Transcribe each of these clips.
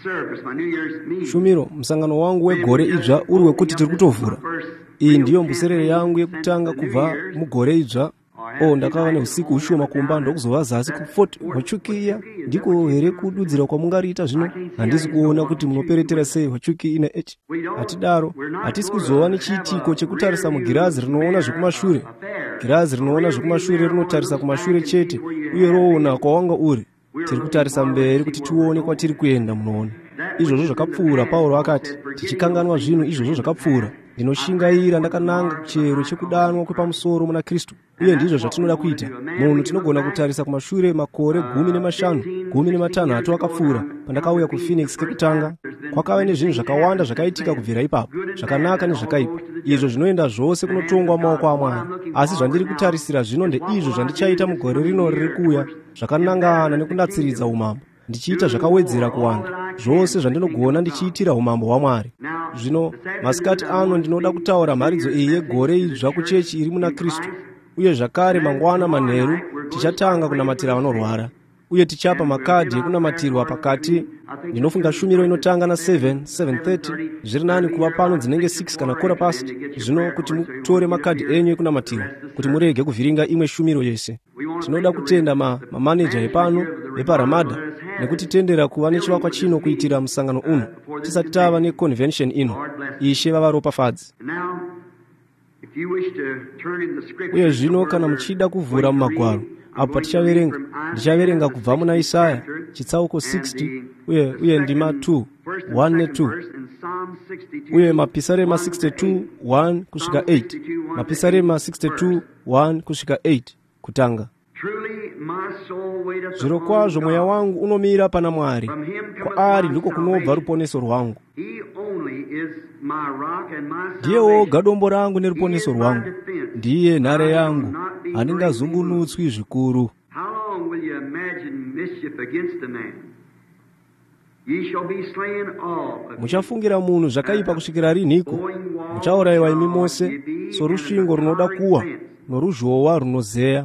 Shumiro, msangano wangu wegore idzva uri wekuti tiri kutovhura. Iyi ndiyo mbuserere yangu yekutanga kubva mugore idzva. Ndakava neusiku ushoma kumba ndokuzova zasi ku40 Hwachuki ndiko here kududzira kwamungariita zvino. Handisi kuona kuti munoperetera sei Hwachuki ine H. Hatidaro, hatisi kuzova nechiitiko chekutarisa mugirazi rinoona zvekumashure. Girazi rinoona zvekumashure rinotarisa kumashure chete, uye roona kwawanga uri. Tiri kutarisa mberi kuti tione kwatiri kuenda munoona. Izvozvo zvakapfuura, Pauro akati, tichikanganwa zvinhu izvozvo zvakapfuura. Ndinoshingaira ndakananga kuchero chekudanwa kwepamusoro muna Kristu, uye ndizvo zvatinoda kuita. Munhu tinogona kutarisa kumashure makore 15, 16 akapfuura. Pandakauya kuPhoenix kekutanga, kwakava nezvinhu zvakawanda zvakaitika kubvira ipapo, zvakanaka nezvakaipa. Izvo zvinoenda zvose kunotongwa maoko aMwari. Asi zvandiri kutarisira zvino ndeizvo zvandichaita mugore rino riri kuuya, zvakanangana nekunatsiridza umambo, ndichiita zvakawedzera kuwanda, zvose zvandinogona ndichiitira umambo hwaMwari. Zvino masikati ano ndinoda kutaura mharidzo iyi yegore idzva kuchechi iri muna Kristu, uye zvakare mangwana manheru tichatanga kunamatira vanorwara, uye tichapa makadhi ekunamatirwa pakati. Ndinofunga shumiro inotanga na7, 7:30, zviri nani kuva pano dzinenge 6 kana quarter past, zvino kuti mutore makadhi enyu ekunamatira, kuti murege kuvhiringa imwe shumiro yese. Tinoda kutenda mamaneja epano epaRamada nekutitendera kuva nechivakwa chino kuitira musangano uno, tisati tava neconvention ino. Ishe vavaropafadzi. Uye zvino kana muchida kuvhura mumagwaro, apo patichaverenga, ndichaverenga kubva muna Isaya chitsauko 60 uye ndima 2, 1 ne2, uye mapisarema 62, 1 kusvika 8, mapisarema 62, 1 kusvika 8 kutanga. Zvirokwazvo mweya wangu unomira pana Mwari, kwaari ndiko kunobva ruponeso rwangu. Ndiye woga dombo rangu neruponeso rwangu, ndiye nhare yangu, handingazungunutswi zvikuru. Muchafungira munhu zvakaipa kusvikira rinhiko? Muchaurayiwa imi mose sorusvingo runoda kuwa noruzhowa runozeya.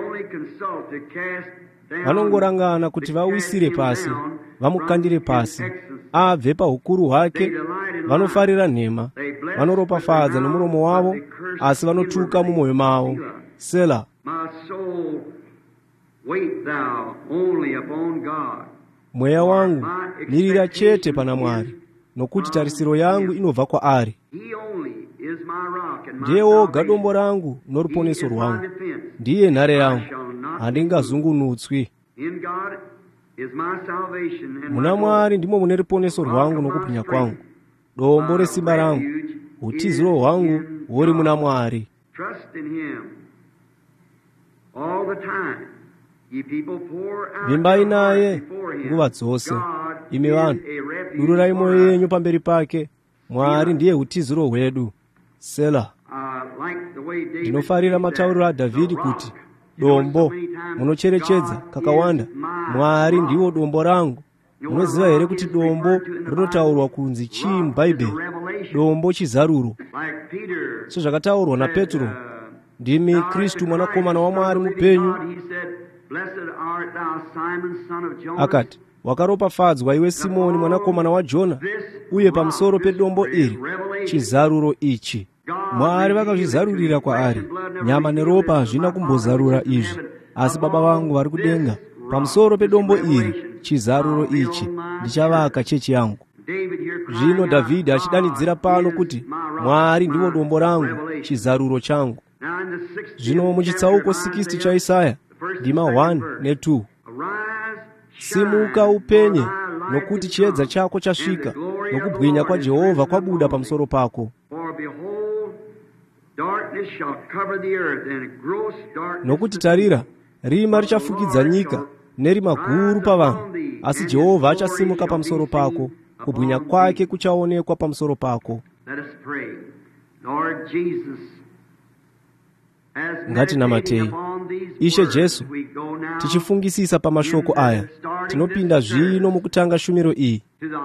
Vanongorangana kuti vawisire pasi, vamukandire pasi, abve paukuru hwake. Vanofarira nhema, vanoropafadza nomuromo wavo, asi vanotuka mumwoyo mavo. Sela. Mweya wangu, mirira chete pana Mwari, nokuti tarisiro yangu inobva kwaari. Ndiye woga dombo rangu noruponeso rwangu, ndiye nhare yangu, handingazungunutswi. Muna Mwari ndimo mune ruponeso rwangu nokupwinya kwangu, dombo resimba rangu, utiziro hwangu huri muna Mwari. Vimbai naye nguva dzose, imi vanhu, dururai mwoyo yenyu pamberi pake. Mwari ndiye utiziro hwedu. Sela. Ndinofarira matauriro aDhavhidhi kuti, dombo, munocherechedza kakawanda, Mwari ndiwo dombo rangu. Munoziva here kuti dombo rinotaurwa kunzi chii muBhaibheri? Dombo chizaruro. Sezvakataurwa naPetro, ndimi Kristu mwanakomana waMwari mupenyu. Akati, wakaropafadzwa iwe Simoni mwanakomana waJona, uye pamusoro pedombo iri, chizaruro ichi. Mwari vakazvizarurira kwaari, nyama neropa hazvina kumbozarura izvi, asi Baba vangu vari kudenga. Pamusoro pedombo iri, chizaruro ichi, ndichavaka chechi yangu. Zvino Dhavhidhi achidanidzira pano kuti, Mwari ndiwo dombo rangu, chizaruro changu. Zvino muchitsauko 60 cha Isaya, ndima 1 ne2. Simuka upenye, nokuti chiedza chako chasvika, nokubwinya kwaJehovha kwabuda pamusoro pako. Nokuti tarira, rima richafukidza nyika, nerima guru pavanhu, asi Jehovha achasimuka pamusoro pako, kubwinya kwake kuchaonekwa pamusoro pako. Ngatinamatei. Ishe Jesu, tichifungisisa pamashoko aya, tinopinda zvino mukutanga shumiro iyi.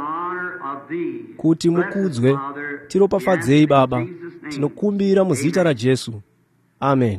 Kuti mukudzwe, tiropafadzei Baba, tinokumbira muzita raJesu. Amen.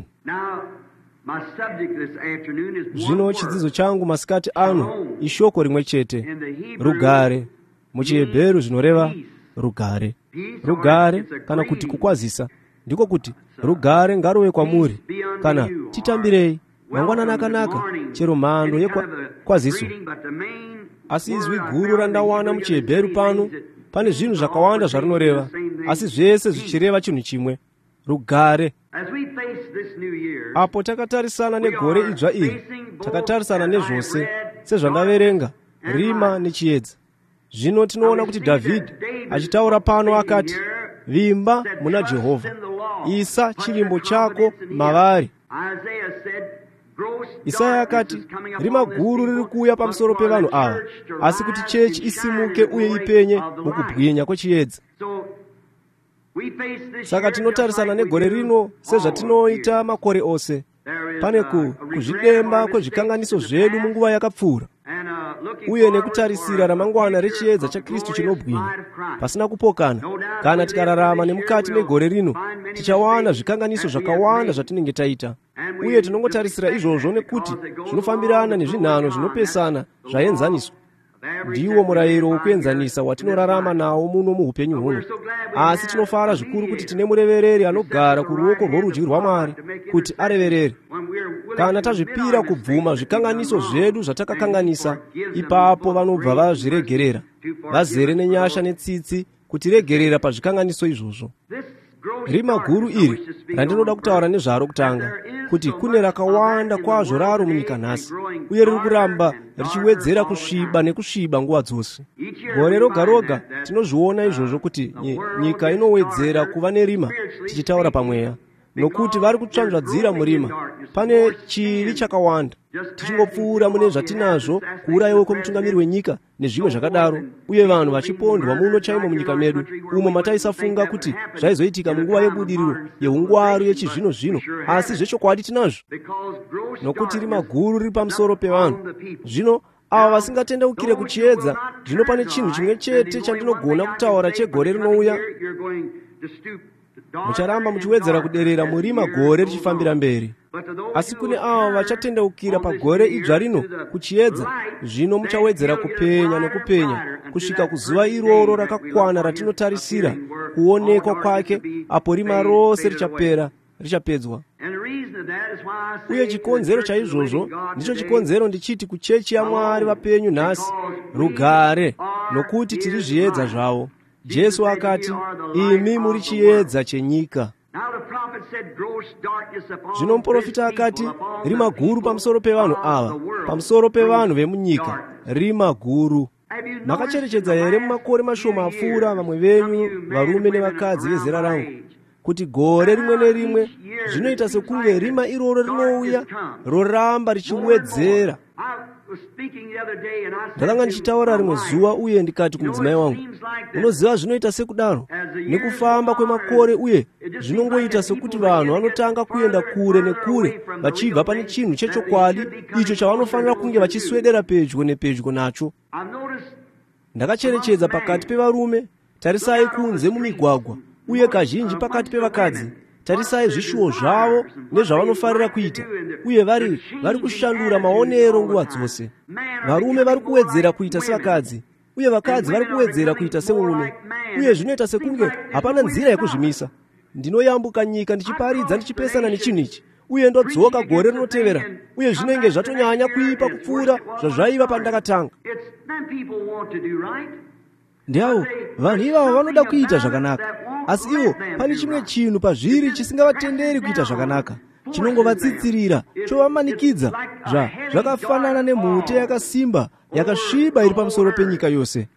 Zvino chidzidzo changu masikati ano ishoko rimwe chete, rugare. muchihebheru zvinoreva rugare. Rugare kana kuti kukwazisa ndiko kuti rugare ngaruve kwamuri, kana titambirei mangwanani akanaka, chero mhando yekwaziso. Asi izwi guru randawana muchihebheru pano, pane zvinhu zvakawanda zvarinoreva, asi zvese zvichireva chinhu chimwe, rugare. Apo takatarisana negore idzva iri, takatarisana nezvose sezvandaverenga, rima nechiedza. Zvino tinoona kuti Dhavhidhi achitaura pano akati, vimba muna Jehovha, isa chilimbo chako mavari. Isaya akati, rima guru riri kuuya pamusoro pevanhu ava, asi kuti chechi isimuke uye ipenye mukubwinya kwechiedza. Saka tinotarisana negore rino sezvatinoita makore ose. Pane kuzvidemba kwezvikanganiso zvedu munguva yakapfuura, uye nekutarisira ramangwana rechiedza chaKristu chinobwinya pasina kupokana. Kana tikararama nemukati megore rino, tichawana zvikanganiso zvakawanda zvatinenge taita, uye tinongotarisira izvozvo nekuti zvinofambirana nezvinhano zvinopesana zvaenzaniswa. Ndiwo murayiro wokuenzanisa watinorarama nawo muno muupenyu huno. Asi tinofara zvikuru kuti tine murevereri anogara kuruoko rworudyi rwaMwari kuti areverere. Kana tazvipira kubvuma zvikanganiso zvedu zvatakakanganisa, ipapo vanobva vazviregerera, vazere nenyasha netsitsi kutiregerera pazvikanganiso izvozvo. Rima guru iri randinoda kutaura nezvaro kutanga, kuti kune rakawanda kwazvo raro munyika nhasi, uye riri kuramba richiwedzera kusviba nekusviba nguva dzose. Gore roga roga tinozviona izvozvo kuti nyika inowedzera kuva nerima, tichitaura pamweya, nokuti vari kutsvanzvadzira murima. Pane chivi chakawanda, tichingopfuura mune zvatinazvo, kuurayiwa kwemutungamiri wenyika nezvimwe zvakadaro, uye vanhu vachipondwa muno chaimo munyika medu, umo mataisafunga kuti zvaizoitika munguva yebudiriro yeungwaru yechizvino zvino, asi zvechokwadi tinazvo, nokuti rima guru riri pamusoro pevanhu. Zvino ava vasingatendeukire kuchiedza, zvino pane chinhu chimwe chete chandinogona kutaura chegore rinouya. Mucharamba muchiwedzera kuderera murima gore richifambira mberi. Asi kune ava vachatendeukira pagore idzva rino kuchiedza, zvino muchawedzera kupenya nekupenya kusvika kuzuva iroro rakakwana ratinotarisira kuonekwa kwake, apo rima rose richapedzwa. Uye chikonzero chaizvozvo ndicho chikonzero ndichiti kuchechi yaMwari vapenyu nhasi, rugare, nokuti tiri zviedza zvavo. Jesu akati, imi muri chiedza chenyika. Zvino muprofita akati, rima guru pamusoro pevanhu ava, pamusoro pevanhu vemunyika, rima guru. Makacherechedza here mumakore mashoma apfuura vamwe venyu, varume nevakadzi vezera rangu, kuti gore rimwe nerimwe zvinoita sekunge rima iroro rinouya roramba richiwedzera. Ndakanga ndichitaura rimwe zuva uye ndikati kumudzimai wangu, unoziva zvinoita sekudaro nekufamba kwemakore, uye zvinongoita sekuti vanhu vanotanga kuenda kure nekure vachibva pane chinhu chechokwadi icho chavanofanira kunge vachiswedera pedyo nepedyo nacho. Ndakacherechedza pakati pevarume, tarisai kunze mumigwagwa, uye kazhinji pakati pevakadzi, tarisai zvishuwo zvavo nezvavanofarira kuita, uye vari kushandura maonero nguva dzose. Varume vari kuwedzera kuita sevakadzi, uye vakadzi vari kuwedzera kuita semurume, uye zvinoita sekunge hapana nzira yekuzvimisa. Ndinoyambuka nyika ndichiparidza ndichipesana nechinhu ichi, uye ndodzoka gore rinotevera, uye zvinenge zvatonyanya kuipa kupfuura zvazvaiva pandakatanga. Ndiavo vanhu ivavo vanoda kuita zvakanaka, asi ivo pane chimwe chinhu pazviri chisingavatenderi kuita zvakanaka, chinongovatsitsirira, chovamanikidza. Zvakafanana nemhute yakasimba yakasviba iri pamusoro penyika yose,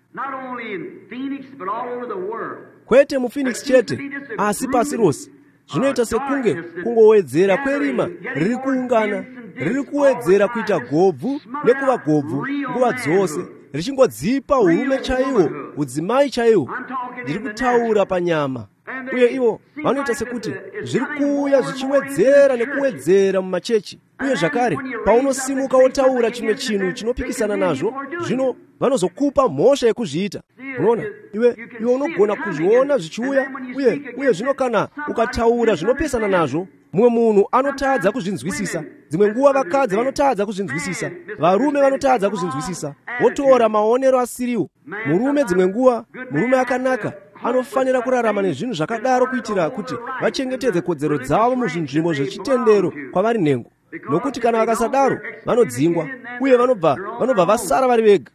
kwete muPhoenix chete, asi pasi rose. Zvinoita sekunge kungowedzera kwerima riri kuungana, riri kuwedzera kuita gobvu nekuva gobvu nguva dzose, richingodzipa urume chaihwo, udzimai chaihwo. Ndiri kutaura panyama. Uye ivo vanoita sekuti zviri kuuya zvichiwedzera nekuwedzera mumachechi. Uye zvakare, paunosimuka wotaura chimwe chinhu chinopikisana nazvo, zvino vanozokupa mhosva yekuzviita. Unoona, iwe unogona kuzviona zvichiuya, uye zvino kana ukataura zvinopesana nazvo, mumwe munhu anotadza kuzvinzwisisa, dzimwe nguva vakadzi vanotadza kuzvinzwisisa, varume vanotadza kuzvinzwisisa, votora maonero asiriwo. Murume dzimwe nguva, murume akanaka anofanira kurarama nezvinhu zvakadaro kuitira kuti vachengetedze kodzero dzavo muzvinzvimbo zvechitendero kwavari nhengo, nokuti kana vakasadaro vanodzingwa uye vanobva vasara vari vega.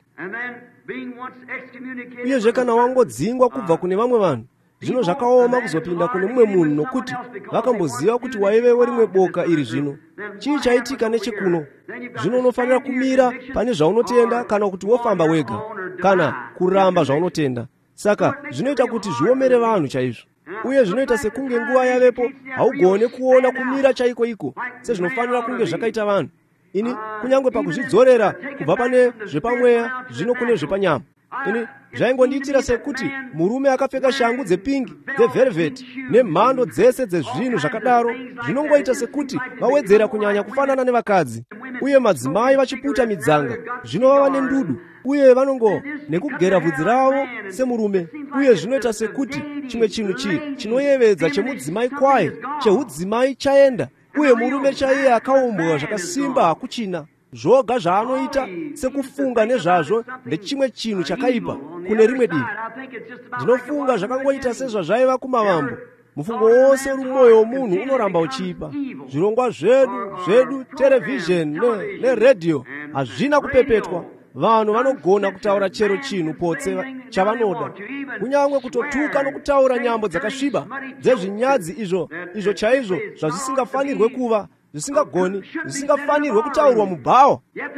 Uyezve kana wangodzingwa kubva kune vamwe vanhu, zvino zvakaoma kuzopinda kune mumwe munhu, nokuti vakamboziva kuti waive werimwe boka iri. Zvino chii chaitika nechekuno? Zvino unofanira kumira pane zvaunotenda, kana kuti wofamba wega, kana kuramba zvaunotenda. Saka zvinoita kuti zviomere vanhu chaizvo, uye zvinoita sekunge nguva yavepo haugone kuona kumira chaiko iko sezvinofanira kunge zvakaita vanhu. Ini kunyange pakuzvidzorera kubva pane zvepamweya zvino kune zvepanyama, ini zvaingondiitira sekuti murume akapfeka shangu dzepingi, dzevelveti nemhando dzese dzezvinhu zvakadaro zvinongoita sekuti vawedzera kunyanya kufanana nevakadzi, uye madzimai vachiputa midzanga zvino vava nendudu, uye vanongo nekugera bvudzi ravo semurume, uye zvinoita sekuti chimwe chinhu chinoyevedza chemudzimai kwaye chehudzimai chaenda, uye murume chaiye akaumbwa zvakasimba hakuchina. Zvoga zvaanoita sekufunga nezvazvo ndechimwe chinhu chakaipa kune rimwe divi. Ndinofunga zvakangoita sezvazvaiva kumavambo. Mufungo wose uri mumwoyo womunhu unoramba uchiipa. Zvirongwa zvedu televhizheni neredhiyo hazvina kupepetwa. Vanhu vanogona kutaura chero chinhu potse chavanoda, kunyange kutotuka nokutaura nyambo dzakasviba dzezvinyadzi izvo chaizvo zvazvisingafanirwe kuva, zvisingagoni, zvisingafanirwe kutaurwa mubhawa.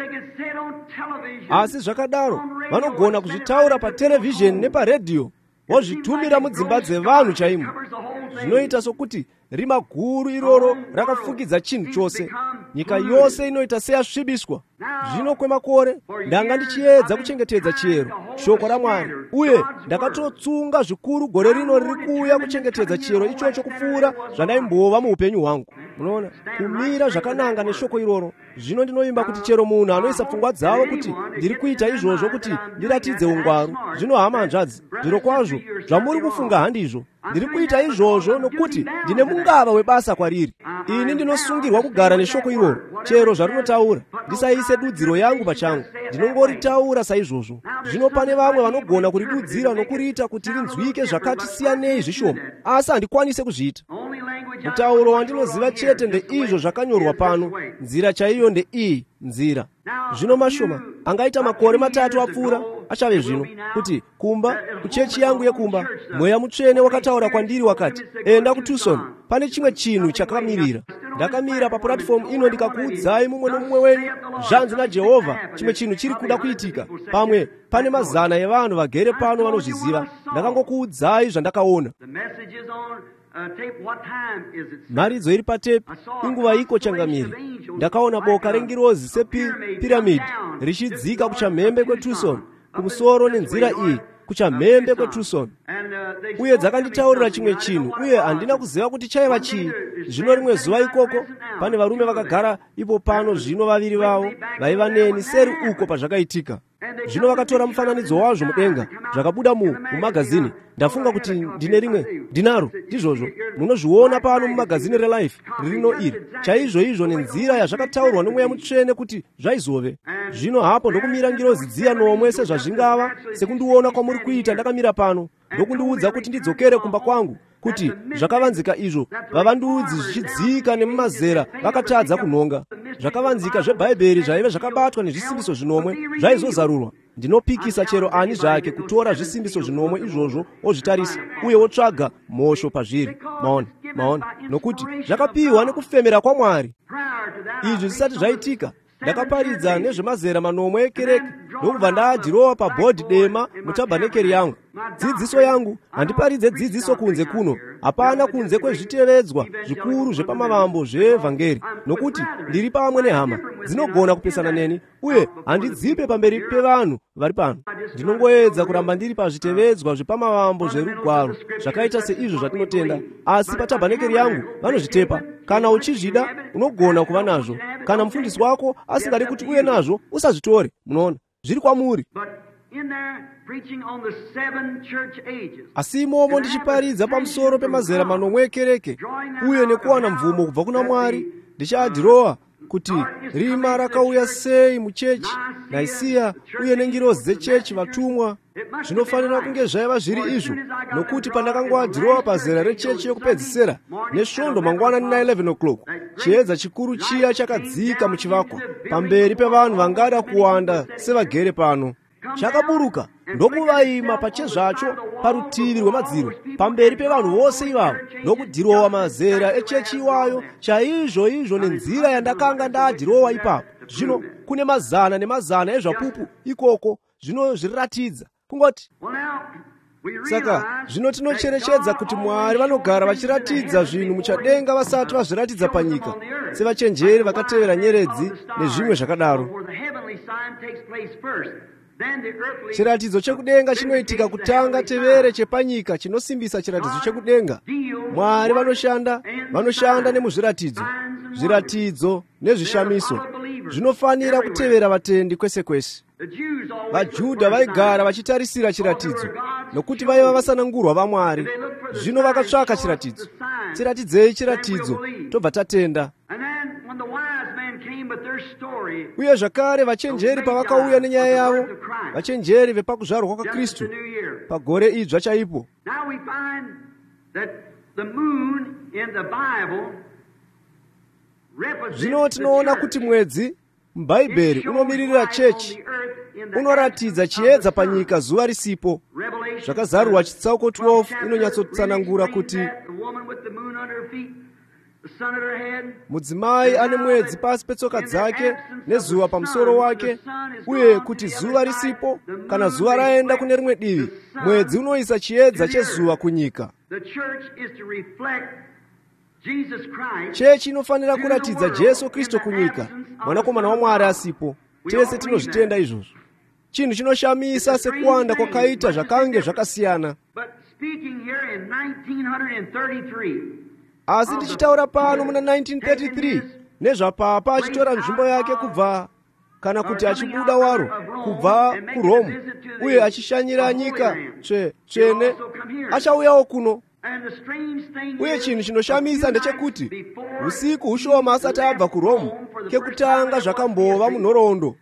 Asi zvakadaro vanogona kuzvitaura patelevhizheni neparedhiyo, vozvitumira mudzimba dzevanhu chaimo. Zvinoita sokuti rima guru iroro rakafukidza chinhu chose. Nyika yose inoita seyasvibiswa. Zvino kwemakore ndanga ndichiedza kuchengetedza chiyero, shoko raMwari, uye ndakatotsunga zvikuru gore rino riri kuuya kuchengetedza chiyero ichocho kupfuura zvandaimbova muupenyu hwangu. Munoona, kumira zvakananga neshoko iroro. Zvino ndinoimba kuti chero munhu anoisa pfungwa dzavo kuti ndiri kuita izvozvo kuti ndiratidze ungwaru. Zvino hama hanzvadzi, zviro kwazvo zvamuri kufunga handizvo. Ndiri kuita izvozvo nokuti ndine mungava webasa kwariri. Ini ndinosungirwa kugara neshoko iroro, chero zvarinotaura. Ndisaise dudziro yangu pachangu, ndinongoritaura saizvozvo. Zvino pane vamwe vanogona kuridudzira nokuriita kuti rinzwike zvakati siyanei zvishoma, asi handikwanise kuzviita. Mutauro wandinoziva chete ndeizvo zvakanyorwa pano, nzira chaiyo ndeiyi nzira. Zvino mashoma angaita makore 3 apfuura achave zvino kuti kumba, kuchechi yangu yekumba, mweya mutsvene wakataura kwandiri wakati, enda kuTucson, pane chimwe chinhu chakamirira. Ndakamira papuratifomu ino ndikakuudzai mumwe nomumwe wenyu, zvanzi naJehovha, chimwe chinhu chiri kuda kuitika. Pamwe pane mazana evanhu vagere pano vanozviziva. Ndakangokuudzai zvandakaona. Mharidzo iri patepi, inguva iko changamiri. Ndakaona boka rengirozi sepiramidi richidzika kuchamhembe kweTucson, kumusoro nenzira iyi kuchamhembe kweTucson. Uye dzakanditaurira chimwe chinhu, uye handina kuziva kuti chaiva chii. Zvino rimwe zuva ikoko, pane varume vakagara ipo pano, zvino vaviri vavo vaiva neni seri uko pazvakaitika. Zvino vakatora mufananidzo wazvo mudenga, zvakabuda mumagazini. Ndafunga kuti ndine rimwe, ndinaro, ndizvozvo. Munozviona pano mumagazini reLife rino iri. Chaizvo nenzira yazvakataurwa nomweya mutsvene kuti zvaizove. Zvino hapo ndokumira ngirozi dziya nomwe sezvazvingava, sekundiona kwamuri kuita ndakamira pano, ndokundiudza kuti ndidzokere kumba kwangu, kuti zvakavanzika izvo vavanduudzi zvichidzika nemumazera vakatadza kunhonga. Zvakavanzika zvebhaibheri zvaive zvakabatwa nezvisimbiso zvinomwe zvaizozarurwa. Ndinopikisa chero ani zvake kutora zvisimbiso zvinomwe izvozvo ozvitarisa uye wotsvaga mhosho pazviri. Maona, nokuti zvakapiwa nekufemera kwaMwari. Izvi zvisati zvaitika, ndakaparidza nezvemazera manomwe ekereke, ndokubva ndaadhirowa pabhodhi dema mutabhanekeri yangu. Dzidziso yangu handiparidze dzidziso kunze kuno, hapana kunze kwezvitevedzwa zvikuru zvepamavambo zveevhangeri, nokuti ndiri pamwe nehama dzinogona kupesana neni, uye handidzipe pamberi pevanhu vari pano. Ndinongoedza kuramba ndiri pazvitevedzwa zvepamavambo zverugwaro zvakaita seizvo zvatinotenda, asi patabhanekeri yangu vanozvitepa. Kana uchizvida unogona kuva nazvo. Kana mufundisi wako asingadi kuti uye nazvo, usazvitore. Munoona, zviri kwamuri. asimomo ndichiparidza pamusoro pemazera manomwe ekereke uye nekuwana mvumo kubva kuna Mwari ndichadirowa kuti rima rakauya sei muchechi naisiya uye nengirozi dzechechi vatumwa. Zvinofanira kunge zvaiva zviri izvo, nokuti pandakangoadhirowa pazera rechechi yokupedzisira nesvondo mangwanani na 11 o'clock, chiedza chikuru chiya chakadzika muchivakwa pamberi pevanhu vangada kuwanda sevagere pano. Chakaburuka ndokuvaima pachezvacho parutivi rwemadziro pamberi pevanhu vose ivavo ndokudhirowa mazera echechi iwayo chaizvo nenzira yandakanga ndaadhirowa ipapo. Zvino kune mazana nemazana ezvapupu ikoko zvinozviratidza kungoti. Saka zvino tinocherechedza kuti Mwari vanogara vachiratidza zvinhu muchadenga vasati vazviratidza panyika, sevachenjeri vakatevera nyeredzi nezvimwe zvakadaro. Chiratidzo chekudenga chinoitika kutanga tevere chepanyika chinosimbisa chiratidzo chekudenga. Mwari vanoshanda nemuzviratidzo nezvishamiso zvinofanira kutevera vatendi kwese kwese. VaJudha vaigara vachitarisira chiratidzo nokuti vaiva vasanangurwa vaMwari. Zvino vakatsvaka chiratidzo. Tiratidzei chiratidzo tobva tatenda. Uye zvakare vachenjeri pavakauya nenyaya yavo, vachenjeri vepakuzvarwa kwaKristu pagore idzva chaipo. Zvino tinoona kuti mwedzi mubhaibheri unomiririra chechi, unoratidza chiedza panyika zuva risipo. Zvakazarurwa chitsauko 12 inonyatsotsanangura kuti mudzimai ane mwedzi pasi petsoka dzake nezuva pamusoro wake, uye kuti zuva risipo kana zuva raenda kune rimwe divi, mwedzi unoisa chiedza chezuva kunyika. Chechi inofanira kuratidza Jesu Kristu kunyika, mwanakomana waMwari asipo. Tese tinozvitenda izvozvo. Chinhu chinoshamisa sekuwanda kwakaita zvakange zvakasiyana. Asi tichitaura pano muna 1933 nezvapapa achitora nzvimbo yake kubva kana kuti achibuda waro kubva kuRome uye achishanyira nyika tsvene, achauyawo kuno. Uye chinhu chinoshamisa ndechekuti usiku ushoma asati abva kuRome kekutanga zvakambova munhoroondo,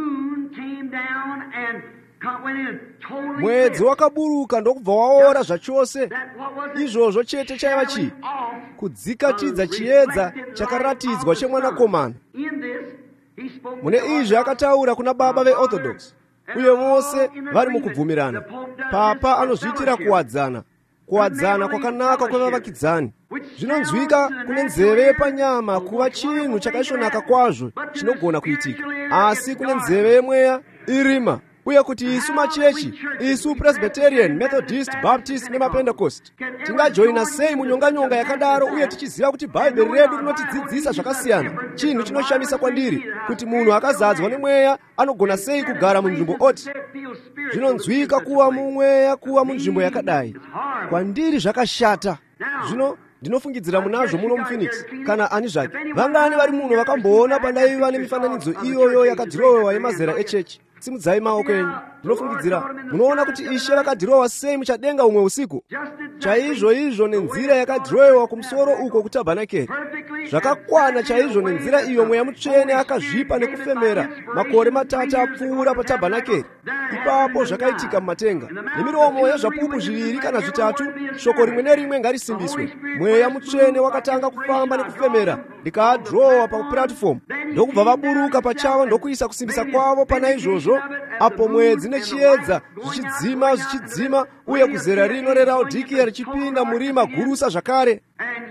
mwedzi wakaburuka ndokubva waora zvachose. Izvozvo chete chaiva chii? Kudzikatidza chiedza chakaratidzwa chemwanakomana. Mune izvi akataura kuna baba veOrthodox, uye vose vari mukubvumirana. Papa anozviitira kuwadzana kwakanaka kwevavakidzani. Zvinonzwika kune nzeve yepanyama kuva chinhu chakaisvonaka kwazvo chinogona kuitika, asi kune nzeve yemweya irima. Uye kuti isu machechi, isu Presbyterian, Methodist, Baptist nemaPentecost tingajoina sei munyonganyonga yakadaro, uye tichiziva kuti bhaibheri redu rinotidzidzisa zvakasiyana. Chinhu chinoshamisa kwandiri kuti munhu akazadzwa nemweya anogona sei kugara munzvimbo oti. Zvinonzwika kuva mumweya, kuva munzvimbo yakadai. Kwandiri zvakashata. Zvino ndinofungidzira munazvo muno muPhoenix kana ani zvake. Vangani vari muno vakamboona pandaiva nemifananidzo iyoyo yakadhirowewa yemazera echechi? Simudzai maoko enyu. Ndinofungidzira munoona kuti Ishe vakadhirowa sei muchadenga umwe usiku. Chaizvo nenzira yakadhirowewa kumusoro uko kutabhanakeri. Zvakakwana chaizvo nenzira iyo mweya mutsvene akazvipa nekufemera makore 3 apfuura patabhanakeri. Ipapo zvakaitika mumatenga. Nemiromo yezvapupu 2 kana 3, shoko rimwe nerimwe ngarisimbiswe. Mweya mutsvene wakatanga kufamba nekufemera ndikaadhirowa papuratifomu, ndokubva vaburuka pachavo ndokuisa kusimbisa kwavo pana izvozvo. Apo mwedzi nechiedza zvichidzima uye kuzera rino reRaodhikea richipinda murima gurusa zvakare.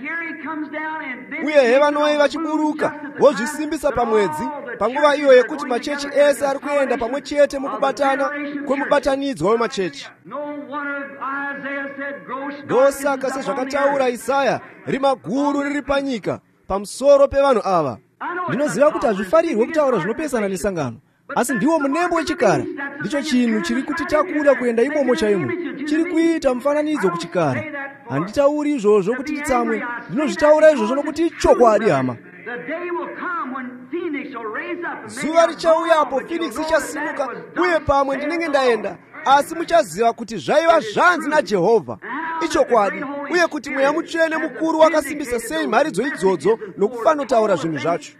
Uye hevanoi vachiburuka vozvisimbisa pamwedzi panguva iyo yekuti machechi ese ari kuenda pamwe chete mukubatana kwemubatanidzwa wemachechi. Ndosaka sezvakataura Isaya, rima guru riri panyika pamusoro pevanhu ava. Ndinoziva kuti hazvifarirwe kutaura zvinopesana nesangano, asi ndiwo munembo wechikara. Ndicho chinhu chiri kutitakura kuenda imomo chaimo, chiri kuita mufananidzo kuchikara. Handitauri izvozvo kuti titsamwe, ndinozvitaura izvozvo nokuti chokwadi hama. zuva richauyapo Phoenix ichasimuka, uye pamwe ndinenge ndaenda, asi muchaziva kuti zvaiva zvanzi naJehovha ichokwadi, uye kuti Mweya Mutsvene mukuru wakasimbisa sei mharidzo idzodzo nokufanotaura zvinhu zvacho,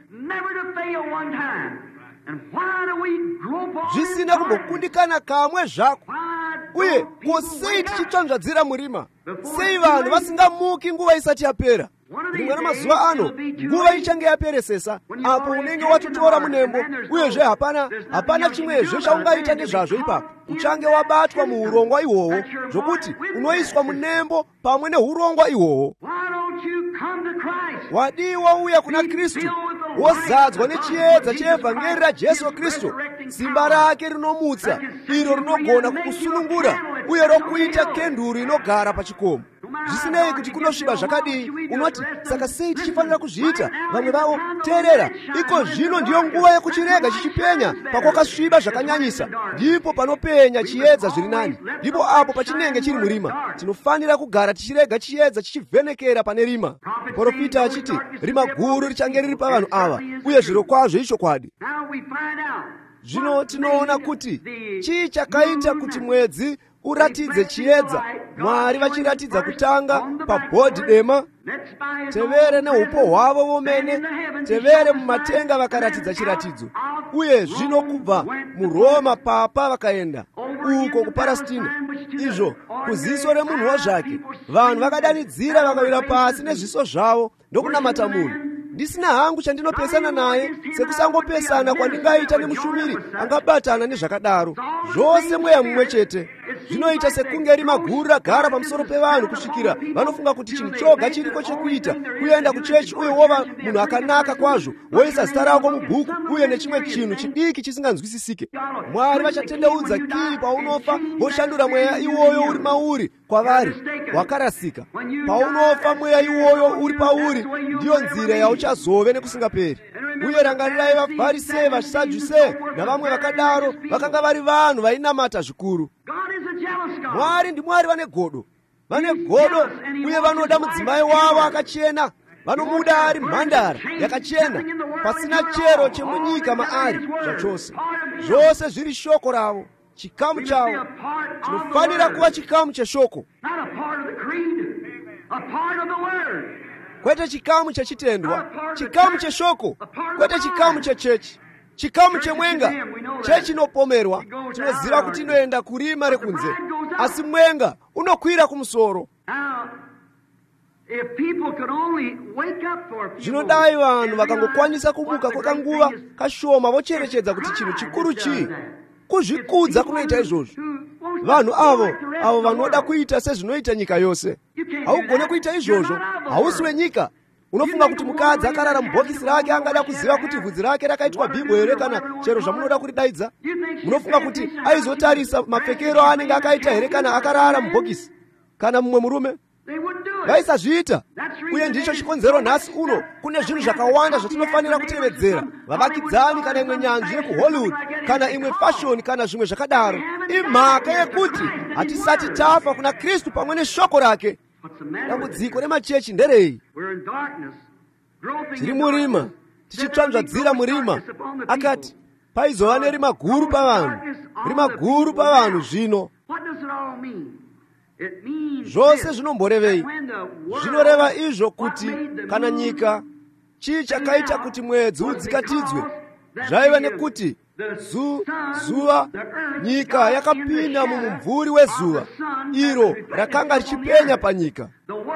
zvisina kumbokundikana kamwe zvako. Uye sei tichitsvanzvadzira murima? Sei vanhu vasingamuki nguva isati yapera? Rimwe ramazuva ano nguva ichange yaperesesa, apo unenge watotora munembo, uyezve hapana chimwezve chaungaita nezvazvo ipapo. Uchange wabatwa muurongwa ihwohwo, zvokuti unoiswa munembo pamwe neurongwa ihwohwo. Wadi wauya kuna Kristu, wozadzwa nechiedza cheevhangeri raJesu Kristu, simba rake rinomutsa, iro rinogona kukusunungura uye rokuita kenduru inogara pachikomo. Zvisinei kuti kunosviba zvakadii, unoti saka sei tichifanira kuzviita? Vamwe vavo, teerera, iko zvino ndiyo nguva yekuchirega chichipenya pakwakasviba zvakanyanyisa, ndipo panopenya chiedza zviri nani, ndipo apo pachinenge chiri murima. Tinofanira kugara tichirega chiedza chichivhenekera pane rima. Profita achiti rima guru richange riri pavanhu ava, uye zviro kwazvo ichokwadi. Zvino tinoona kuti chii chakaita kuti mwedzi uratidze chiedza, Mwari vachiratidza kutanga pabhodhi dema. Tevere neupo hwavo vomene, tevere mumatenga vakaratidza chiratidzo. Uye zvino kubva muRoma papa vakaenda uko kuPalestina, izvo kuziso remunhu wazvake, vanhu vakadanidzira vakawira pasi nezviso zvavo ndokunamata munhu. Ndisina hangu chandinopesana naye sekusangopesana kwandingaita nemushumiri angabatana nezvakadaro. Zvose mweya mumwe chete. Zvinoita sekunge rima guru ragara pamusoro pevanhu kusvikira vanofunga kuti chinhu choga chiriko chekuita, kuenda kuchechi uye wova munhu akanaka kwazvo, woisa zita rako mubhuku uye nechimwe chinhu chidiki chisinganzwisisike. Mwari vachatendeudza kii paunofa, voshandura mweya iwoyo uri mauri kwavari, wakarasika. Paunofa mweya iwoyo uri pauri, ndiyo nzira yauchazove nekusingaperi. Uye rangarirai vaFarisei, vaSadhusei navamwe vakadaro, vakanga vari vanhu vainamata zvikuru. Mwari ndiMwari vane godo, uye vanoda mudzimai wavo akachena. Vanomuda ari mhandara yakachena, pasina chero chemunyika maari zvachose. Zvose zviri shoko ravo, chikamu chavo. Tinofanira kuva chikamu cheshoko, kwete chikamu chechitendwa, chikamu cheshoko, kwete chikamu chechechi, chikamu chemwenga. Chechi inopomerwa, tinoziva kuti inoenda kurima rekunze, asi mwenga unokwira kumusoro. Zvinodai vanhu vakangokwanisa kumuka kwakanguva kashoma vocherechedza kuti chinhu chikuru chii. Kuzvikudza kunoita izvozvo. Vanhu avo vanoda kuita sezvinoita nyika yose. Haugone kuita izvozvo, hausi wenyika. Unofunga kuti mukadzi akarara mubhokisi rake angada kuziva kuti vhudzi rake rakaitwa bhibho here kana chero zvamunoda kuridaidza? Munofunga kuti aizotarisa mapfekero aanenge akaita here kana akarara mubhokisi? Kana mumwe murume vaisazviita. Uye ndicho chikonzero nhasi uno kune zvinhu zvakawanda zvatinofanira kutevedzera, vavakidzani kana imwe nyanzvi yekuHollywood kana imwe fashion kana zvimwe zvakadaro. Imhaka yekuti hatisati tafa kuna Kristu pamwe neshoko rake. Dambudziko remachechi nderei? Tiri murima, tichitsvanzvadzira murima. Akati paizova nerima guru pavanhu, rima guru pavanhu zvino. Zvose zvinomborevei? Zvinoreva izvo kuti kana nyika, chii chakaita kuti mwedzi udzikatidzwe? Zvaiva nekuti zuva, nyika yakapinda mumumvuri wezuva, iro rakanga richipenya panyika.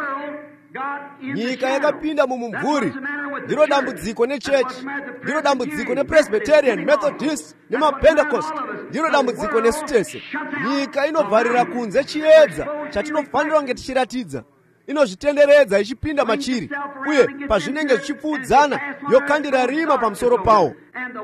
Nyika yakapinda mumumvuri. Ndiro dambudziko nechechi, ndiro dambudziko nePresbyterian, Methodist nemaPentecost, ndiro dambudziko nesu tese. Nyika inovharira kunze chiedza chatinofanira kunge tichiratidza. Inozvitenderedza ichipinda machiri, uye pazvinenge zvichipfuudzana yokandira rima pamusoro pawo.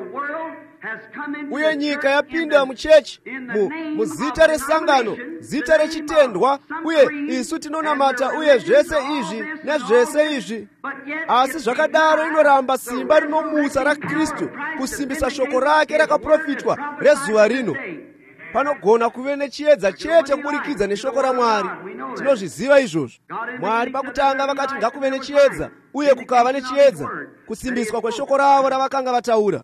Uye nyika yapinda muchechi, muzita resangano, zita rechitendwa, uye isu tinonamata uye zvese izvi nezvese izvi. Asi zvakadaro inoramba simba rinomutsa raKristu, kusimbisa shoko rake rakaprofitwa rezuva rino. Panogona kuve nechiedza chete kuburikidza neshoko raMwari. Tinozviziva izvozvo. Mwari pakutanga vakati ngakuve nechiedza, uye kukava nechiedza. kusimbiswa kweshoko ravo ravakanga vataura.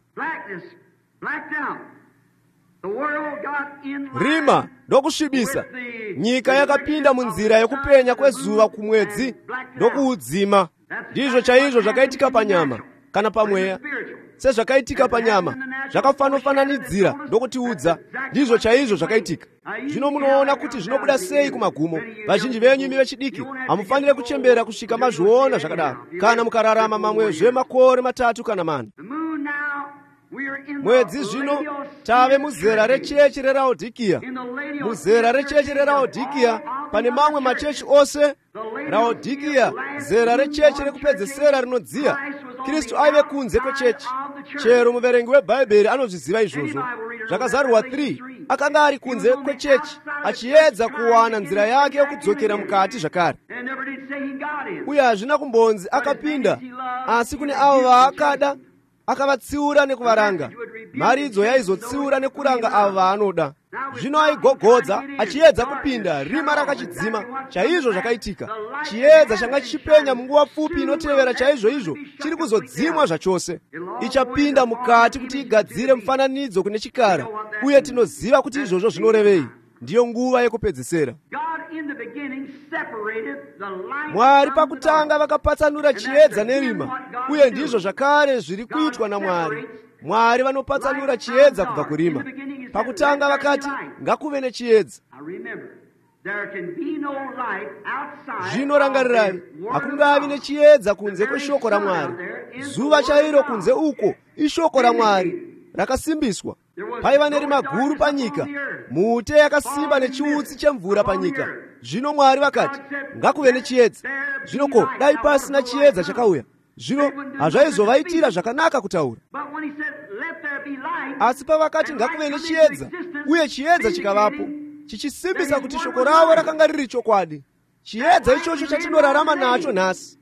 Rima ndokusvibisa, nyika yakapinda munzira yekupenya kwezuva kumwedzi ndokuudzima. Ndizvo chaizvo zvakaitika panyama kana pamweya. Sezvakaitika panyama zvakafanofananidzira ndokutiudza, ndizvo chaizvo zvakaitika. Zvino munoona kuti zvinobuda sei kumagumo. Vazhinji venyu imi vechidiki hamufanire kuchembera kusvika mazviona zvakadaro, kana mukararama mamwezve makore 3 kana 4. Mwedzi zvino tave muzera rechechi reRaodhikiya. Muzera rechechi reRaodhikiya pane mamwe machechi ose. Raodhikiya zera rechechi rekupedzesera rinodziya. Kristu aive kunze kwechechi. Chero muverengi webhaibheri anozviziva izvozvo. Zvakazarurwa 3 akanga ari kunze kwechechi achiedza kuwana nzira yake yokudzokera mukati zvakare. Uye hazvina kumbonzi akapinda, asi kune avo vaakada akavatsiura nekuvaranga. Maridzo yaizotsiura nekuranga avo vaanoda. Zvino aigogodza achiedza kupinda, rima rakachidzima. Chaizvo zvakaitika. Chiedza changa chichipenya munguva pfupi inotevera chaizvo izvo chiri kuzodzimwa zvachose. Ichapinda mukati kuti igadzire mufananidzo kune chikara, uye tinoziva kuti izvozvo zvinorevei. Ndiyo nguva yekupedzisira. Mwari pakutanga vakapatsanura chiedza nerima, uye ndizvo zvakare zviri kuitwa naMwari. Mwari vanopatsanura chiedza kubva kurima. Pakutanga vakati ngakuve nechiedza. Zvino rangarirai, hakungavi nechiedza kunze kweshoko raMwari. Zuva chairo kunze uko ishoko raMwari rakasimbiswa. Paiva nerima guru panyika, mute yakasimba nechiutsi chemvura panyika. Zvino Mwari vakati ngakuve nechiedza. Zvino ko dai pasina chiedza chakauya, zvino hazvaizovaitira zvakanaka kutaura. Asi pavakati ngakuve nechiedza, uye chiedza chikavapo, chichisimbisa kuti shoko ravo rakanga riri chokwadi. Chiedza ichocho chatinorarama nacho nhasi.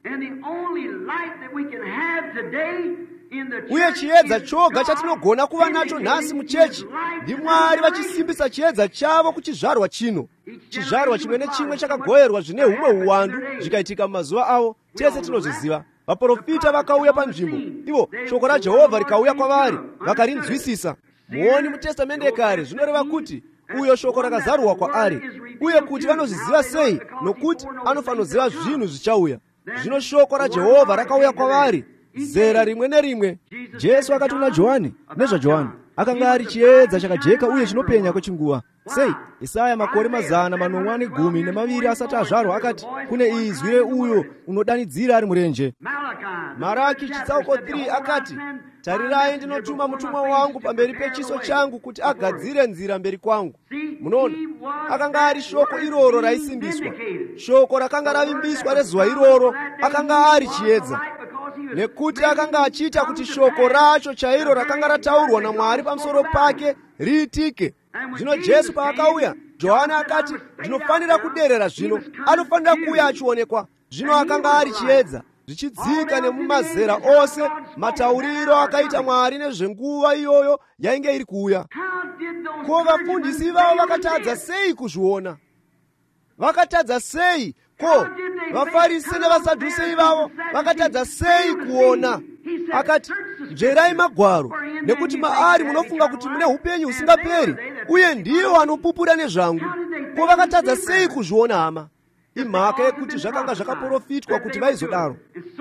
Uye chiedza choga chatinogona kuva nacho nhasi muchechi ndi Mwari vachisimbisa chiedza chavo kuchizvarwa chino. Chizvarwa chimwe nechimwe chakagoyerwa zvine humwe uwandu zvikaitika mumazuva avo, tese tinozviziva. Vaprofita vakauya panzvimbo, ivo shoko raJehovha rikauya kwavari, vakarinzwisisa. Muoni muTestamende ekare zvinoreva kuti uyo shoko rakazarurwa kwaari, uye kuti vanozviziva sei, nokuti anofanoziva zvinhu zvichauya. Zvino shoko raJehovha rakauya kwavari zera rimwe nerimwe. Jesu akati kuna Johani nezvaJohani akanga ari chiedza chakajeka uye chinopenya kwechinguva. Sei Isaya makore 412 asati azvarwa akati kune izwi reuyo unodanidzira ari murenje. Maraki chitsauko 3 akati tarirai ndinotuma mutumwa wangu pamberi pechiso changu kuti agadzire nzira mberi kwangu. Munoona, akanga ari shoko iroro raisimbiswa. Shoko rakanga ravimbiswa rezuva iroro akanga ari chiedza, nekuti akanga achiita kuti shoko racho chairo rakanga rataurwa naMwari pamusoro pake riitike. Zvino Jesu paakauya, Johani akati ndinofanira kuderera zvino, anofanira kuuya achionekwa. Zvino akanga ari chiedza, zvichidzika nemumazera ose matauriro akaita Mwari nezvenguva iyoyo yainge iri kuuya. Ko vafundisi vavo vakatadza sei kuzviona? Vakatadza sei? Ko vaFarisi nevaSadhusei vavo vakatadza sei kuona? Akati nzverai magwaro, nekuti maari munofunga kuti mune upenyu husingaperi, uye ndiwo anopupura nezvangu. Ko vakatadza sei kuzviona hama? Imhaka yekuti zvakanga zvakaprofitwa kuti vaizodaro.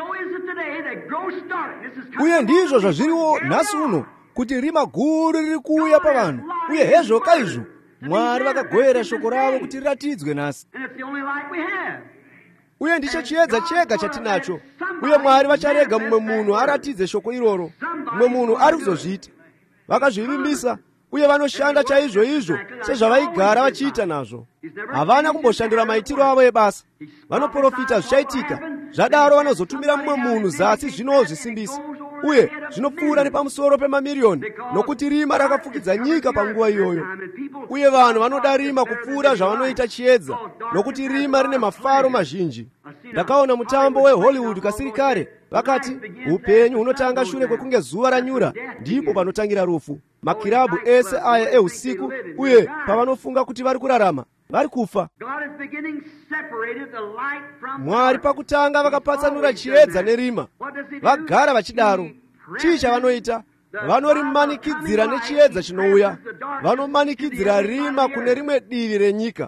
Uye ndizvo zvazviriwo nhasi uno, kuti rima guru riri kuuya pavanhu, uye hezvoka izvo Mwari vakagoyera shoko ravo kuti riratidzwe nhasi. Uye ndicho chiedza chega chatinacho, uye Mwari vacharega mumwe munhu aratidze shoko iroro. Mumwe munhu ari kuzozviita. Vakazvivimbisa, uye vanoshanda chaizvo izvo sezvavaigara vachiita nazvo. Havana kumboshandura maitiro avo ebasa. Vanoprofita zvichaitika, zvadaro vanozotumira mumwe munhu zasi zvinozvisimbisa. Uye zvinopfuura nepamusoro pemamiriyoni, nokuti rima rakafukidza nyika panguva iyoyo. Uye vanhu vanoda rima kupfuura zvavanoita chiedza, nokuti rima rine mafaro mazhinji. Ndakaona mutambo weHollywood kasiri kare. Vakati upenyu hunotanga shure kwekunge zuva ranyura, ndipo panotangira rufu. Makirabu ese aya eusiku, uye pavanofunga kuti vari kurarama, vari kufa. Mwari pakutanga vakapatsanura chiedza nerima. Vagara vachidaro. Chii chavanoita? Vanorimanikidzira nechiedza chinouya. Vanomanikidzira rima kune rimwe divi renyika.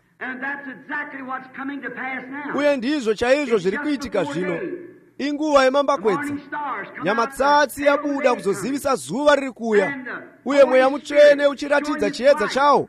Uye ndizvo chaizvo zviri kuitika zvino. Inguva yemambakwedza. Nyamatsatsi yabuda kuzozivisa zuva riri kuuya. Uye mweya mutsvene uchiratidza chiedza chawo.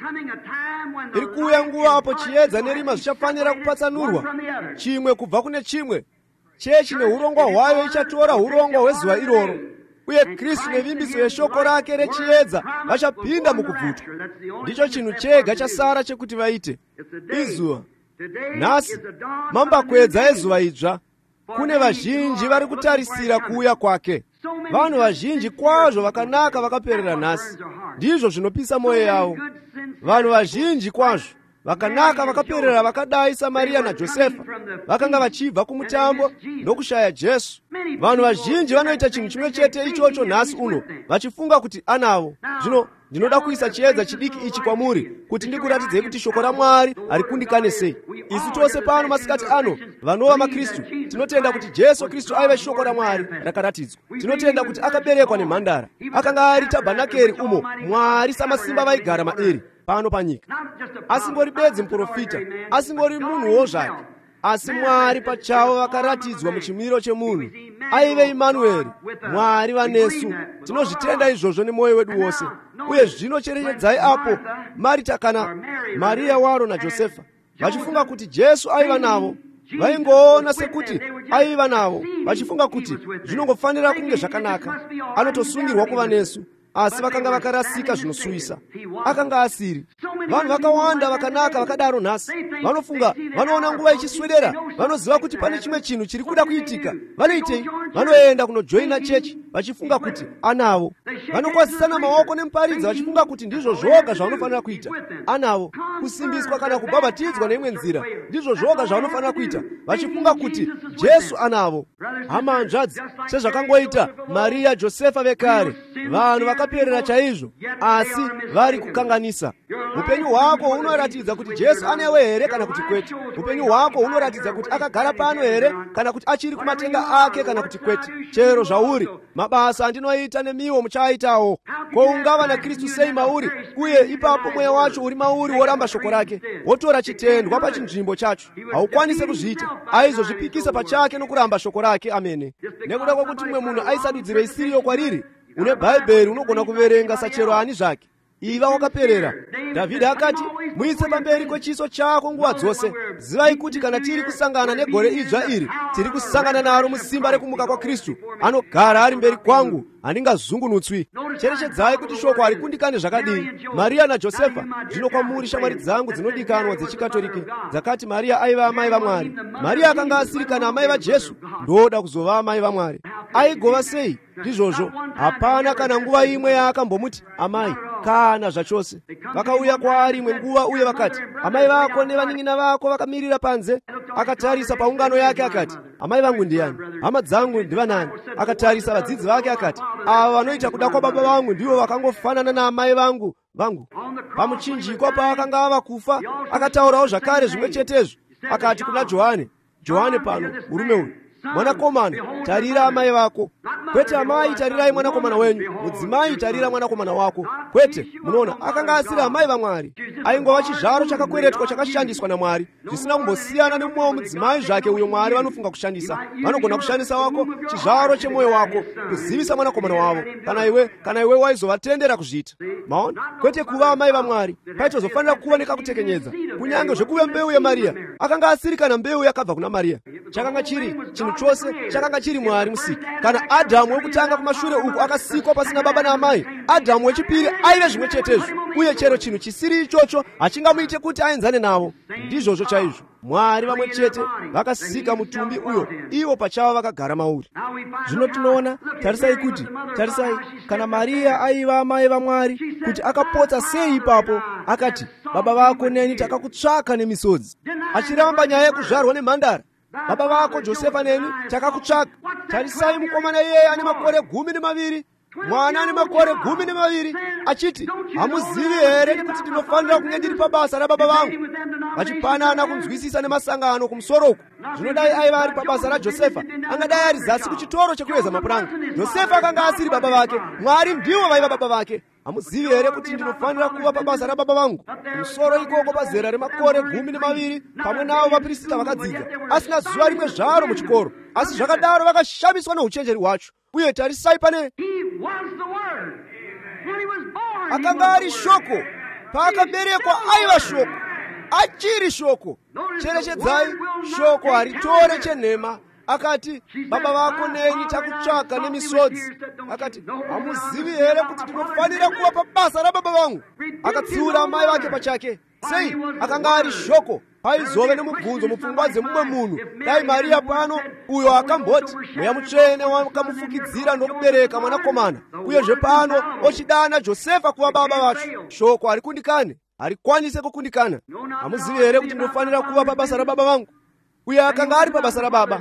Iri kuuya nguva apo chiedza nerima zvichafanira kupatsanurwa, chimwe kubva kune chimwe. Chechi neurongwa hwayo ichatora urongwa hwezuva iroro. Uye Kristu nevimbiso yeshoko rake rechiedza vachapinda mukubvuta. Ndicho chinhu chega chasara chekuti vaite. Izuva. Nhasi, mambakwedza ezuva idzva. Kune vazhinji vari kutarisira kuuya kwake. Vanhu vazhinji kwazvo vakanaka vakaperera nhasi. Ndizvo zvinopisa mwoyo yavo. Vanhu vazhinji kwazvo vakanaka vakaperera vakadai saMaria naJosefa vakanga vachibva kumutambo nokushaya Jesu. Vanhu vazhinji vanoita chinhu chimwe chete ichocho nhasi uno, vachifunga kuti anavo. Zvino ndinoda kuisa chiedza chidiki ichi kwamuri kuti ndikuratidzei kuti shoko raMwari harikundikane sei. Isu tose pano masikati ano vanova maKristu tinotenda kuti Jesu Kristu aiva shoko raMwari rakaratidzwa. Tinotenda kuti akaberekwa nemhandara, akanga ari tabhanakeri umo Mwari samasimba vaigara mairi pano panyika. Asingori bedzi muprofita, asingori munhuwo zvake, asi Mwari pachawo vakaratidzwa muchimiro chemunhu. Aive Imanueri, Mwari vanesu. Tinozvitenda izvozvo nemwoyo wedu wose. Uye zvino cherechedzai apo Marita kana Maria waro naJosefa vachifunga kuti Jesu aiva navo. Vaingoona sekuti aiva navo, vachifunga kuti zvinongofanira kunge zvakanaka, anotosungirwa kuva nesu. Asi vakanga vakarasika zvinosuyisa. Akanga asiri. Vanhu vakawanda vakanaka vakadaro nhasi. Vanofunga, vanoona nguva ichiswedera, vanoziva kuti pane chimwe chinhu chiri kuda kuitika. Vanoitei? Vanoenda kunojoina chechi vachifunga kuti anavo. Vanokwazisana maoko nemuparidzi vachifunga kuti ndizvo zvoga zvavanofanira kuita. Anavo. Kusimbiswa kana kubhabhatidzwa neimwe nzira ndizvo zvoga zvavanofanira kuita, vachifunga kuti Jesu anavo. Hama hanzvadzi, sezvakangoita Maria Josefa vekare, vanhu vakaperera chaizvo, asi vari kukanganisa. Upenyu hwako hunoratidza kuti Jesu anewe here kana kuti kwete. Upenyu hwako hunoratidza kuti akagara pano here kana kuti achiri kumatenga ake kana kuti kwete. Chero zvauri, mabasa andinoita nemiwo muchaitawo. Ko, ungava naKristu sei mauri, uye ipapo mweya wacho uri mauri woramba shoko rake, wotora chitendwa pachinzvimbo chacho. Haukwanise kuzviita, aizozvipikisa pachake nokuramba shoko rake. Amene. Nekuda kwokuti mumwe munhu aisadudzire isiriyo kwariri, une Bhaibheri unogona kuverenga sachero ani zvake. Iva wakaperera. Dhavhidhi akati, muise pamberi kwechiso chako nguva dzose. Zivai kuti kana tiri kusangana negore idzva iri, tiri kusangana naro musimba rekumuka kwa Kristu. Anogara ari mberi kwangu, handingazungunutswi. Cherechedzai kuti shoko harikundikane zvakadii. Maria naJosefa, zvino kwamuri shamwari dzangu dzinodikanwa dzechikatolike, dzakati Maria aiva amai vaMwari. Maria akanga asiri kana amai vaJesu, ndoda kuzova amai vaMwari. Aigova sei? Ndizvozvo, hapana kana nguva imwe yaakambomutsi amai kana zvachose. Vakauya kwaari imwe nguva uye vakati, amai vako nevaning'ina vako vakamirira panze. Akatarisa paungano yake akati, amai vangu ndiani? Hama dzangu ndivanani? Akatarisa vadzidzi vake akati, ava vanoita kuda kwa baba vangu ndivo vakangofanana naamai vangu. Pamuchinjikwa paakanga ava kufa, akataurawo zvakare zvimwe chetezvo. Akati kuna Johane, Johane pano, murume uyu, mwanakomana, tarira amai vako. Kwete amai, tarirai mwanakomana wenyu. Mudzimai, tarira mwanakomana wako. Kwete, munoona, akanga asiri amai vaMwari. Aingova chizvaro chakakweretwa chakashandiswa naMwari, zvisina kumbosiyana nemumwewo mudzimai zvake uyo Mwari vanofunga kushandisa. Vanogona kushandisa wako chizvaro chemwoyo wako kuzivisa mwanakomana wavo, kana iwe waizovatendera kuzviita. Maona, kwete kuva amai vaMwari, paitozofanira kuoneka kutekenyedza. Kunyange zvekuve mbeu yaMaria, akanga asiri kana mbeu yakabva kuna Maria. Chakanga chiri chinhu chose, chakanga chiri Mwari musiki. Kana Adhamu wekutanga kumashure uku akasikwa pasina baba naamai, Adhamu wechipiri aive zvimwe chetezvo. Uye chero chinhu chisiri ichocho hachingamuite kuti aenzane navo. Ndizvozvo chaizvo, Mwari vamwe chete vakasika mutumbi uyo, ivo pachavo vakagara mauri. Zvino tinoona, tarisai, kana Maria aiva amai vaMwari, kuti akapotsa sei ipapo, akati, baba vako neni takakutsvaka nemisodzi. Achiramba nyaya yekuzvarwa nemhandara. Baba vako Josefa neni takakutsvaka. Tarisai mukomana iyeye ane makore 12, mwana ane makore 12 achiti, hamuzivi here kuti ndinofanira kunge ndiri pabasa rababa vangu? Vachipanana kunzwisisa nemasangano kumusoroku. Zvinodai aiva ari pabasa raJosefa, angadai ari zasi kuchitoro chekuveza mapuranga. Josefa akanga asiri baba vake, Mwari ndiwo vaiva baba vake. Hamuzivi here kuti ndinofanira kuva pabasa rababa vangu? Musoro ikoko pazera remakore 12 pamwe navo vaprista vakadzidza, asina zuva rimwe zvaro muchikoro, asi zvakadaro vakashamiswa neuchenjeri hwacho. Uye tarisai pane akanga ari shoko, paakaberekwa aiva shoko, achiri shoko. Cherechedzai, shoko haritore chenhema. Akati, baba vako neni takutsvaka nemisodzi. Akati, hamuzivi here kuti ndinofanira kuva pabasa rababa vangu? Akatsiura mai vake pachake. Sei akanga ari shoko, paizove nemubvunzo mupfungwa dzemumwe munhu. Dai Mariya pano, uyo akamboti mweya mutsvene wakamufukidzira ndokubereka mwanakomana, uyezve pano ochidana Josefa kuva baba vacho. Shoko harikundikane, harikwanise kukundikana. Hamuzivi here kuti ndinofanira kuva pabasa rababa vangu? Uye akanga ari pabasa rababa,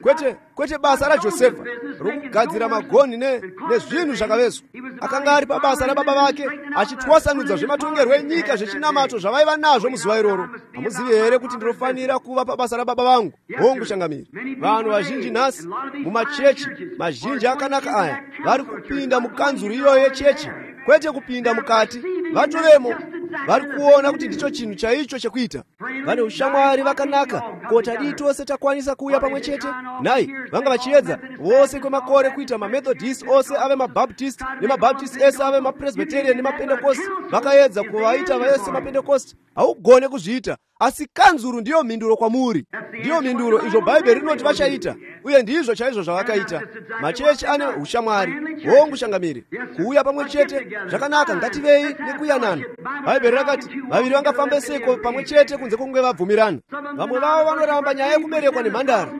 kwete basa raJosefa rokugadzira magoni nezvinhu zvakavezwa. Akanga ari pabasa rababa vake, achitwasanudza zvematongerwo enyika zvechinamato zvavaiva nazvo muzuva iroro. Hamuzivi here kuti ndinofanira kuva pabasa rababa vangu? Hongu shangamiri, vanhu vazhinji nhasi mumachechi mazhinji akanaka aya vari kupinda mukanzuru iyoyo yechechi, kwete kupinda mukati. Vatovemo vari kuona kuti ndicho chinhu chaicho chekuita. Vane ushamwari vakanaka, kota dii tose takwanisa kuuya pamwe chete. Nai vanga vachiedza vose kwemakore kuita mamethodist ose ave mabaptist, nemabaptist ese ave mapresbyterian nemapentecost. Vakaedza kuvaita vese mapentecost. Haugone kuzviita, asi kanzuru ndiyo mhinduro kwamuri. Ndiyo mhinduro izvo Bhaibheri rinoti vachaita, uye ndizvo chaizvo zvavakaita. Machechi ane ushamwari. Hongu shangamiri, kuuya pamwe chete zvakanaka, ngativei nekuyanana. Bhaibheri rakati vaviri vangafamba seiko pamwe chete kunze kwokunge vabvumirana. Vamwe vavo vanoramba nyaya yekuberekwa nemhandara.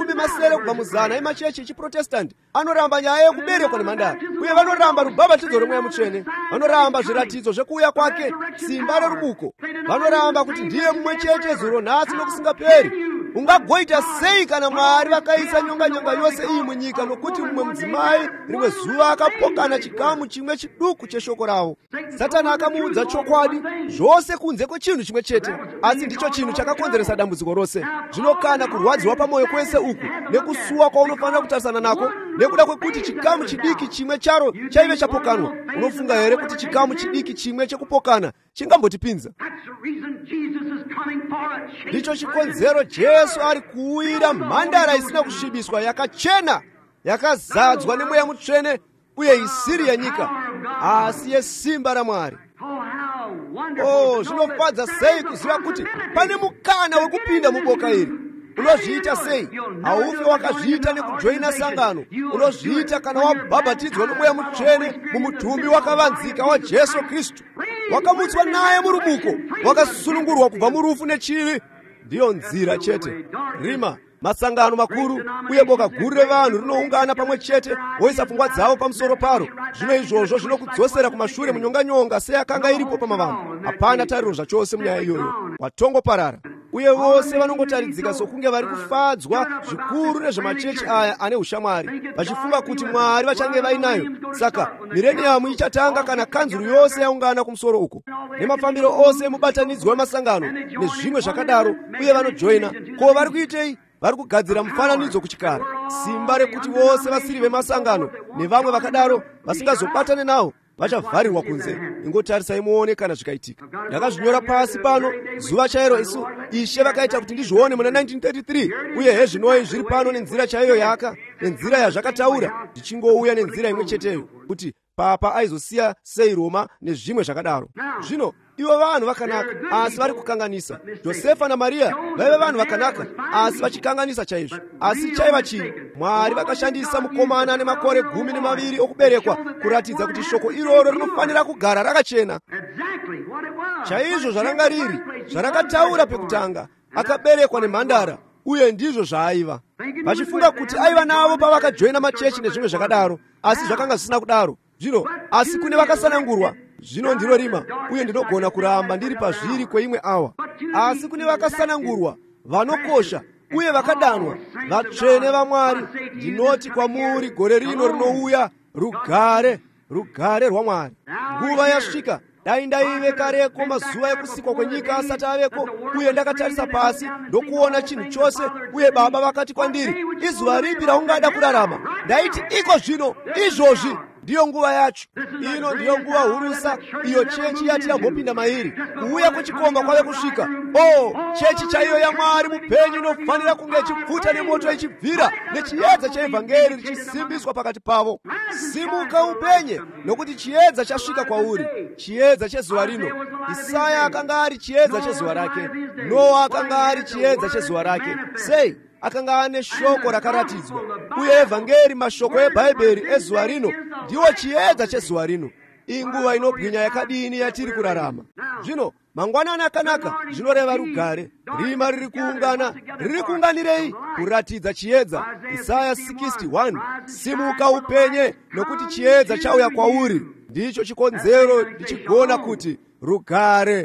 70 kubva muzana emachechi echiprotestanti anoramba nyaya yekuberekwa nemhandara, uye vanoramba rubhabhatidzo remweya mutsvene. Vanoramba zviratidzo zvekuuya kwake, simba rerubuko. Vanoramba kuti ndiye mumwe chete zuro nhasi nokusingaperi. Ungagoita sei kana Mwari vakaisa nyonganyonga yose iyi munyika, nokuti mumwe mudzimai rimwe zuva akapokana chikamu chimwe chiduku cheshoko ravo? Satani akamuudza chokwadi zvose kunze kwechinhu chimwe chete, asi ndicho chinhu chakakonzeresa dambudziko rose. Zvinokana kurwadziwa pamwoyo kwese uku, nekusuwa kwaunofanira kutarisana nako, nekuda kwekuti chikamu chidiki chimwe charo chaive chapokanwa. Unofunga here kuti chikamu chidiki chimwe chekupokana chingambotipinza? Ndicho chikonzero Jesu ari kuuyira mhandara isina kusvibiswa, yakachena, yakazadzwa nemweya mutsvene, uye isiri yenyika, asi yesimba raMwari. Oh, zvinofadza sei kuziva kuti pane mukana wekupinda muboka iri. Unozviita sei? Haufi wakazviita nekujoina sangano. Unozviita kana wabhabhatidzwa nomweya mutsvene mumutumbi wakavanzika waJesu Kristu, wakamutswa naye murubuko, wakasunungurwa kubva murufu nechivi. Ndiyo nzira chete. Rima masangano makuru uye boka guru revanhu rinoungana pamwe chete, voisa pfungwa dzavo pamusoro paro. Zvino izvozvo zvinokudzosera kumashure munyonganyonga seyakanga iripo pamavanhu. Hapana tariro zvachose munyaya iyoyo, watongoparara. Uye vose vanongotaridzika sokunge vari kufadzwa zvikuru nezvemachechi aya ane ushamwari, vachifunga kuti Mwari vachange vainayo. Saka mireniyamu ichatanga kana kanzuru yose yaungana kumusoro uko, nemafambiro ose emubatanidzwa wemasangano nezvimwe zvakadaro, uye vanojoina. Ko, vari kuitei? Vari kugadzira mufananidzo kuchikara, simba rekuti vose vasiri vemasangano nevamwe vakadaro vasingazobatane nawo vachavharirwa kunze. Ingotarisai muone kana zvikaitika. Ndakazvinyora pasi pano zuva chairo isu Ishe vakaita kuti ndizvione muna 1933, uye hezvinoi zviri pano nenzira chaiyo yaka, nenzira yazvakataura, zvichingouya nenzira imwe cheteyo, kuti Papa aizosiya sei Roma nezvimwe zvakadaro. Zvino ivo vanhu vakanaka, asi vari kukanganisa. Josefa naMariya vaive vanhu vakanaka, asi vachikanganisa chaizvo. Asi chaiva chii? Mwari vakashandisa mukomana nemakore 12 okuberekwa kuratidza kuti shoko iroro rinofanira kugara rakachena. Chaizvo zvaranga riri, zvarakataura pekutanga. Akaberekwa nemhandara, uye ndizvo zvaaiva. Vachifunga kuti aiva navo pavakajoina machechi nezvimwe zvakadaro, asi zvakanga zvisina kudaro. Zvino asi kune vakasanangurwa, zvino ndiro rima, uye ndinogona kuramba ndiri pazviri kweimwe awa. Asi kune vakasanangurwa, vanokosha uye vakadanwa, vatsvene vaMwari, ndinoti kwamuri gore rino rinouya, rugare rwa Mwari. Nguva yasvika. Dai ndaive kareko mazuva ekusikwa kwenyika asati aveko, uye ndakatarisa pasi ndokuona chinhu chose, uye Baba vakati kwandiri, izuva ripi raungada kurarama? Ndaiti, iko zvino, izvozvi ndiyo nguva yacho. Ino ndiyo nguva hurusa iyo chechi yati yambopinda mairi. Kuuya kwechikomba kwave kusvika. Chechi chaiyo yaMwari mupenyu inofanira kunge ichipfuta nemoto ichibvira nechiedza cheevhangeri richisimbiswa pakati pavo. Simuka upenye, nokuti chiedza chasvika kwauri, chiedza chezuva rino. Isaya akanga ari chiedza chezuva rake. Noa akanga ari chiedza chezuva rake. Sei akanga ane shoko rakaratidzwa, uye evhangeri, mashoko eBhaibheri ezuva rino, ndiwo chiedza chezuva rino. Inguva inobwinya yakadini yatiri kurarama zvino. Mangwanani akanaka zvinoreva rugare. Rima riri kuungana, riri kuunganirei? Kuratidza chiedza. Isaya 61, simuka upenye, nokuti chiedza chauya kwauri. Ndicho chikonzero ndichigona kuti rugare.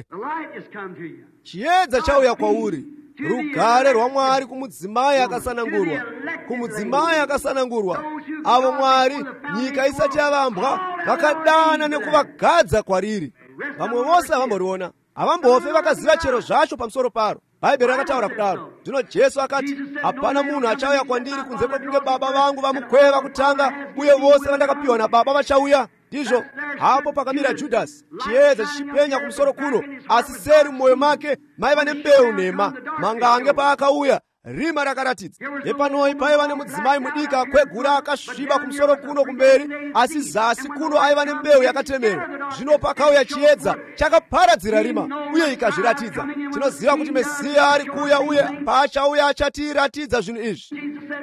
Chiedza chauya kwauri. Rugare rwaMwari kumudzimai akasanangurwa, kumudzimai akasanangurwa, avo Mwari nyika isati yavambwa vakadana nekuvagadza kwariri. Vamwe vose havamboriona, havambofe vakaziva chero zvacho pamusoro paro. Bhaibheri rakataura kudaro. Zvino Jesu akati, hapana munhu achauya kwandiri kunze kwokunge Baba vangu vamukweva kutanga, uye vose vandakapiwa naBaba vachauya. Ndizvo hapo pakamira Judhasi, chiedza chichipenya kumusoro kuno, asi seri mumwoyo make maiva nembeu nhema. Mangange paakauya, rima rakaratidza. Nepanoi paiva nemudzimai mudiki akwegura akasviba kumusoro kuno kumberi, asi zasi kuno aiva nembeu yakatemerwa. Zvino pakauya chiedza chakaparadzira rima, uye ikazviratidza. Tinoziva kuti Mesiya ari kuuya, uye paachauya achatiratidza zvinhu izvi.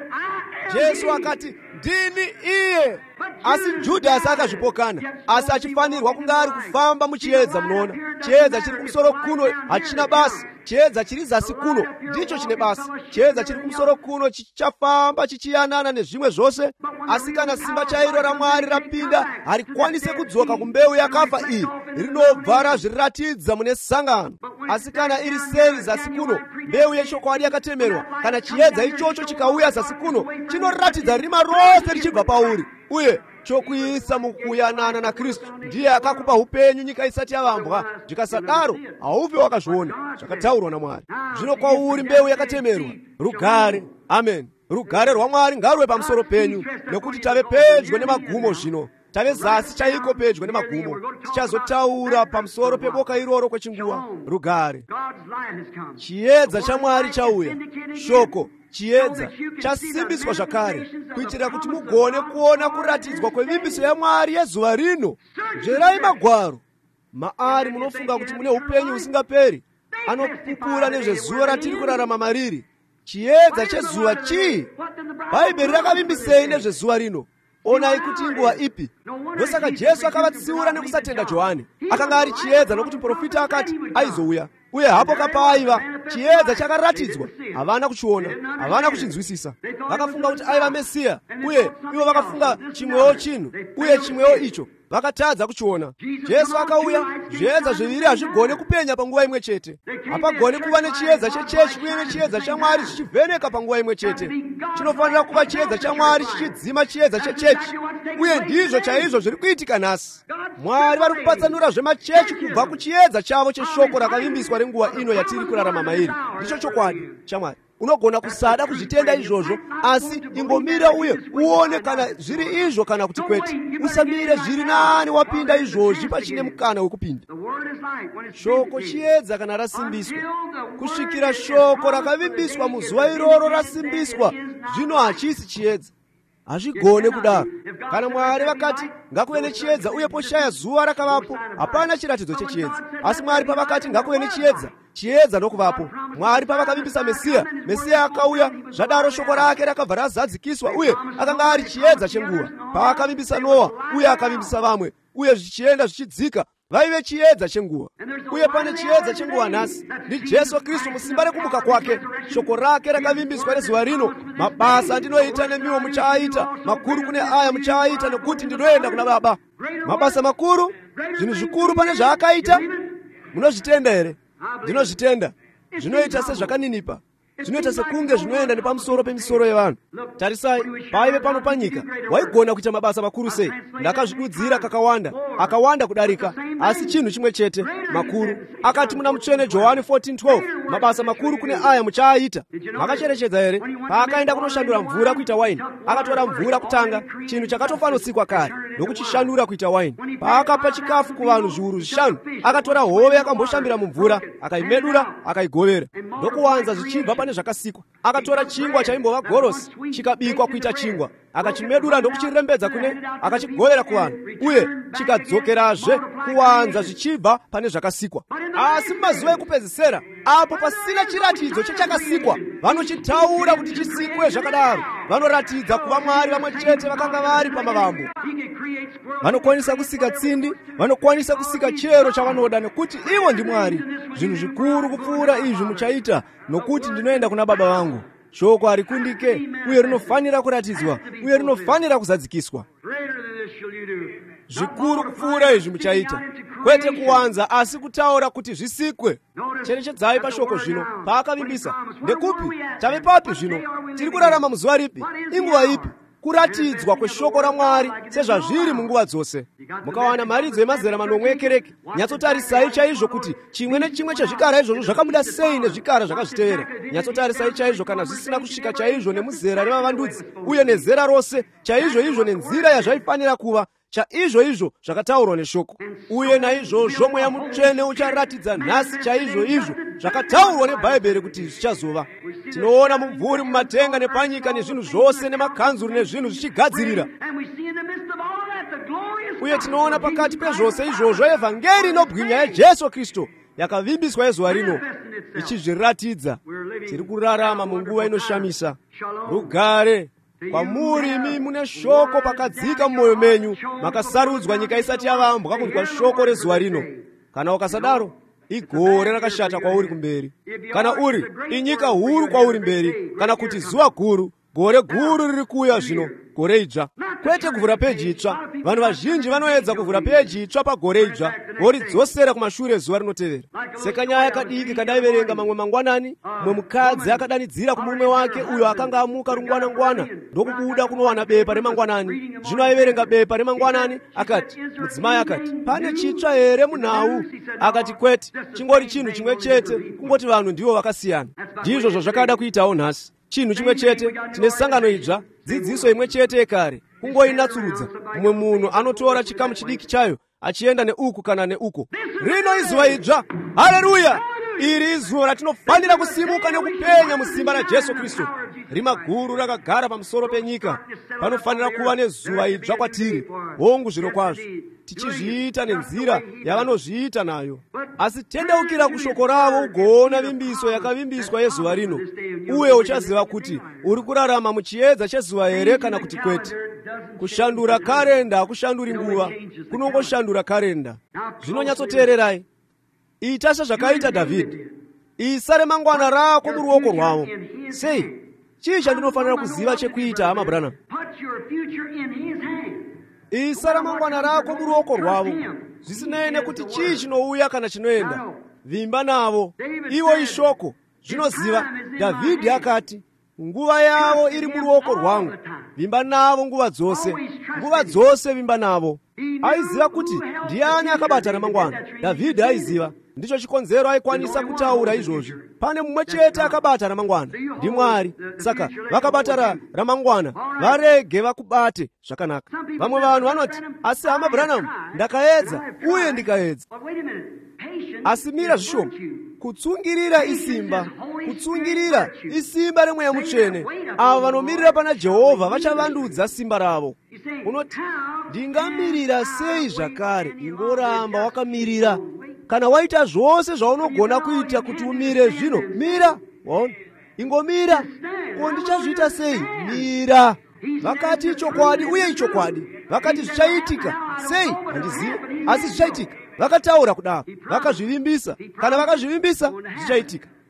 Jesu akati, ndini iye. Asi Judhasi akazvipokana, asi achifanirwa kunge ari kufamba muchiedza. Munoona, chiedza chiri kumusoro kuno hachina basa, chiedza chiri zasi kuno ndicho chine basa. Chiedza chiri kumusoro kuno chichafamba chichiyanana nezvimwe zvose, asi kana simba chairo raMwari rapinda, harikwanise kudzoka kumbeu yakafa iyi, rinobva razviratidza mune sangano. Asi kana iri seri zasi kuno, mbeu yechokwadi yakatemerwa, kana chiedza ichocho chikauya zasi kuno, chinoratidza rima rose richibva pauri, uye chokuisa mukuyanana naKristu. Ndiye akakupa upenyu nyika isati yavambwa. Zvikasadaro haufi wakazviona zvakataurwa naMwari. Zvino kwauri mbeu yakatemerwa, rugare. Amen. Rugare rwaMwari ngaruve pamusoro penyu, nokuti tave pedyo nemagumo zvino. Tave zasi chaiko pedyo nemagumo. Tichazotaura pamusoro peboka iroro kwechinguva. Rugare. Chiedza chaMwari chauya. Shoko chiedza chasimbiswa zvakare, kuitira kuti mugone kuona kuratidzwa kwevimbiso yaMwari yezuva rino. Njerai magwaro maari munofunga kuti mune upenyu husingaperi, anopupura nezvezuva ratiri kurarama mariri. Chiedza chezuva chii? Bhaibheri rakavimbisei nezvezuva rino? Onai kuti inguva ipi. Ndosaka Jesu akavatsiura nekusatenda Johani. Akanga ari chiedza nokuti muprofita akati aizouya, uye hapo kapaiva chiedza chakaratidzwa. Havana kuchiona, havana kuchinzwisisa. Vakafunga kuti aiva Mesiya, uye ivo vakafunga chimwewo chinhu, uye chimwewo icho vakatadza kuchiona. Jesu akauya, zviedza zviviri hazvigone kupenya panguva imwe chete. Hapagone kuva nechiedza chechechi uye nechiedza chaMwari chichivheneka panguva imwe chete. Chinofanira kuva chiedza chaMwari chichidzima chiedza chechechi, uye ndizvo chaizvo zviri kuitika nhasi. Mwari vari kupatsanura zvemachechi kubva kuchiedza chavo cheshoko rakavimbiswa renguva ino yatiri kurarama mairi. Ndicho chokwadi chaMwari. Unogona kusada kuzvitenda izvozvo, asi ingomira uye uone kana zviri izvo kana kuti kwete. Usamire zviri nani wapinda izvozvi pachine mukana wekupinda. Shoko chiedza kana rasimbiswa, kusvikira shoko rakavimbiswa muzuva iroro rasimbiswa, zvino hachisi chiedza. Hazvigone kudaro. Kana Mwari vakati ngakuve nechiedza uye poshaya zuva rakavapo, hapana chiratidzo chechiedza. Asi Mwari pavakati ngakuve nechiedza, chiedza ndokuvapo. Mwari pavakavimbisa Mesiya, Mesiya akauya, zvadaro shoko rake rakabva razadzikiswa, uye akanga ari chiedza chenguva. Paakavimbisa Noa, uye akavimbisa vamwe, uye zvichienda zvichidzika, vaive chiedza chenguva. Uye pane chiedza chenguva nhasi, ndi Jesu Kristu musimba rekumuka kwake. Shoko rake rakavimbiswa rezuva rino. Mabasa andinoita nemiwo muchaaita, makuru kune aya muchaaita, nokuti ndinoenda kuna Baba. Mabasa makuru, zvinhu zvikuru pane zvaakaita. Munozvitenda here? Ndinozvitenda. Zvinoita sezvakaninipa. zvinoita sekunge zvinoenda nepamusoro pemisoro yevanhu. Tarisai, paive pano panyika waigona kuita mabasa makuru sei. Ndakazvidudzira akawanda kudarika, asi chinhu chimwe chete, makuru. Akati muna mutsvene Johani 14:12, mabasa makuru kune aya muchaaita. Makacherechedza here? Paakaenda kunoshandura mvura kuita waini, akatora mvura kutanga, chinhu chakatofanosikwa kare, ndokuchishandura kuita waini. Paakapa chikafu kuvanhu zviuru 5, akatora hove akamboshambira mumvura, akaimedura, akaigovera, ndokuwanza zvichibva pane zvakasikwa. Akatora chingwa chaimbova gorosi, chikabikwa kuita chingwa, akachimedura ndokuchirembedza kune, akachigovera kuvanhu, uye chikadzokerazve kuwanza zvichibva pane zvakasikwa. Asi mumazuva ekupedzisira, apo pasina chiratidzo chechakasikwa, vanochitaura kuti chisikwe zvakadaro. Vanoratidza kuva mwari vamwe chete vakanga vari pamavambo. Vanokwanisa kusika tsindi, vanokwanisa kusika chero chavanoda, nekuti ivo ndi mwari. Zvinhu zvikuru kupfuura izvi muchaita, nokuti ndinoenda kuna Baba vangu. Shoko harikundike, uye rinofanira kuratidzwa, uye rinofanira kuzadzikiswa. Zvikuru kupfuura izvi muchaita, kwete kuwanza asi kutaura kuti zvisikwe. Cherechedzai pashoko zvino, paakavimbisa. Ndekupi? Tave papi zvino? Tiri kurarama muzuva ripi? Inguva ipi? Kuratidzwa kweshoko raMwari sezvazviri munguva dzose. Mukawana maridzo emazera manomwe ekereke, nyatsotarisai chaizvo kuti chimwe nechimwe chezvikara izvozvo zvakabuda sei nezvikara zvakazvitevera. Nyatsotarisai chaizvo kana zvisina kusvika chaizvo nemuzera remavandudzi, uye nezera rose chaizvo izvo nenzira yazvaifanira kuva, chaizvo izvo zvakataurwa neshoko. Uye naizvozvo Mweya Mutsvene ucharatidza nhasi chaizvo izvo zvakataurwa nebhaibheri kuti zvichazova. Tinoona mumvuri mumatenga nepanyika nezvinhu zvose nemakanzuru nezvinhu zvichigadzirira. Uye tinoona pakati pezvose izvozvo evhangeri inobwinya yaJesu Kristu yakavimbiswa yezuva rino ichizviratidza. Tiri kurarama munguva inoshamisa. Rugare kwamuri imi mune shoko pakadzika mumwoyo menyu, makasarudzwa nyika isati yavambwa kunzwa shoko rezuva rino. Kana ukasadaro, igore rakashata kwauri kumberi. Kana uri inyika huru kwauri mberi, kana kuti zuva guru, gore guru riri kuuya zvino, gore idzva. Kwete kuvhura peji itsva. Vanhu vazhinji vanoedza kuvhura peji itsva pagore idzva, voridzosera kumashure zuva rinotevera. Sekanyaya kadiki kadaiverenga mamwe mangwanani, mumwe mukadzi akadanidzira kumurume wake uyo akanga amuka rungwana-ngwana ndokubuda kunowana bepa remangwanani. Zvino aiverenga bepa remangwanani, akati, mudzimai akati, pane chitsva here munhau? Akati, kwete, chingori chinhu chimwe chete, kungoti vanhu ndivo vakasiyana. Ndizvo zvazvakada kuitawo nhasi. Chinhu chimwe chete, tine sangano idzva, dzidziso imwe chete yekare, kungoinatsurudza. Mumwe munhu anotora chikamu chidiki chayo achienda neuku kana neuko. Rino izuva idzva. Haleluya! Iri izuva ratinofanira kusimuka nekupenya musimba raJesu Kristu. Rima guru rakagara pamusoro penyika. Panofanira kuva nezuva idzva kwatiri. Hongu zvino kwazvo. Tichizviita nenzira yavanozviita nayo. Asi tendeukira kushoko ravo ugoona vimbiso yakavimbiswa yezuva rino. Uye uchaziva kuti uri kurarama muchiedza chezuva here kana kuti kwete. Kushandura karenda hakushanduri nguva, kunongoshandura karenda. Zvinonyatsoteererai. Ita sezvakaita Dhavhidhi. Isa remangwana rako muruoko rwavo. Sei? Chii chandinofanira kuziva chekuita, hama Branham? Isa ramangwana rako muruoko rwavo. Zvisinei nekuti chii chinouya kana chinoenda. Vimba navo. Ivo ishoko. Zvinoziva. Dhavhidhi akati, nguva yavo iri muruoko rwangu. Vimba navo nguva dzose. Nguva dzose vimba navo. Aiziva kuti ndiani akabata ramangwana. Dhavhidhi aiziva. Ndicho chikonzero aikwanisa kutaura izvozvi. Pane mumwe chete akabata ramangwana, ndi Mwari. Saka vakabata ramangwana, varege vakubate zvakanaka. Vamwe vanhu vanoti, asi hama Branham, ndakaedza uye ndikaedza. Asi mira zvishoma. Kutsungirira isimba, kutsungirira isimba reMweya Mutsvene. Ava vanomirira pana Jehovha vachavandudza simba ravo. Unoti, ndingamirira sei zvakare? Ingoramba wakamirira. Kana waita zvose zvaunogona kuita kuti umire zvino, mira. Waona? Ingomira. Ko ndichazviita sei? Mira. Vakati ichokwadi uye ichokwadi. Vakati zvichaitika sei? Handizivi. Asi zvichaitika. Vakataura kudaro. Vakazvivimbisa. Kana vakazvivimbisa, zvichaitika.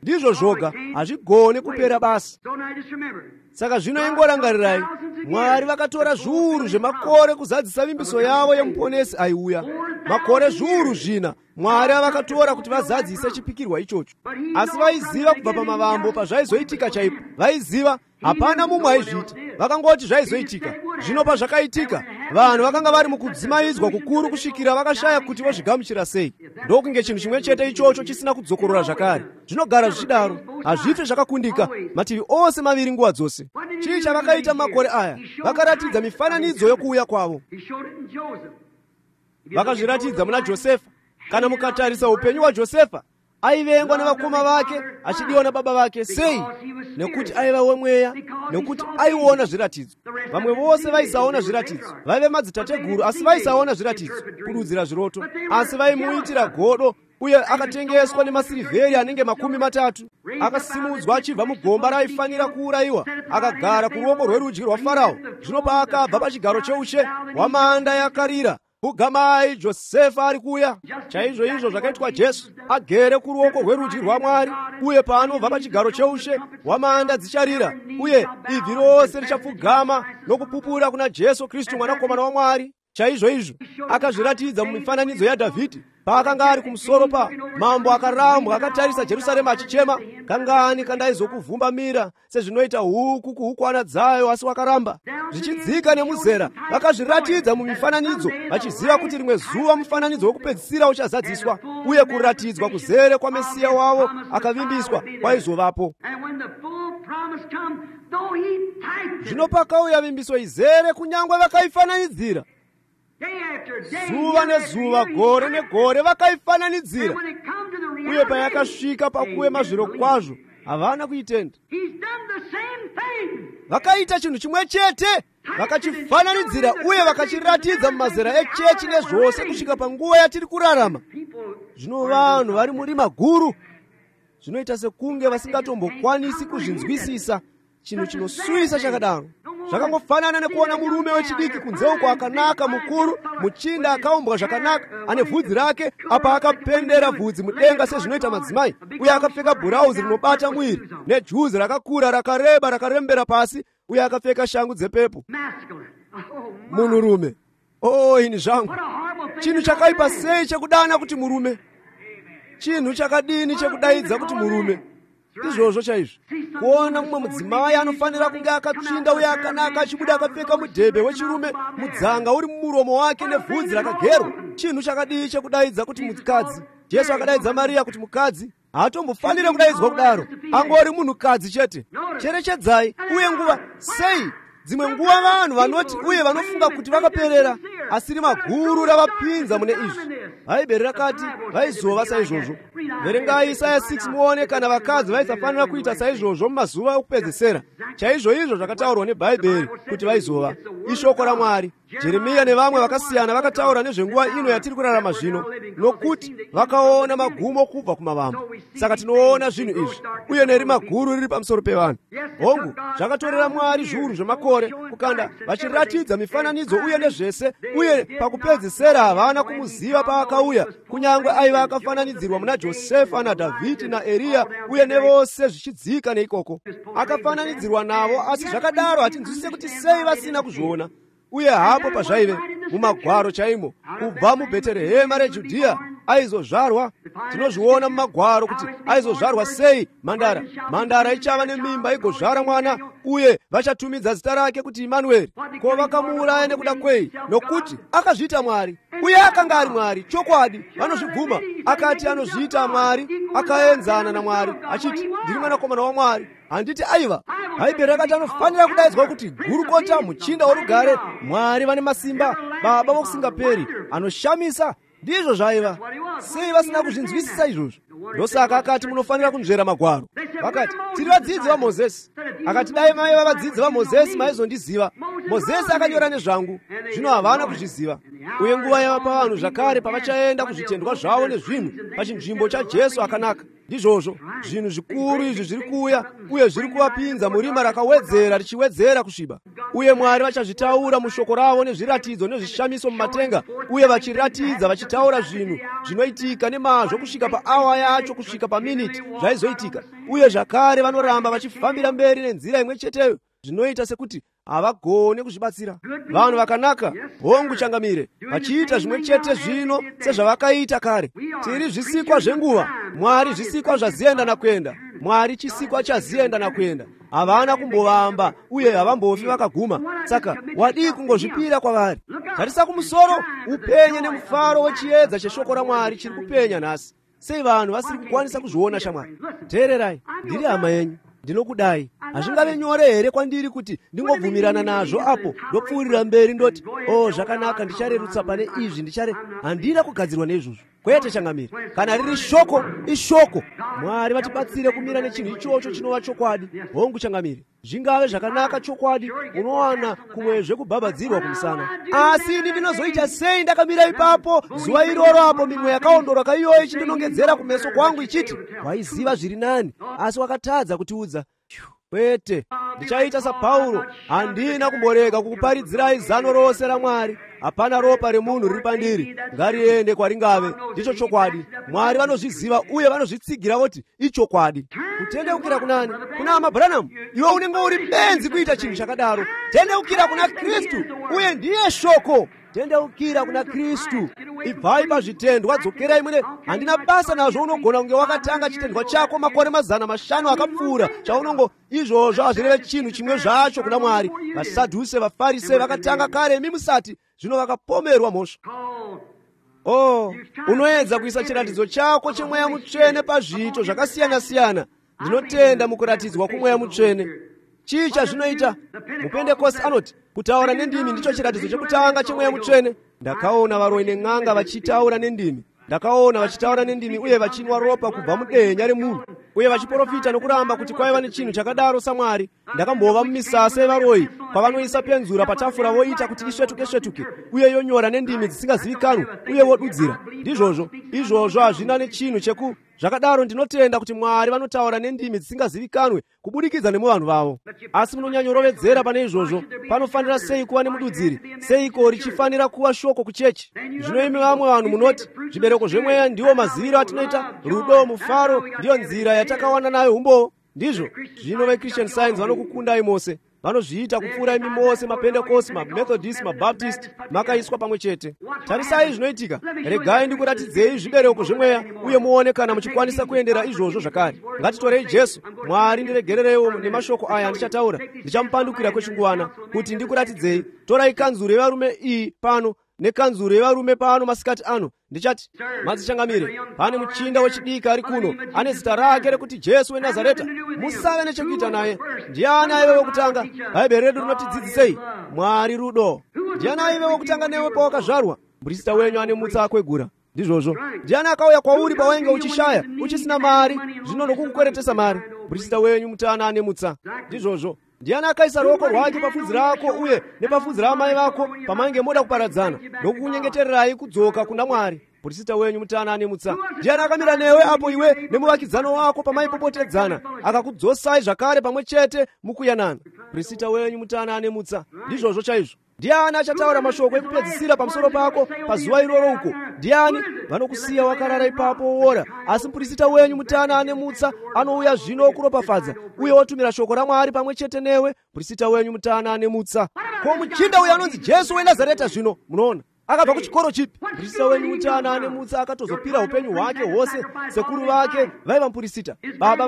ndizvo zvoga, hazvigone kupera basi. Saka zvino ingorangarirai, Mwari vakatora zviuru zvemakore kuzadzisa vimbiso yavo yemuponesi aiuya. Makore zviuru zvina Mwari avakatora kuti vazadzise chipikirwa ichocho. Asi vaiziva kubva pamavambo pazvaizoitika chaipo. Vaiziva, hapana mumwe aizviita. Vakangoti zvaizoitika. Zvino pazvakaitika, vanhu vakanga vari mukudzimaidzwa kukuru kusvikira vakashaya kuti vozvigamuchira sei. Ndokunge chinhu chimwe chete ichocho chisina kudzokorora zvakare. Zvinogara zvichidaro, hazvife zvakakundika mativi ose maviri nguva dzose. Chii chavakaita makore aya? Vakaratidza mifananidzo yokuuya kwavo. Vakazviratidza muna Josefa. Kana mukatarisa upenyu hwaJosefa, aivengwa navakoma vake, achidiwa nababa vake sei? Nekuti aiva wemweya, nekuti aiona zviratidzo. Vamwe vose vaisaona zviratidzo. Vaive madzitateguru asi vaisaona zviratidzo, kududzira zviroto. Asi vaimuitira godo, uye akatengeswa nemasirivheri anenge 30. Akasimudzwa achibva mugomba raifanira kuurayiwa, akagara kuruoko rwerudyi rwaFarao. Zvino paakabva pachigaro cheushe, hwamanda yakarira, Ugamai, Josefa ari kuuya. Chaizvo izvo zvakaitwa Jesu, agere kuruoko rwerudyi rwaMwari, uye paanobva pachigaro cheushe, hwamanda dzicharira, uye ibvi rose richapfugama nokupupura kuna Jesu Kristu mwanakomana waMwari. Chaizvo izvo akazviratidza mumifananidzo yaDhavhidhi paakanga ari kumusoro pa mambo akarambwa, akatarisa Jerusarema achichema, kangani kandaizokuvhumbamira sezvinoita huku kuhukwana dzayo, asi wakaramba. Zvichidzika nemuzera vakazviratidza mumifananidzo, vachiziva kuti rimwe zuva mufananidzo wokupedzisira uchazadziswa, uye kuratidzwa kuzere kwa Mesiya wavo akavimbiswa kwaizovapo. Zvino pakauya vimbiso izere kunyangwe vakaifananidzira. Zuva nezuva, gore negore vakaifananidzira, uye payakasvika pakuema zviro kwazvo havana kuitenda. Vakaita chinhu chimwe chete, vakachifananidzira uye vakachiratidza mumazera echechi nezvose kusvika panguva yatiri kurarama. Zvino vanhu vari murima guru, zvinoita sekunge vasingatombokwanisi kuzvinzwisisa chinhu chinosuyisa chakadaro. Zvakangofanana nekuona murume wechidiki kunze uko akanaka, mukuru, muchinda akaumbwa zvakanaka, ane vhudzi rake apa akapendera vhudzi mudenga sezvinoita madzimai, uye akapfeka bhurauzi rinobata mwiri nejuzi rakakura rakareba rakarembera pasi, uye akapfeka shangu dzepepo. Munhurume, ini zvangu, chinhu chakaipa sei chekudana kuti murume? Chinhu chakadini chekudaidza kuti murume? Izvozvo chaizvo, kuona mumwe mudzimai anofanira kunge akatsvinda uye akanaka achibuda akapfeka mudhebhe wechirume, mudzanga uri mumuromo wake nevhudzi rakagerwa. Chinhu chakadii chekudaidza kuti mukadzi? Jesu akadaidza Mariya kuti mukadzi. Haatombofanire kudaidzwa kudaro, angori munhukadzi chete. Cherechedzai, uye nguva sei? Dzimwe nguva vanhu vanoti uye vanofunga kuti vakaperera, asi rima guru ravapinza mune izvi. Bhaibheri rakati vaizova saizvozvo. Verengai Isaya 6 muone kana vakadzi vaisafanira kuita saizvozvo mumazuva okupedzisira. Chaizvo izvo zvakataurwa neBhaibheri kuti vaizova. Ishoko raMwari. Jeremiya nevamwe vakasiyana vakataura nezvenguva ino yatiri kurarama zvino, nokuti vakaona magumo kubva kumavambo. Saka tinoona zvinhu izvi, uye nerima guru riri pamusoro pevanhu. Hongu, zvakatorera Mwari zviuru zvemakore kukanda vachiratidza mifananidzo uye nezvese, uye pakupedzisira havana kumuziva paakauya, kunyangwe aiva akafananidzirwa muna Josefa naDhavhidhi naEriya, uye nevose zvichidzika neikoko. Akafananidzirwa navo, asi zvakadaro hatinzwisise kuti sei vasina kuzviona. Uye hapo pazvaive mumagwaro chaimo, kubva muBheterehema reJudhiya aizozvarwa. Tinozviona mumagwaro kuti aizozvarwa sei mhandara ichava nemimba igozvara mwana, uye vachatumidza zita rake kuti Imanueri. Ko, vakamuuraya nekuda kwei? Nokuti akazviita Mwari, uye akanga ari Mwari chokwadi. Vanozvibvuma, akati anozviita Mwari, akaenzana naMwari achiti ndiri mwanakomana waMwari. Handiti aiva? Bhaibheri rakati anofanira kudaidzwa kuti gurukota, muchinda worugare, Mwari vane masimba, baba vokusingaperi, anoshamisa. Ndizvo zvaiva. Sei vasina kuzvinzwisisa izvozvo? Ndosaka akati munofanira kunzvera magwaro. Vakati tiri vadzidzi vaMozisi. Akati dai maiva vadzidzi vaMozisi maizondiziva. Mozisi akanyora nezvangu, zvino havana kuzviziva. uye nguva yapa vanhu zvakare pavachaenda kuzvitendwa zvavo nezvinhu pachinzvimbo chajesu akanaka. Ndizvozvo zvinhu zvikuru izvi zviri kuuya, uye zviri kuvapinza murima rakawedzera richiwedzera kusviba. Uye Mwari vachazvitaura mushoko ravo nezviratidzo nezvishamiso mumatenga, uye vachiratidza vachitaura zvinhu zvinoitika nemazvo kusvika paawa yacho, kusvika paminiti zvaizoitika. Uye zvakare vanoramba vachifambira mberi nenzira imwe cheteyo, zvinoita sekuti havagone kuzvibatsira. Vanhu vakanaka, hongu changamire, vachiita zvimwe chete zvino sezvavakaita kare. Tiri zvisikwa zvenguva, Mwari zvisikwa zvazienda nakuenda. Mwari chisikwa chazienda nakuenda. Havana kumbovamba uye havambofi vakaguma. Saka wadii kungozvipira kwavari. Tarisa kumusoro, upenye nemufaro wechiedza cheshoko raMwari chiri kupenya nhasi. Sei vanhu vasiri kukwanisa kuzviona shamwari? Teererai, ndiri hama yenyu, ndinokudai. Hazvingave nyore here kwandiri kuti ndingobvumirana nazvo apo ndopfuurira mberi ndoti, zvakanaka, ndicharerutsa pane izvi, handina kugadzirwa neizvozvo. Kwete changamire, kana riri shoko ishoko. Mwari vatibatsire kumira nechinhu ichocho chinova chokwadi. Hongu changamire, zvingave zvakanaka chokwadi, unowana kumwezve kubhabhadzirwa kumusana. Asi ini ndinozoita sei ndakamira ipapo zuva iroro apo mimwe yakaondoroka iyoyo ichindinongedzera kumeso kwangu ichiti, waiziva zviri nani, asi wakatadza kutiudza. Kwete, ndichaita saPauro, handina kumborega kukuparidzirai zano rose raMwari. Hapana ropa remunhu riri pandiri, ngariende kwaringave. Ndicho chokwadi. Mwari vanozviziva uye vanozvitsigira kuti ichokwadi. Kutendeukira kunani? Kuna hama Branham, iwe unenge uri benzi kuita chinhu chakadaro. Tendeukira kuna Kristu, uye ndiye shoko. Tendeukira kuna Kristu. Ibvai pazvitendwa, dzokerai mune. Handina basa nazvo. Unogona kunge wakatanga chitendwa chako makore 500 akapfuura, chaunongo izvozvo hazvireve chinhu chimwe zvacho kuna Mwari. VaSadhuse, vaFarise vakatanga kare, imi musati. Zvino vakapomerwa mhosva. Unoedza kuisa chiratidzo chako chemweya mutsvene pazviito zvakasiyana-siyana. Ndinotenda mukuratidzwa kwomweya mutsvene. Chii chazvinoita? Mupendekosti anoti kutaura nendimi ndicho chiratidzo chekutanga chemweya mutsvene. Ndakaona varoi nen'anga vachitaura nendimi. Ndakaona vachitaura nendimi uye vachinwa ropa kubva mudehenya remunhu, uye vachiprofita nokuramba kuti kwaiva nechinhu chakadaro saMwari. Ndakambova mumisasa yevaroi pavanoisa penzura patafura voita kuti isvetuke-svetuke, uye yonyora nendimi dzisingazivikanwe uye vodudzira. Ndizvozvo, izvozvo hazvina nechinhu cheku. Zvakadaro ndinotenda kuti Mwari vanotaura nendimi dzisingazivikanwe kubudikidza nemuvanhu vavo. Asi munonyanyorovedzera pane izvozvo, panofanira sei kuva nemududziri? Seiko richifanira kuva shoko kuchechi? Zvino imi vamwe vanhu munoti zvibereko zvemweya ndiwo maziviro atinoita, rudo, mufaro ndiyo nzira yatakawana nayo umbowo. Ndizvo zvino veChristian Science vanokukundai mose. Vanozviita kupfuura imi mose, maPentecost, maMethodist, maBaptist, makaiswa pamwe chete. Tarisai zvinoitika. Regai ndikuratidzei zvibereko zvemweya uye muone kana muchikwanisa kuendera izvozvo zvakare. Ngatitorei Jesu. Mwari ndiregerereiwo nemashoko aya ndichataura. Ndichamupandukira kwechinguvana kuti ndikuratidzei. Torai kanzuro yevarume iyi pano nekanzuro yevarume pano masikati ano. Ndichati, madzichangamire, pane muchinda wechidiki ari kuno, ane zita rake rekuti Jesu weNazareta. Musave nechekuita naye. Ndiani aive wokutanga? Bhaibheri redu rinotidzidzisei? Mwari rudo. Ndiani aive wokutanga newe pawakazvarwa? Muprista wenyu ane mutsa akwegura. Ndizvozvo. Ndiani akauya kwauri pawainge uchishaya, uchisina mari, zvino nokukukweretesa mari? Muprista wenyu mutana ane mutsa. Ndizvozvo. Ndiani akaisa ruoko rwake papfudzi rako uye nepapfudzi ramai vako pamainge moda kuparadzana nokukunyengetererai kudzoka kuna Mwari? Muprista wenyu mutana ane mutsa. Ndiani akamira newe apo iwe nemuvakidzano wako pamaipopotedzana akakudzosai zvakare pamwe chete mukuyanana? Muprista wenyu mutana ane mutsa. Ndizvozvo chaizvo. Ndiani achataura mashoko ekupedzisira pamusoro pako pazuva iroro uko? Ndiani? Vanokusiya wakarara ipapo woora. Asi muprista wenyu mutana ane mutsa anouya zvino kuropafadza uye otumira shoko raMwari pamwe chete newe. Muprista wenyu mutana ane mutsa. Ko muchinda uyo anonzi Jesu weNazareta zvino, munoona akabva kuchikoro chipi? Muprista wenyu mutana ane mutsa akatozopira upenyu hwake hwose. Sekuru vake vaiva muprista,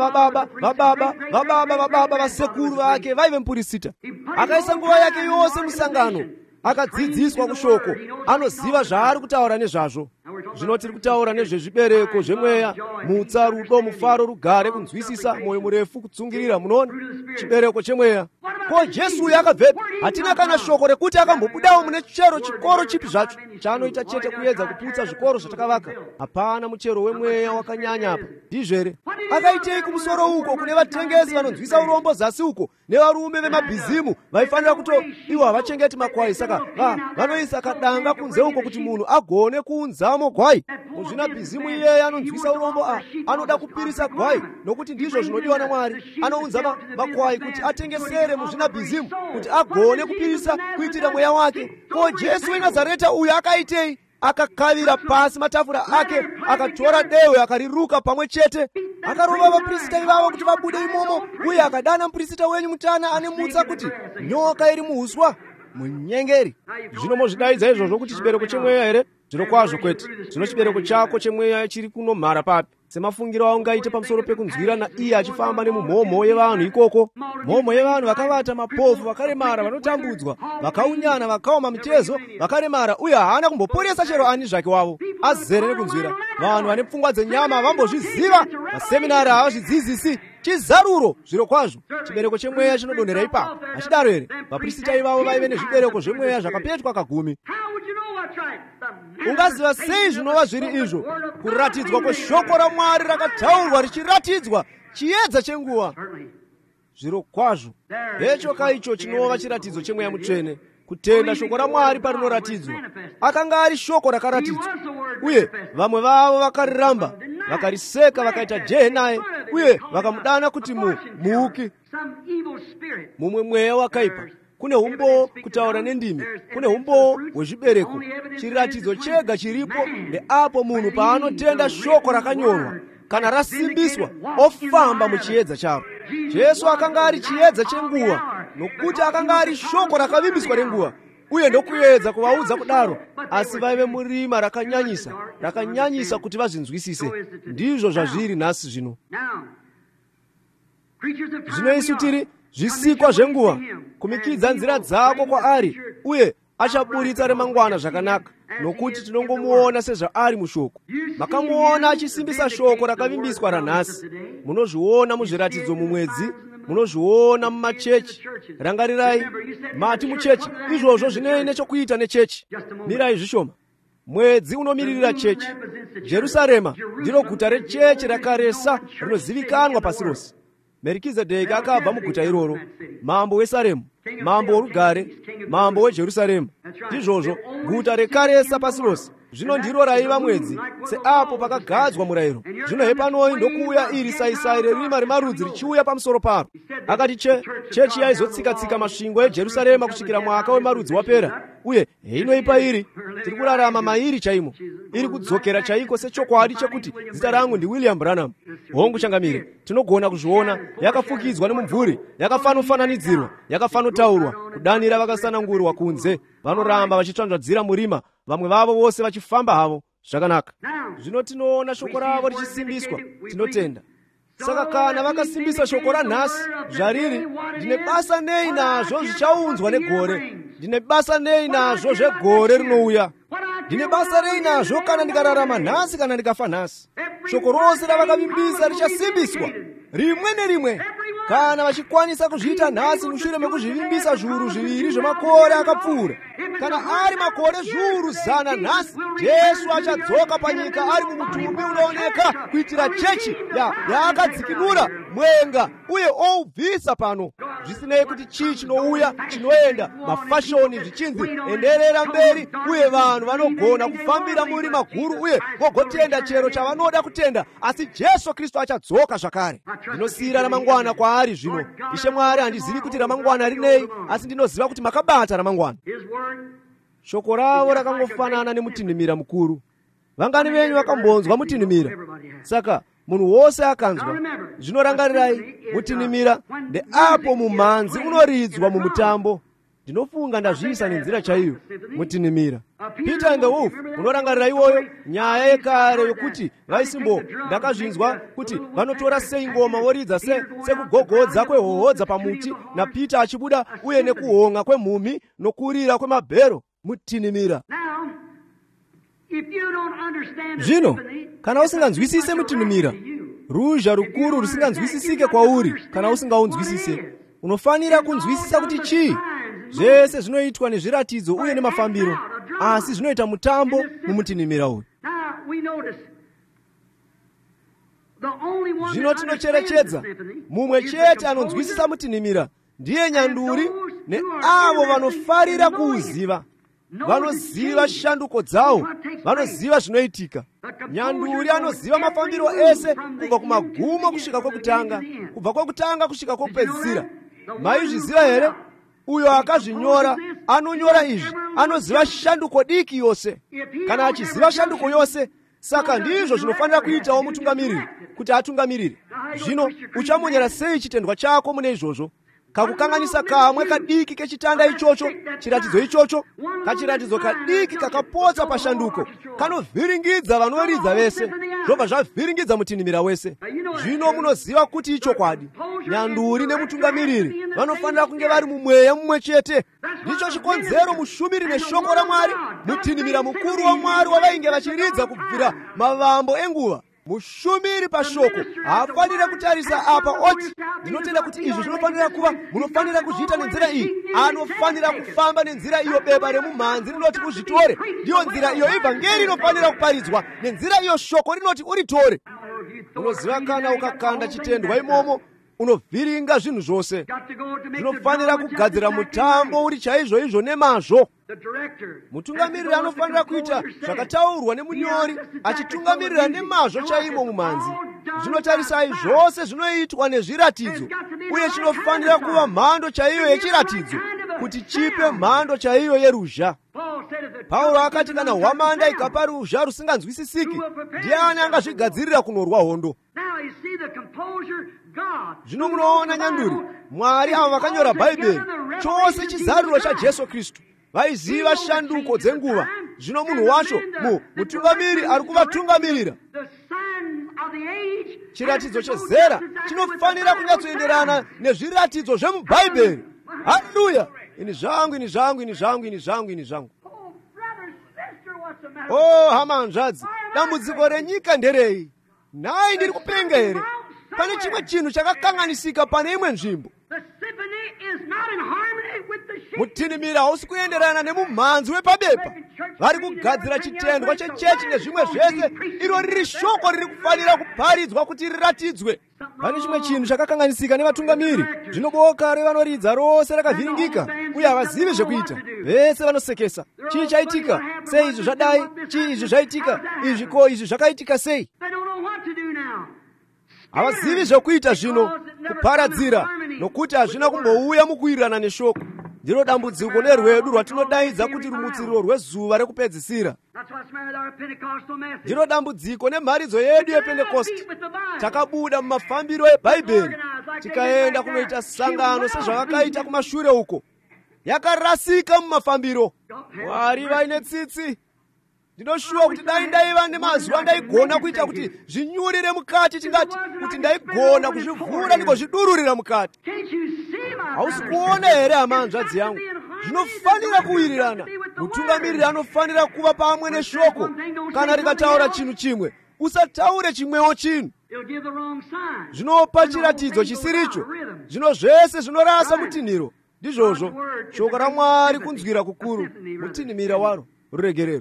vababa vasekuru vake vaive muprista. Akaisa nguva yake yose musangano, akadzidziswa kushoko, anoziva zvaari kutaura nezvazvo. Zvino tiri kutaura nezvezvibereko zvemweya: mutsa, rudo, mufaro, rugare, kunzwisisa, mwoyo murefu, kutsungirira. Munoona chibereko chemweya. ko Jesuyo akabvepi? Hatina kana shoko rekuti akambobudawo mune chero chikoro chipi zvacho chanoita chete kuedza kuputsa zvikoro zvatakavaka. Hapana muchero wemweya wakanyanya apa, ndizvo here? Akaitei kumusoro uko kune vatengesi vanonzwisa urombo zasi uko nevarume vemabhizimu vaifanira iwo havachengeti makwai, saka vanoisa kadanga kunze uko kuti munhu agone kuunzamo gwai. Muzvinabhizimu iyeye anonzwisa urombo anoda kupirisa gwai, nokuti ndizvo zvinodiwa naMwari. Anounza makwai kuti atengesere muzvinabhizimu kuti agone kupirisa kuitira mweya wake. Ko Jesu weNazareta uyu akaitei? Akakavira pasi matafura ake, akatora dehwe akariruka pamwe chete, akarova vaprista ivavo kuti vabude imomo, uye akadana muprista wenyu mutana ane mutsa kuti nyoka iri muhuswa, munyengeri. Zvino mozvidaidza izvozvo kuti chibereko chemweya here? Zviro kwazvo kwete. Zvino chibereko chako chemweya chiri kunomhara papi? Semafungiro aungaite pamusoro pekunzwirana iye achifamba nemumhomho yevanhu ikoko. Mhomho yevanhu vakavata, mapofu, vakaremara, vanotambudzwa, vakaunyana, vakaoma mitezo, vakaremara, uye haana kumboporesa chero ani zvake wavo. Azere nekunzwira. Vanhu vane pfungwa dzenyama havambozviziva, maseminari havazvidzidzisi. Chizaruro, zviro kwazvo. Chibereko chemweya chinodonhera ipapo. Hachidaro here? Vaprista ivavo vaive nezvibereko zvemweya zvakapetwa kagumi. Ungaziva sei zvinova zviri izvo? Kuratidzwa kweshoko raMwari rakataurwa richiratidzwa, chiedza chenguva. Zviro kwazvo. Hechoka icho chinova chiratidzo chemweya mutsvene. Kutenda shoko raMwari parinoratidzwa. Akanga ari shoko rakaratidzwa, uye vamwe vavo vakariramba, vakariseka, vakaita jehe naye, uye vakamudana kuti muuki. Mumwe mweya wakaipa. Kune umbo kutaura nendimi, kune umbo hwezvibereko. Chiratidzo chega chiripo ndeapo munhu paanotenda shoko rakanyorwa, kana rasimbiswa, ofamba muchiedza charo. Jesu akanga ari chiedza chenguva, nokuti akanga ari shoko rakavimbiswa renguva, uye ndokuedza kuvaudza kudaro, asi vaive murima rakanyanyisa kuti vazvinzwisise. Ndizvo zvazviri nhasi zvino. Zvino isu tiri zvisikwa zvenguva, kumikidza nzira dzako kwaari, uye achaburitsa remangwana zvakanaka, nokuti tinongomuona sezvaari mushoko. Makamuona achisimbisa shoko rakavimbiswa ranhasi. Munozviona muzviratidzo mumwedzi, munozviona mumachechi. Rangarirai, mati muchechi, izvozvo zvine nechokuita nechechi. Mirai zvishoma. Mwedzi unomiririra chechi. Jerusarema ndiro guta rechechi rakaresa rinozivikanwa pasi rose. Merikizedheki akabva muguta iroro, mambo weSaremu, mambo worugare, mambo weJerusarema. Ndizvozvo guta rekaresa pasi rose. Zvino ndiro raiva mwedzi, seapo pakagadzwa murayiro. Zvino hepanoi ndokuuya iri saisai rerima remarudzi richiuya pamusoro paro. Akati chechi yaizotsika-tsika masvingo eJerusarema kusvikira mwaka wemarudzi wapera. Uye heinoipa iri, tiri kurarama mairi chaimo. Iri kudzokera chaiko sechokwadi chekuti zita rangu ndi William Branham. Hongu changamire, tinogona kuzviona, yakafukidzwa nemumvuri, yakafanofananidzirwa, yakafanotaurwa, kudanira vakasanangurwa kunze, vanoramba vachitsvanzvadzira murima, vamwe vavo vose vachifamba havo. Zvakanaka. Zvino tinoona shoko ravo richisimbiswa, tinotenda. Saka kana vakasimbisa shoko ranhasi, zvariri, ndine basa nei nazvo zvichaunzwa negore? Ndine basa nei nazvo zvegore rinouya? Ndine basa rei nazvo kana ndikararama nhasi kana ndikafa nhasi? Shoko rose ravakavimbisa richasimbiswa, rimwe nerimwe. Kana vachikwanisa kuzviita nhasi mushure mekuzvivimbisa zviuru zviviri zvemakore akapfuura, kana ari makore zviuru zana nhasi, Jesu achadzoka panyika ari mumutumbi unooneka kuitira chechi yaakadzikinura mwenga uye oubvisa pano. Zvisinei kuti chii chinouya, chinoenda, mafashoni, zvichinzi enderera mberi, uye vanhu vanogona kufambira muri maguru uye vogotenda chero chavanoda kutenda, asi Jesu Kristu achadzoka zvakare. Ndinosiyira ramangwana kwaari zvino. Ishe Mwari handizivi kuti ramangwana rinei, asi ndinoziva kuti makabata ramangwana. Shoko ravo rakangofanana nemutinhimira mukuru. Vangani venyu vakambonzwa mutinhimira, saka munhu wose akanzwa. Zvinorangarirai, mutinhimira ndeapo mumhanzi unoridzwa mumutambo. Ndinofunga ndazviisa nenzira chaiyo, mutinhimira. Peter and the Wolf, unorangarira iwoyo, nyaya yekare yokuti vaisimbo ndakazvinzwa kuti vanotora sei ngoma voridza sekugogodza kwehohodza pamuti, naPeter achibuda uye nekuhonga kwemhumhi nokurira kwemabhero. Mutinhimira. Zvino kana usinganzwisise mutinhimira, ruzha rukuru rusinganzwisisike kwauri kana usingaunzwisise, unofanira kunzwisisa kuti chii zvese zvinoitwa nezviratidzo uye nemafambiro, asi zvinoita mutambo mumutinhimira uyu. Zvino tinocherechedza mumwe chete anonzwisisa mutinhimira, ndiye nyanduri neavo vanofarira kuuziva, vanoziva shanduko dzawo, vanoziva zvinoitika. Nyanduri anoziva mafambiro ese kubva kumagumo kusvika kwekutanga, kubva kwekutanga kusvika kwekupedzisira. Maizviziva here? Uyo akazvinyora anonyora izvi anoziva shanduko diki yose. Kana achiziva shanduko yose, saka ndizvo zvinofanira kuitawo mutungamiriri kuti atungamirire. Zvino uchamonyera sei chitendwa chako mune izvozvo? Kakukanganisa kamwe kadiki kechitanda ichocho, chiratidzo ichocho, kachiratidzo kadiki kakapotsa pashanduko, kanovhiringidza vanoridza vese, zvobva zvavhiringidza mutinhimira wese. Zvino munoziva kuti ichokwadi nyanduri nemutungamiriri vanofanira kunge vari mumweya mumwe chete. Ndicho chikonzero mushumiri neshoko raMwari, mutinhimira mukuru waMwari wavainge vachiridza kubvira mavambo enguva, mushumiri pashoko haafanire kutarisa apa oti ndinotenda kuti izvi zvinofanira kuva, munofanira kuzviita nenzira iyi. Anofanira kufamba nenzira iyo beba remumhanzi rinoti uzvitore, ndiyo nzira iyo ivhangeri inofanira kuparidzwa, nenzira iyo shoko rinoti uritore. Unoziva kana ukakanda chitendwa imomo unovhiringa zvinhu zvose. Zvinofanira kugadzira mutambo uri chaizvo izvo nemazvo. Mutungamiriri anofanira kuita zvakataurwa nemunyori, achitungamirira nemazvo chaimo mumhanzi. Zvinotarisai zvose zvinoitwa nezviratidzo, uye chinofanira kuva mhando chaiyo yechiratidzo, kuti chipe mhando chaiyo yeruzha. Pauro akati kana hwamanda ikapa ruzha rusinganzwisisiki, ndiani angazvigadzirira kunorwa hondo? Zvino munoona nyanduri, Mwari ava vakanyora Bhaibheri, chose chizaruro chaJesu Kristu. Vaiziva shanduko dzenguva. Zvino munhu wacho, mutungamiri ari kuvatungamirira. Chiratidzo chezera chinofanira kunyatsoenderana nezviratidzo zvemubhaibheri. Haleluya! Ini zvangu, ini zvangu, ini zvangu, ini zvangu, ini zvangu. Oh, hama hanzvadzi, dambudziko renyika nderei? Nhai ndiri kupenga here? Pane chimwe chinhu chakakanganisika pane imwe nzvimbo. Mutinhimira hausi kuenderana nemumhanzi wepabepa. Vari kugadzira chitendwa chechechi nezvimwe zvese, iro riri shoko riri kufanira kuparidzwa kuti riratidzwe. Pane chimwe chinhu chakakanganisika nevatungamiri. Zvinoboka revanoridza rose rakavhiringika, uye havazivi zvekuita. Vese vanosekesa. Chii chaitika? Sei izvi zvadai? Chii izvi zvaitika? Izvi ko izvi zvakaitika sei? Havazivi zvekuita zvino, kuparadzira, nokuti hazvina kumbouya mukuwirirana neshoko. Ndiro dambudziko nerwedu rwatinodaidza kuti rumutsiriro rwezuva rekupedzisira. Ndiro dambudziko nemharidzo yedu yePentekosti. Takabuda mumafambiro eBhaibheri, tikaenda kunoita sangano sezvakaita kumashure uko. Yakarasika mumafambiro. Mwari vaine tsitsi. Ndinoshuwa kuti dai ndaiva nemazuva ndaigona kuita kuti zvinyurire mukati, tingati kuti ndaigona kuzvivhura ndigozvidururira mukati. Hausi kuona here hama hanzvadzi yangu? Zvinofanira kuwirirana. Mutungamiriri anofanira kuva pamwe neshoko. Kana rikataura chinhu chimwe, usataure chimwewo chinhu. Zvinopa chiratidzo chisiricho. Zvino zvese zvinorasa mutinhiro. Ndizvozvo shoko raMwari kunzwira kukuru, mutinhimira waro ruregerero.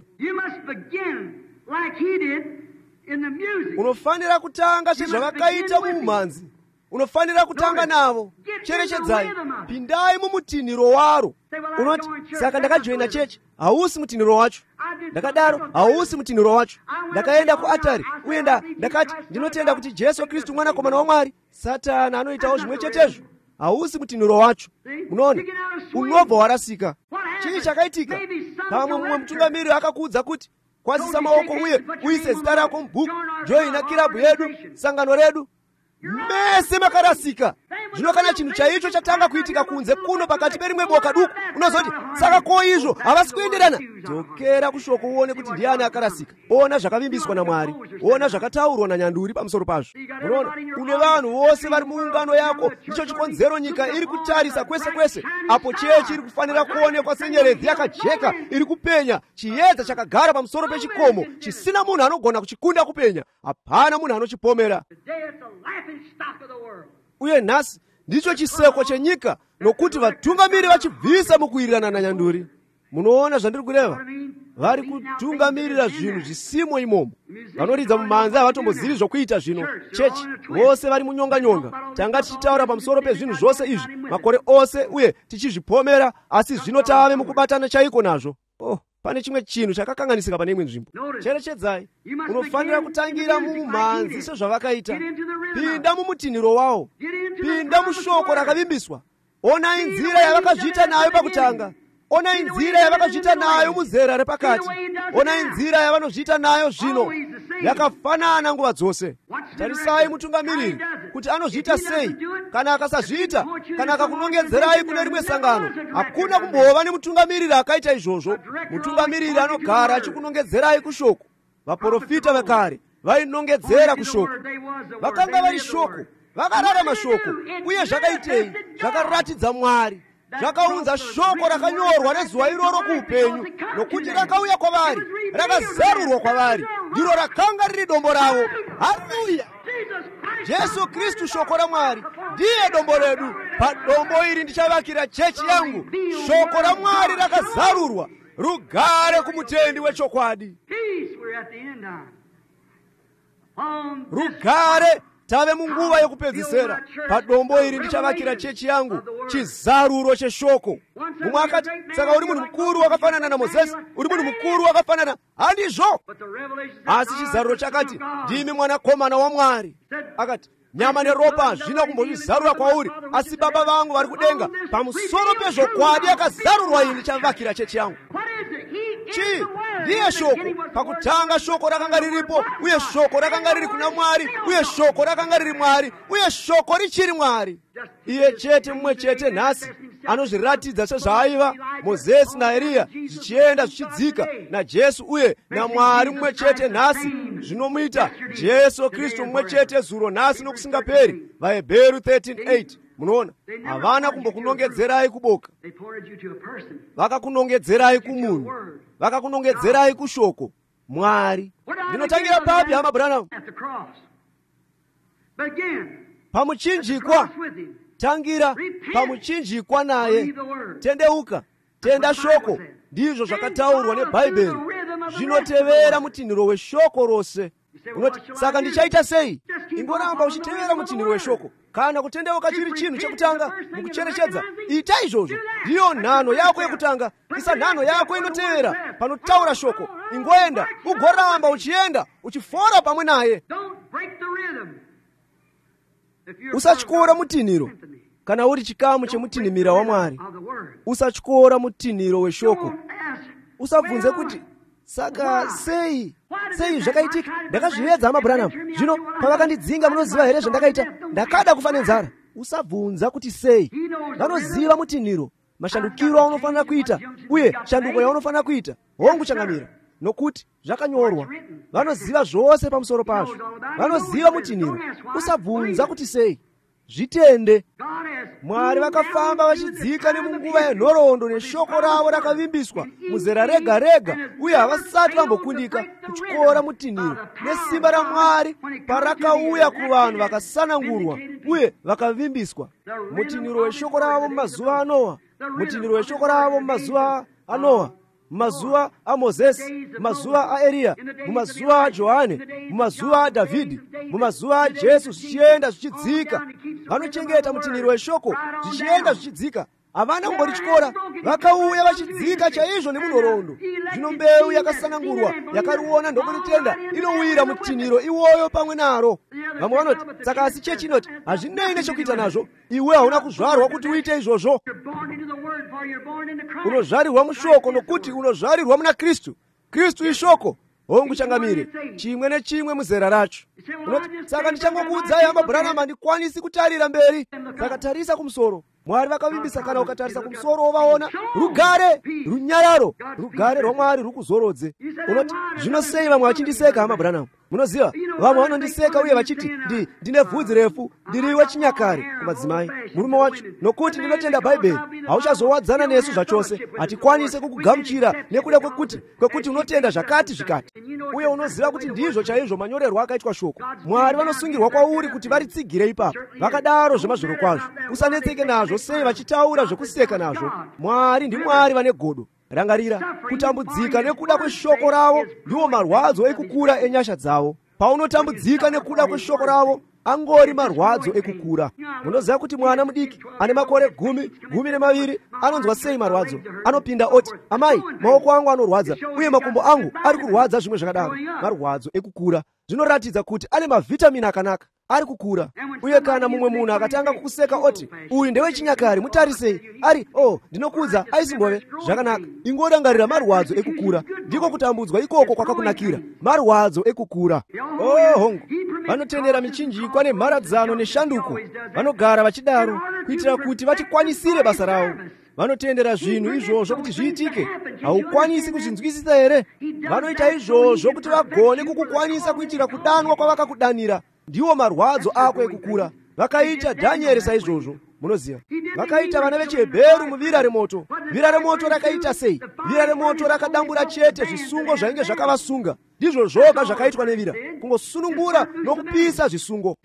Unofanira kutanga sezvavakaita mumhanzi. Unofanira kutanga navo. Cherechedzai, pindai mumutinhiro waro. Unoti, saka ndakajoina chechi, hausi mutinhiro wacho. Ndakadaro, hausi mutinhiro wacho. Ndakaenda kuatari, uye ndakati ndinotenda kuti Jesu Kristu mwanakomana waMwari. Satani anoitawo zvimwe chetezvo. Hausi mutinhiro wacho. Unoona, unobva warasika. Chii chakaitika? Pamwe mumwe mutungamiriri akakuudza kuti kwazisa maoko uye uise zita rako mubhuku, joina kirabhu yedu, sangano redu. Mese makarasika. Zvino kana chinhu chaicho chatanga kuitika kunze kuno pakati perimwe boka duku, unozoti saka ko izvo havasi kuenderana. Dzokera kushoko uone kuti ndiani akarasika. Ona zvakavimbiswa naMwari, ona zvakataurwa nanyanduri pamusoro pazvo. Unoona, une vanhu vose vari muungano yako. Ndicho chikonzero nyika iri kutarisa kwese kwese. Apo chechi iri kufanira kuonekwa senyeredzi yakajeka iri kupenya, chiedza chakagara pamusoro pechikomo, chisina munhu anogona kuchikunda kupenya. Hapana munhu anochipomera. Uye nhasi ndicho chiseko chenyika, nokuti vatungamiri vachibvisa mukuwirirana na nyanduri. Munoona zvandiri kureva? Vari kutungamirira zvinhu zvisimo imomo. Vanoridza mumanza havatombozivi zvokuita zvino. Chechi vose vari munyonganyonga. Tanga tichitaura pamusoro pezvinhu zvose izvi makore ose uye tichizvipomera, asi zvino tave mukubatana chaiko nazvo. Pane chimwe chinhu chakakanganisika pane imwe nzvimbo. Cherechedzai, unofanira kutangira mumhanzi sezvavakaita. Pinda mumutinhiro wawo, pinda mushoko rakavimbiswa. Onai nzira yavakazviita nayo pakutanga. Onai nzira yavakazviita nayo muzera repakati. Onai nzira yavanozviita nayo zvino. Yakafanana nguva dzose. Tarisai mutungamiriri kuti anozviita sei. Kana akasazviita, kana akakunongedzerai kune rimwe sangano, hakuna kumbova nemutungamiriri akaita izvozvo. Mutungamiriri anogara achikunongedzerai kushoko. Vaprofita vekare vainongedzera kushoko. Vakanga vari shoko, vakararama shoko, uye zvakaitei? Zvakaratidza Mwari. Zvakaunza shoko rakanyorwa nezuva iroro kuupenyu, nokuti rakauya kwavari, rakazarurwa kwavari, ndiro rakanga riri dombo ravo. Haleluya! Jesu Kristu shoko raMwari ndiye dombo redu. Padombo iri ndichavakira chechi yangu. Shoko raMwari rakazarurwa, rugare kumutendi wechokwadi. Rugare, tave munguva yokupedzisira. Padombo iri ndichavakira chechi yangu, chizaruro cheshoko. Mumwe akati, saka uri munhu mukuru wakafanana na Mozesi, uri munhu mukuru wakafanana. Handizvo. Asi chizaruro chakati, ndimi mwanakomana waMwari. Akati, nyama neropa hazvina kumbozvizarura kwauri, asi Baba vangu vari kudenga pamusoro pezvokwadi akazarurwa ini ndichavakira chechi yangu. Chii? Ndiye shoko. Pakutanga shoko rakanga riripo, uye shoko rakanga riri kuna Mwari, uye shoko rakanga riri Mwari, uye shoko richiri Mwari. Iye chete mumwe chete nhasi anozviratidza sezvaaiva Mozesi naEriya, zvichienda zvichidzika, naJesu uye naMwari mumwe chete nhasi, zvinomuita Jesu Kristu mumwe chete zuro nhasi nokusingaperi. VaHebheru 13:8. Munoona, havana kumbokunongedzerai kuboka, vakakunongedzerai kumunhu, vakakunongedzerai kushoko Mwari. Ndinotangira papi hama Branham? Pamuchinjikwa. Tangira pamuchinjikwa naye. Tendeuka, tenda shoko. Ndizvo zvakataurwa neBhaibheri. Zvinotevera mutinhiro weshoko rose. Unoti, saka ndichaita sei? Ingoramba uchitevera mutinhiro weshoko. Kana kutendeuka chiri chinhu chekutanga mukucherechedza, ita izvozvo. Ndiyo nhano yako yekutanga. Isa nhano yako inotevera panotaura shoko. Ingoenda, ugoramba uchienda, uchifora pamwe naye. Usatyora mutinhiro. Kana uri chikamu chemutinhimira waMwari, usatyora mutinhiro weshoko. Usabvunze kuti, saka sei zvakaitika? Ndakazviedza hama Branham. Zvino pavakandidzinga munoziva here zvandakaita? Ndakada kufa nenzara. Usabvunza kuti sei. Vanoziva mutinhiro, mashandukiro aunofanira kuita, uye shanduko yaunofanira kuita. Hongu changamira, nokuti zvakanyorwa. Vanoziva zvose pamusoro pazvo. Vanoziva mutinhiro. Usabvunza kuti sei. Zvitende. Mwari vakafamba vachidzika nemunguva yenhoroondo neshoko ravo rakavimbiswa muzera rega rega, uye havasati vambokundika kutyora mutinhiro nesimba raMwari parakauya kuvanhu vakasanangurwa uye vakavimbiswa. Mutinhiro weshoko ravo mumazuva aNoa, mutinhiro weshoko ravo mumazuva aNoa, mumazuva aMozesi, mumazuva aEriya, mumazuva aJohane, mumazuva aDhavhidhi, mumazuva aJesu, zvichienda zvichidzika. Vanochengeta mutinhiro weshoko zvichienda zvichidzika. Havana kumborityora, vakauya vachidzika chaizvo nemunhoroondo. Zvino mbeu yakasanangurwa yakariona ndokuritenda inowira mutinhiro iwoyo pamwe naro. Vamwe vanoti, saka asi chechi inoti hazvinei nechekuita nazvo. Iwe hauna kuzvarwa kuti uite izvozvo. Unozvarirwa mushoko nokuti unozvarirwa muna Kristu. Kristu ishoko. Hongu changamire, chimwe nechimwe muzera racho. Unoti, saka ndichangokuudzai hama Branham, handikwanisi kutarira mberi. Saka tarisa kumusoro. mwari vakavimbisa kana ukatarisa kumusoro wovaona rugare runyararo, rugare rwamwari rukuzorodze. Unoti zvino sei vamwe vachindiseka hama Branham? Munoziva vamwe vanondiseka uye vachiti ndine vhudzi refu, ndiri wechinyakare kumadzimai, murume wacho, nokuti ndinotenda Bhaibheri. Hauchazowadzana nesu zvachose, hatikwanise kukugamuchira nekuda kwekuti unotenda zvakati zvikati. Uye unoziva kuti ndizvo chaizvo manyorerwo akaitwa shoko. Mwari vanosungirwa kwauri kuti varitsigire ipapo. Vakadaro zvemazviro kwazvo, usanetseke nazvo sei vachitaura zvekuseka nazvo. Mwari ndimwari vane godo. Rangarira, kutambudzika nekuda kweshoko ravo ndiwo marwadzo ekukura enyasha dzavo. Paunotambudzika nekuda kweshoko ravo, angori marwadzo ekukura. Munoziva kuti mwana mudiki ane makore 12 anonzwa sei marwadzo? Anopinda oti, amai, maoko angu anorwadza uye makumbo angu ari kurwadza, zvimwe zvakadaro. Marwadzo ekukura. Zvinoratidza kuti ane mavhitamini akanaka, ari kukura. Uye kana mumwe munhu akatanga kukuseka oti uyu ndewechinyakare, mutarisei, ari ndinokuudza aisimbove, zvakanaka. Ingorangarira marwadzo ekukura, ndiko kutambudzwa ikoko kwakakunakira. Marwadzo ekukura. Hongu, vanotendera michinjikwa nemharadzano neshanduko. Vanogara vachidaro kuitira kuti vachikwanisire basa ravo. Vanotendera zvinhu izvozvo kuti zviitike. Haukwanisi kuzvinzwisisa here? Vanoita izvozvo kuti vagone kukukwanisa kuitira kudanwa kwavakakudanira. Ndiwo marwadzo ako ekukura. Vakaita Dhanieri saizvozvo. Munoziva, vakaita vana vechiHebheru muvira remoto. Vira remoto rakaita sei? Vira remoto rakadambura chete zvisungo zvainge zvakavasunga. Ndizvo zvoga zvakaitwa nevira, kungosunungura nokupisa zvisungo.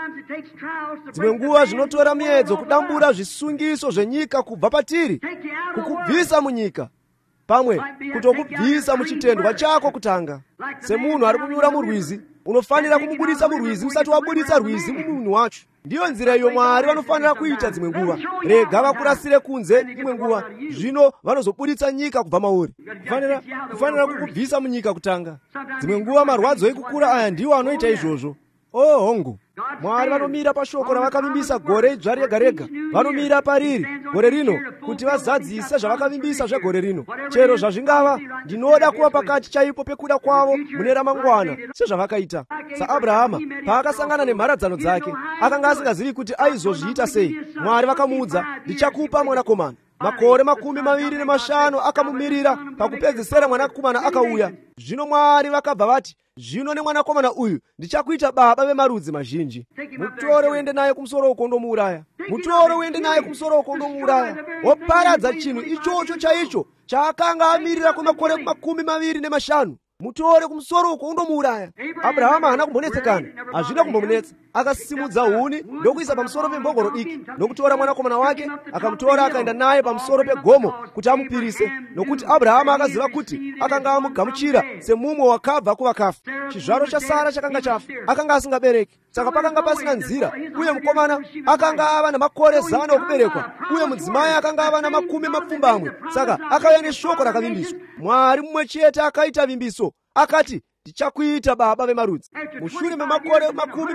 Dzimwe nguva zvinotora miedzo kudambura zvisungiso zvenyika kubva patiri, kukubvisa munyika, pamwe kutokubvisa muchitendwa chako kutanga. Semunhu ari kunyura murwizi, unofanira kumubudisa murwizi usati wabudisa rwizi mumunhu wacho. Ndiyo nzira iyo Mwari vanofanira kuita dzimwe nguva. Rega vakurasire kunze imwe nguva, zvino vanozobuditsa nyika kubva mauri. Kufanira kukubvisa munyika kutanga. Dzimwe nguva marwadzo ekukura aya ndiwo anoita izvozvo. Hongu, Mwari vanomira pashoko ravakavimbisa gore idzva rega rega. Vanomira pariri gore rino kuti vazadzise zvavakavimbisa zvegore rino. Chero zvazvingava, ndinoda kuva pakati chaipo pekuda kwavo mune ramangwana sezvavakaita. SaAbrahama paakasangana nemharadzano dzake, akanga asingazivi kuti aizozviita sei. Mwari vakamuudza, ndichakupa mwanakomana. Makore 25 akamumirira, pakupedzisira mwanakomana akauya. Zvino Mwari vakabva vati, zvino nemwanakomana uyu ndichakuita baba vemarudzi mazhinji. Mutore uende naye kumusoro uko ndomuuraya. Mutore uende naye kumusoro uko ndomuuraya. Woparadza chinhu ichocho chaicho chaakanga amirira kwemakore 25. Mutore kumusoro uko undomuuraya. Abrahama haana kumbonetsekana, hazvina kumbomunetsa. Akasimudza huni ndokuisa pamusoro pembongoro diki, ndokutora mwanakomana wake, akamutora akaenda naye pamusoro pegomo kuti amupirise, nokuti Abrahama akaziva kuti akanga amugamuchira semumwe wakabva kuvakafa. Chizvaro chaSara chakanga chafa, akanga asingabereki, saka pakanga pasina nzira. Uye mukomana akanga ava namakore 100 okuberekwa, uye mudzimai akanga ava na20, saka akauya neshoko rakavimbiswa. Mwari mumwe chete akaita vimbiso, akati, ndichakuita baba vemarudzi. Mushure memakore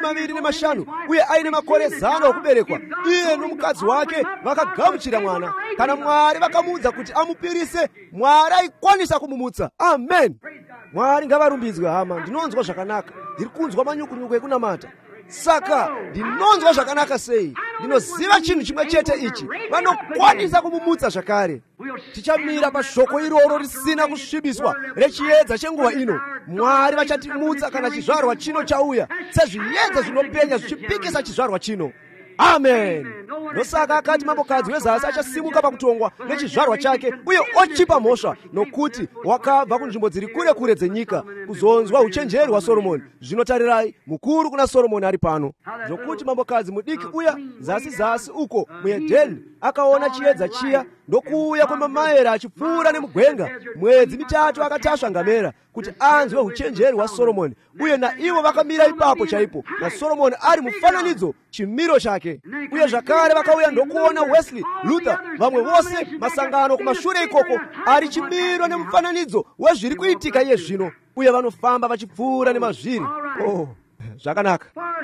25 uye aine makore 100 okuberekwa, iye nomukadzi wake vakagamuchira mwana. Kana Mwari vakamuudza kuti amupirise, Mwari aikwanisa kumumutsa. Amen. Mwari ngavarumbidzwe hama. Ndinonzwa zvakanaka, ndiri kunzwa manyukunyuku ekunamata. Saka ndinonzwa zvakanaka sei? Ndinoziva chinhu chimwe chete ichi, vanokwanisa kumumutsa zvakare. Tichamira pashoko iroro risina kusvibiswa rechiedza chenguva ino. Mwari vachatimutsa kana chizvarwa chino chauya, sezviedza zvinopenya zvichipikisa chizvarwa chino. Amen. Ndosaka akati mambokadzi wezasi achasimuka pakutongwa nechizvarwa chake uye ochipa mhosva, nokuti wakabva kunzvimbo dziri kure kure dzenyika kuzonzwa uchenjeri hwaSoromoni. Zvino tarirai, mukuru kuna Soromoni ari pano. Zvokuti mambokadzi mudiki uya zasi uko muEdheni akaona chiedza chiya, ndokuuya kwemamaera achipfuura nemugwenga. Mwedzi 3 akatasva ngamera kuti anzwe uchenjeri hwaSoromoni, uye naivo vakamira ipapo chaipo, naSoromoni ari mufananidzo chimiro chake. Uye zvakare vakauya ndokuona Wesley, Luther, vamwe vose masangano kumashure ikoko ari chimiro nemufananidzo wezviri kuitika iye zvino, uye vanofamba vachipfuura nemazviri. Zvakanaka.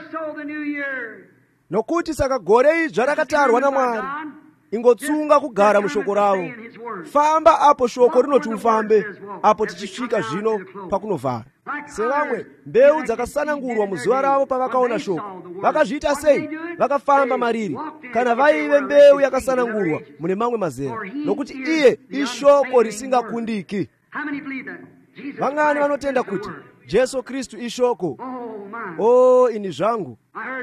Nokuti saka gore idzva rakatarwa naMwari. Ingotsunga kugara mushoko ravo. Famba apo shoko rinoti ufambe, apo tichisvika zvino pakunovhara. sevamwe mbewu dzakasanangurwa muzuva ravo pavakaona shoko vakazviita sei? Vakafamba mariri kana vaive mbewu yakasanangurwa mune mamwe mazera, nokuti iye ishoko risingakundiki. Vang'ani vanotenda kuti Jesu Kristu ishoko? Ini zvangu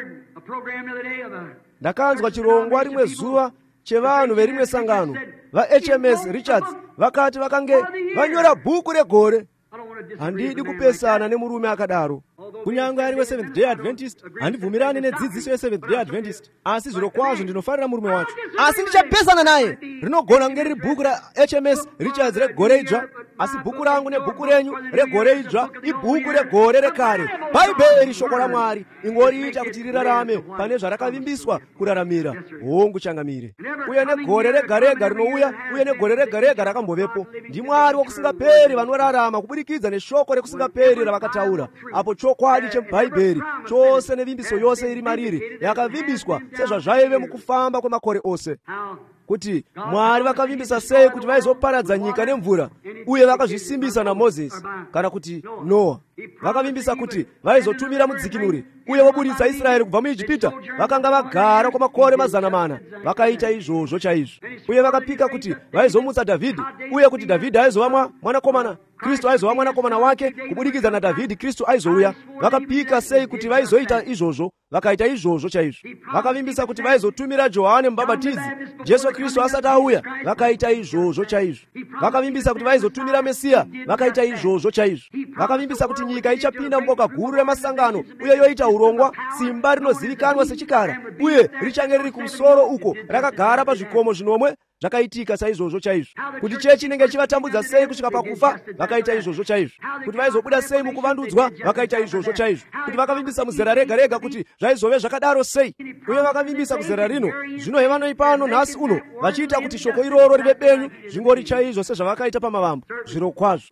ndakanzwa chirongwa rimwe zuva chevanhu verimwe sangano vaHMS Richards vakati vakange vanyora bhuku regore. Handidi kupesana nemurume akadaro. Kunyange ari weSeventh Day Adventist, handibvumirani nedzidziso yeSeventh Day Adventist, asi zviro kwazvo ndinofarira murume wacho. Asi ndichapesana naye. Rinogona kunge riri bhuku raHMS Richards regore idzva, asi bhuku rangu nebhuku renyu regore idzva ibhuku regore rekare. Bhaibheri shoko raMwari, ingoriita kuti rirarame pane zvarakavimbiswa kuraramira. Hongu changamire. Uye negore rega rega rinouya, uye negore rega rega rakambovepo. ndiMwari wokusingaperi vanorarama kubudikidza neshoko rekusingaperi ravakataura. Apo chokwadi chebhaibheri chose nevimbiso yose iri mariri yakavimbiswa sezvazvaive mukufamba kwemakore ose. Kuti Mwari vakavimbisa sei kuti vaizoparadza nyika nemvura, uye vakazvisimbisa naMozisi, kana kuti Noa. Vakavimbisa kuti vaizotumira mudzikinuri uye vobudisa Israeri kubva muIjipita. Vakanga vagara kwamakore 400, vakaita izvozvo chaizvo. Uye vakapika kuti vaizomutsa Dhavhidhi, uye kuti Dhavhidhi aizova mwanakomana, Kristu aizova mwanakomana wake, kubudikidza naDhavhidhi Kristu aizouya. Vakapika sei kuti vaizoita izvozvo, vakaita izvozvo chaizvo. Vakavimbisa kuti vaizotumira Johane Mubhabhatidzi Jesu Kristu asati auya, vakaita izvozvo chaizvo. Vakavimbisa kuti vaizotumira Mesiya, vakaita izvozvo chaizvo. Vakavimbisa kuti nyika ichapinda muboka guru remasangano uye yoita urongwa, simba rinozivikanwa sechikara, uye richange riri kumusoro uko rakagara pazvikomo zvinomwe. Zvakaitika saizvozvo chaizvo. Kuti chechi inenge chivatambudza sei kusvika pakufa, vakaita izvozvo chaizvo. Kuti vaizobuda sei mukuvandudzwa, vakaita izvozvo chaizvo. Kuti vakavimbisa muzera rega rega kuti zvaizove zvakadaro sei, uye vakavimbisa kuzera rino. Zvino hevanoi pano nhasi uno vachiita kuti shoko iroro rive benyu, zvingori chaizvo sezvavakaita pamavambo. Zviro kwazvo.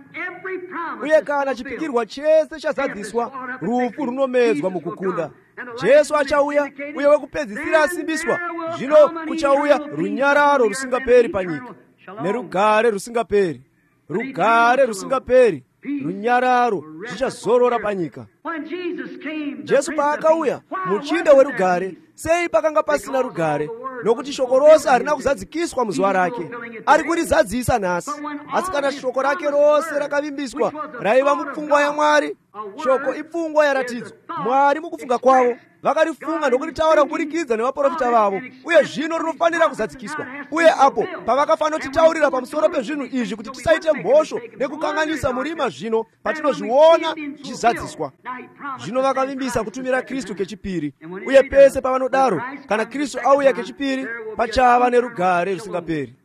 Uye kana chipikirwa chese chazadziswa, rufu runomedzwa mukukunda. Jesu achauya, uye wekupedzisira asimbiswa. Zvino kuchauya runyararo rusingaperi panyika, nerugare rusingaperi. Rugare rusingaperi, runyararo zvichazorora panyika. Jesu paakauya, muchinda werugare, sei pakanga pasina rugare? Nokuti shoko rose harina kuzadzikiswa muzuva rake. Ari kurizadzisa nhasi. Asi kana shoko rake rose rakavimbiswa, raiva mupfungwa yaMwari. Shoko ipfungwa yaratidzwa. Mwari mukufunga kwavo vakarifunga ndokuritaura kubudikidza nevaprofita vavo, uye zvino rinofanira kuzadzikiswa. Uye apo pavakafanira kutitaurira pamusoro pezvinhu izvi kuti tisaite mhosvo nekukanganisa murima, zvino patinozviona zvichizadziswa. Zvino vakavimbisa kutumira Kristu kechipiri, uye pese pavanodaro, kana Kristu auya kechipiri, pachava nerugare rusingaperi.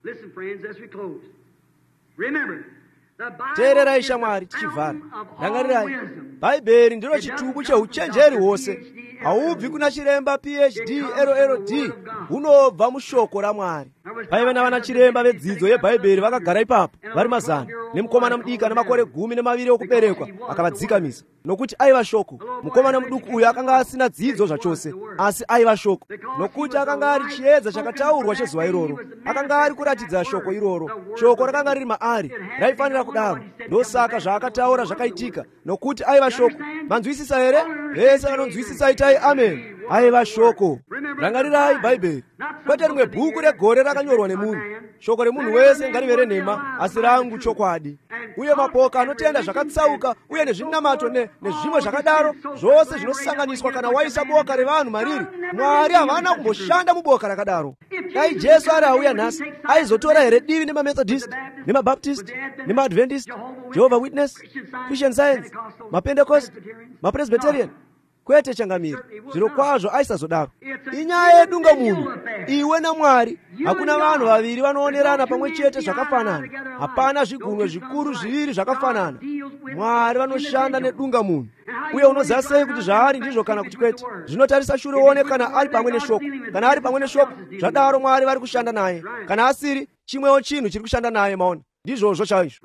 Teererai shamwari tichivhara. Rangarirai, Bhaibheri ndiro chitubu cheuchenjeri hwose. Haubvi kuna chiremba PhD LLD, hunobva mushoko raMwari. Paive navana chiremba vedzidzo yeBhaibheri vakagara ipapo vari 100, nemukomana mudika nemakore 12 okuberekwa akavadzikamisa, nokuti aiva shoko. Mukomana muduku uyu akanga asina dzidzo zvachose, asi aiva shoko, nokuti akanga ari chiedza chakataurwa chezuva iroro. Akanga ari kuratidza shoko iroro. Shoko rakanga riri maari, raifanira kudaro. Ndosaka zvaakataura zvakaitika, nokuti aiva shoko. Manzwisisa here? Vese vanonzwisisa itai amen. Aiva shoko. Rangarirai Bhaibheri, kwete rimwe bhuku regore rakanyorwa nemunhu. Shoko remunhu wese ngarivere nhema, asi rangu chokwadi. Uye mapoka anotenda zvakatsauka, uye nezvinamato nezvimwe zvakadaro, zvose zvinosanganiswa kana waisa boka revanhu mariri. Mwari havana kumboshanda muboka rakadaro. Dai Jesu ari auya nhasi, aizotora here divi nemaMethodist, nemaBaptist, nemaAdventist, Jehovah Witness, Christian Science, maPentecost, maPresbyterian? Kwete changamire. Zviro kwazvo aisazodaro. Inyaya yedunga munhu, iwe naMwari. Hakuna vanhu vaviri vanoonerana pamwe chete zvakafanana. Hapana zvigunwe zvikuru zviviri zvakafanana. Mwari vanoshanda nedunga munhu. Uye unoziva sei kuti zvaari ndizvo kana kuti kwete? Zvinotarisa shure uone kana ari pamwe neshoko. Kana ari pamwe neshoko, zvadaro Mwari vari kushanda naye. Kana asiri, chimwewo chinhu chiri kushanda naye, maona. Ndizvozvo chaizvo.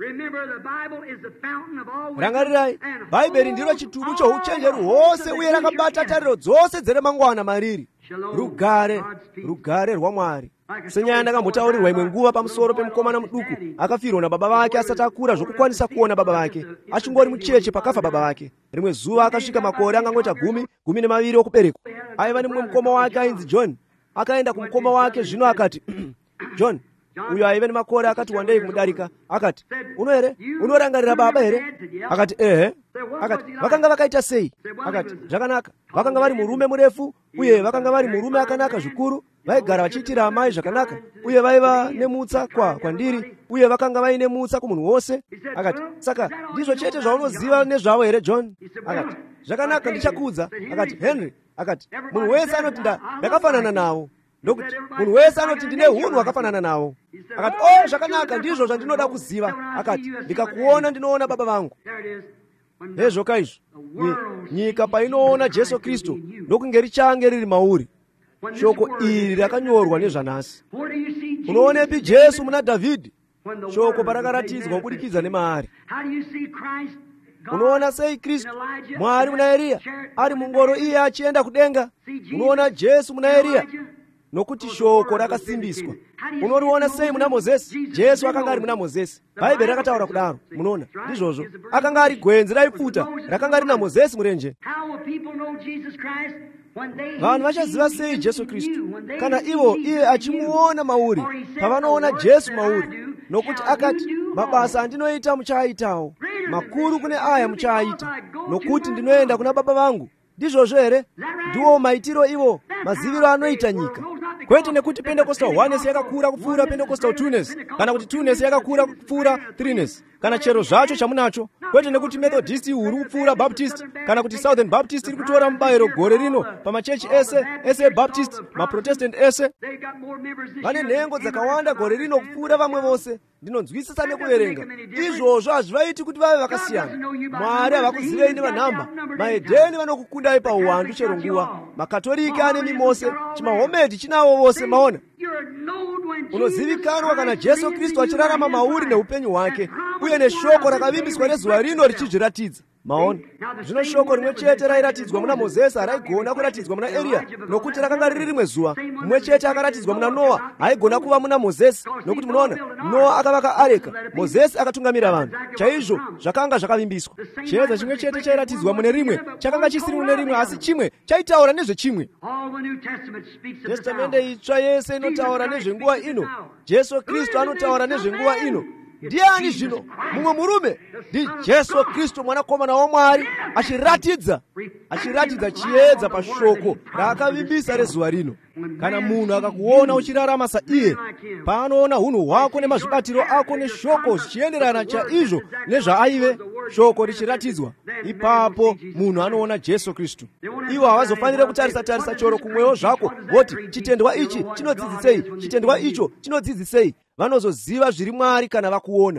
Rangarirai, Bhaibheri ndiro chitubu chouchenjeri hwose, uye rakabata tariro dzose dzere mangwana mariri. rugare rwa Mwari. Senyaya ndakambotaurirwa imwe nguva pamusoro pemkomana muduku akafirwa na baba vake asati akura zvokukwanisa kuona baba vake, achingori mucheche pakafa baba vake. Rimwe zuva akasvika makore angangoita 12 okuberekwa. Aiva nemumwe mukoma wake ainzi John. Akaenda kumukoma wake zvino akati, John, uyo aive nemakore akati wandei kumudarika, akati, uno here unorangarira baba here? Akati ehe. Akati vakanga vakaita sei? Akati zvakanaka, vakanga vari murume murefu uye vakanga vari murume akanaka zvikuru, vaigara vachiitira amai zvakanaka uye vaiva nemutsa kwandiri uye vakanga vaine mutsa kumunhu wose. Akati saka ndizvo chete zvaunoziva nezvavo here John? Akati zvakanaka, ndichakuudza. Akati Henry, akati munhu wese anoti ndakafanana nawo, ndokuti munhu wese anoti ndine hunhu hwakafanana nawo. Akati zvakanaka, ndizvo zvandinoda kuziva. Akati ndikakuona ndinoona baba vangu. Hezvo izvo nyika painoona Jesu Kristu ndokunge richange riri mauri. Shoko iri rakanyorwa nezvanhasi. Unoonepi Jesu muna Dhavhidhi? Shoko parakaratidzwa kubudikidza nemaari. Unoona sei Kristu Mwari muna Eliya ari mungoro iye achienda kudenga? Unoona Jesu muna Eliya nokuti shoko rakasimbiswa. Unoriona sei muna Mozesi? Jesu akanga ari muna Mozesi. Bhaibheri rakataura kudaro. Munoona ndizvozvo. Akanga ari gwenzi raipfuta rakanga rina Mozesi murenje. Vanhu vachaziva sei Jesu Kristu kana ivo iye achimuona mauri, pavanoona Jesu mauri? Nokuti akati mabasa andinoita muchaaitawo, makuru kune aya muchaaita, nokuti ndinoenda kuna baba vangu. Ndizvozvo here? Ndiwo maitiro iwo, maziviro anoita nyika. Kwete nekuti Pentecostal oneness yakakura kupfuura Pentecostal two-ness, kana kuti two-ness yakakura kupfuura three-ness, kana chero zvacho chamunacho. Kwete nekuti Methodist uri kupfuura Baptist, kana kuti Southern Baptist iri kutora mubayiro gore rino pamachechi ese Baptist, maProtestant ese. Vane nhengo dzakawanda gore rino kupfuura vamwe vose. Ndinonzwisisa nekuverenga. Izvozvo hazvivaiti kuti vave vakasiyana. Mwari havakuzivei nevanhamba. Mahedheni vanokukundai pauwandu chero nguva. Makatoliki ane mimose, chimahomedhi chinawo vose. Maona unozivikanwa kana Jesu Kristu achirarama mauri neupenyu hwake uye neshoko rakavimbiswa nezuva rino richizviratidza. Maona zvino shoko rimwe chete rairatidzwa muna Mozesi haraigona kuratidzwa muna Eliya, nokuti rakanga riri rimwe zuva. Mumwe chete akaratidzwa muna Noa haigona kuva muna Mozesi, nokuti munoona Noa akavaka areka, Mozesi akatungamira vanhu. Chaizvo zvakanga zvakavimbiswa. Chiedza chimwe chete chairatidzwa mune rimwe chakanga chisiri mune rimwe, asi chimwe chaitaura nezvechimwe. Testamende itsva yese inotaura nezvenguva ino. Jesu Kristu anotaura nezvenguva ino. Ndiani zvino? Mumwe murume ndi Jesu Kristu mwanakomana waMwari achiratidza chiedza pashoko raakavimbisa rezuva rino. Kana munhu akakuona uchirarama saiye, paanoona hunhu hwako nemazvibatiro ako neshoko zvichienderana chaizvo nezvaaive, shoko richiratidzwa, ipapo munhu anoona Jesu Kristu. Ivo havazofanire kutarisa choro kumwewo zvako voti chitendwa ichi chinodzidzisei, chitendwa icho chinodzidzisei. Vanozoziva zviri Mwari kana vakuona.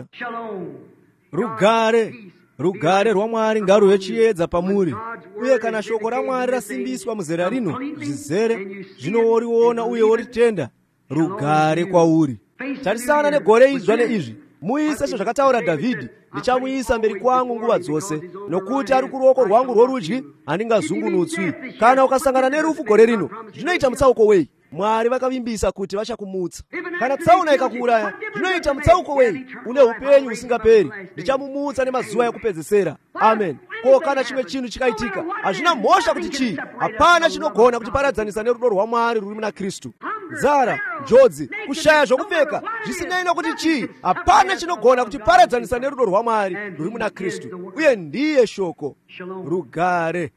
Rugare rwaMwari ngaruve chiedza pamuri. Uye kana shoko raMwari rasimbiswa muzera rino, zvizere zvinoworiona uye woritenda, rugare kwauri. Tarisana negore idzva neizvi. Muise sezvakataura Dhavhidhi, ndichamuisa mberi kwangu nguva dzose, nokuti ari kuruoko rwangu rworudyi, handingazungunutswi. Kana ukasangana nerufu gore rino, zvinoita mutsauko wei? Mwari vakavimbisa kuti vachakumutsa. Kana tsaona ikakuuraya, zvinoita mutsauko wei? Une upenyu usingaperi. Ndichamumutsa nemazuva ekupedzisira. Amen. Ko kana chimwe chinhu chikaitika, hazvina mhosva kuti chii. Hapana chinogona kutiparadzanisa nerudo rwaMwari ruri muna Kristu. Nzara, njodzi, kushaya zvokupfeka, zvisinei nokuti chii. Hapana chinogona kutiparadzanisa nerudo rwaMwari ruri muna Kristu. Uye ndiye shoko. Rugare.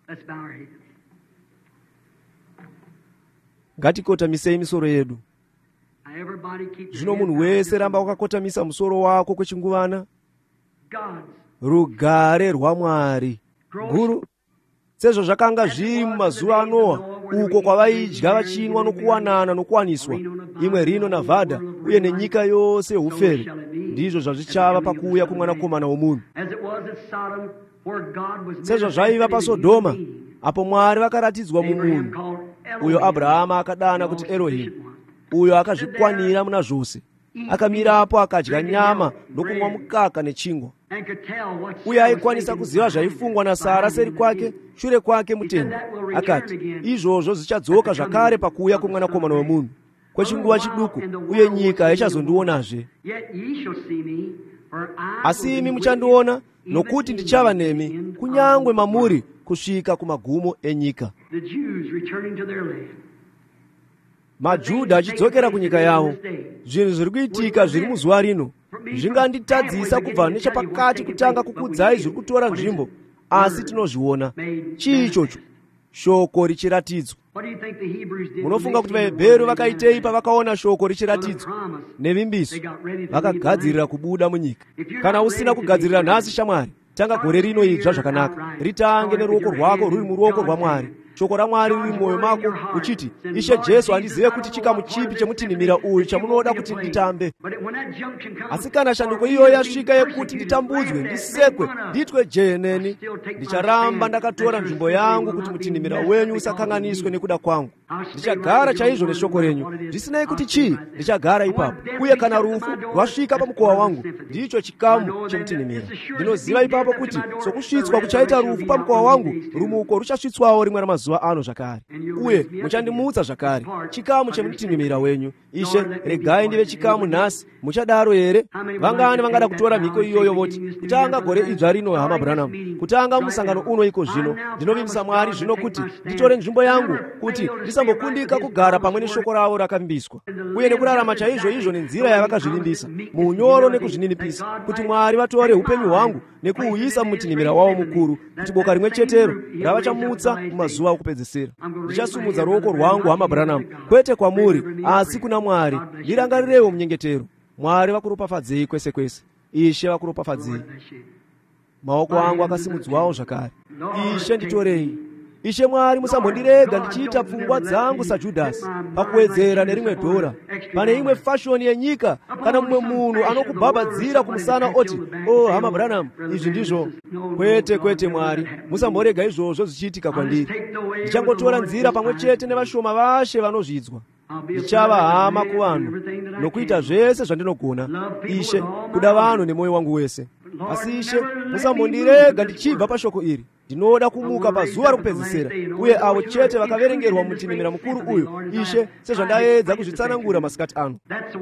Ngatikotamisei misoro yedu. Zvino munhu wese ramba wakakotamisa musoro wako kwechinguvana. Rugare rwaMwari guru sezvo zvakanga zviri mumazuva aNoa, uko kwavaidya vachinwa nokuwanana nokuwaniswa, imwe rino naVhadha uye nenyika yose yeufeve, ndizvo zvazvichava pakuuya kwomwanakomana womunhu. Sezvo zvaiva paSodhoma, apo Mwari vakaratidzwa mumunhu, uyo Abhurahama akadana kuti Elohim, uyo akazvikwanira muna zvose. Akamirapo akadya nyama nokunwa mukaka nechingwa, uye aikwanisa kuziva zvaifungwa naSara seri kwake, shure kwake mutendi akati, izvozvo zvichadzoka zvakare pakuuya kwomwanakomana wemunhu kwechinguva chiduku, uye nyika ichazondionazve. Asi imi muchandiona, nokuti ndichava nemi kunyangwe mamuri kusvika kumagumo enyika. majudha achidzokera kunyika yavo. Zvinhu zviri kuitika zviri muzuva rino zvinganditadzisa kubva nechapakati kutanga kukudzai zviri kutora nzvimbo, asi tinozviona. Chii ichocho? Shoko richiratidzwa. Munofunga kuti vaHebheru vakaitei pavakaona shoko richiratidzwa nevimbiso? Vakagadzirira kubuda munyika. Kana usina kugadzirira nhasi, shamwari, tanga gore rino idzva zvakanaka. Ritange neruoko rwako ruri muruoko rwaMwari, shoko raMwari riri mumwoyo mako, uchiti, Ishe Jesu, handizive kuti chikamu chipi chemutinhimira uyu chamunoda kuti nditambe. Asi kana shanduko iyo yasvika yekuti nditambudzwe, ndisekwe, nditwe jeneni, ndicharamba ndakatora nzvimbo yangu kuti mutinhimira wenyu usakanganiswe nekuda kwangu. Ndichagara chaizvo neshoko renyu, zvisinei kuti chii, ndichagara ipapo. Uye kana rufu rwasvika pamukova wangu, ndicho chikamu chemutinhimira. Ndinoziva ipapo kuti sokusvitswa kuchaita rufu pamukova wangu, rumuko ruchasvitswawo rimwe ramazuva ano zvakare. Uye muchandimutsa zvakare, chikamu chemutinhimira wenyu. Ishe, regai ndive chikamu nhasi. Muchadaro here? Vangani vangada kutora mhiko iyoyo voti, kutanga gore idzva rino, hama Branham, kutanga musangano uno iko zvino, ndinovimbisa Mwari zvino kuti nditore nzvimbo yangu, kuti ndisambokundika kugara pamwe neshoko ravo rakavimbiswa, uye nekurarama chaizvo izvo nenzira yavakazvivimbisa, muunyoro nekuzvininipisa, kuti Mwari vatore upenyu hwangu nekuhuisa mumutinhimira wavo mukuru, kuti boka rimwe chetero ravachamutsa mumazuva okupedzisira. Ndichasumudza ruoko rwangu, hama Branham, kwete kwamuri, asi kuna Mwari. Ndirangarirewo munyengetero. Mwari vakuropafadzei kwese kwese. Ishe vakuropafadzei. Maoko angu akasimudzwawo zvakare. Ishe nditorei. Ishe Mwari, musambondirega ndichiita pfungwa dzangu saJudhasi pakuwedzera nerimwe dhora, pane imwe fashoni yenyika, kana mumwe munhu anokubhabhadzira kumusana oti, oh hama Branham, izvi ndizvo. Kwete kwete Mwari, musamborega izvozvo zvichiitika kwandiri. Ndichangotora nzira pamwe chete nevashoma vashe vanozvidzwa. Ndichava hama kuvanhu nokuita zvese zvandinogona, Ishe, kuda vanhu nemwoyo wangu wese. Asi Ishe, musambondirega ndichibva pashoko iri. Ndinoda kumuka pazuva rokupedzisira, uye avo chete vakaverengerwa mutinhimira mukuru uyu, Ishe, sezvandaedza kuzvitsanangura masikati ano,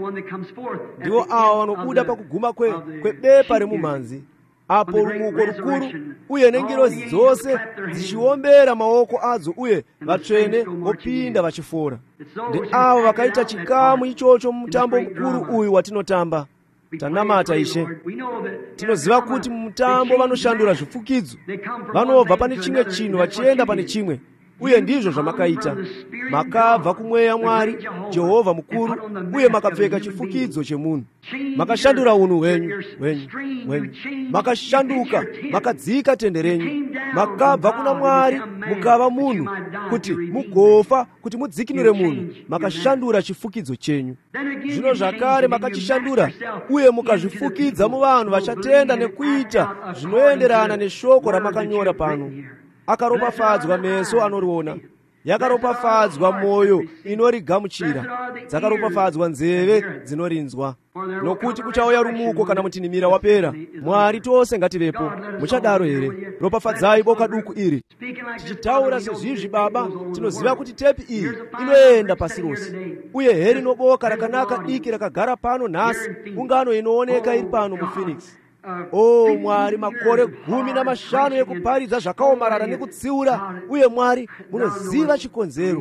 ndivo avo vanobuda pakuguma kwebepa remumhanzi, apo rumuko rukuru uye nengirozi dzose dzichiombera maoko adzo, uye vatsvene vopinda vachifora. Avo vakaita chikamu ichocho mumutambo mukuru uyu watinotamba. Tanamata Ishe, tinoziva kuti mumutambo vanoshandura zvifukidzo, vanobva pane chimwe chinhu vachienda pane chimwe, uye ndizvo zvamakaita. Makabva kumweya Mwari Jehovha mukuru, uye makapfeka chifukidzo chemunhu. Makashandura unhu hwenyu, makashanduka, makadzika tende renyu. Makabva kuna Mwari mukava munhu, kuti mugofa, kuti mudzikinure munhu. Makashandura chifukidzo chenyu. Zvino zvakare makachishandura, uye mukazvifukidza muvanhu vachatenda nekuita zvinoenderana neshoko ramakanyora pano. Akaropafadzwa meso anoriona, yakaropafadzwa mwoyo inorigamuchira, dzakaropafadzwa nzeve dzinorinzwa. Nokuti kuchauya rumuko kana mutinhimira wapera. Mwari, tose ngativepo. Muchadaro here? Ropafadzai boka duku iri. Tichitaura sezvizvi Baba, tinoziva kuti tepi iyi inoenda pasi rose, uye heri noboka rakanaka diki rakagara pano nhasi, ungano inooneka iri pano muPhoenix. Oh Mwari, makore 15 ekuparidza zvakaomarara nekutsiura, uye Mwari munoziva chikonzero.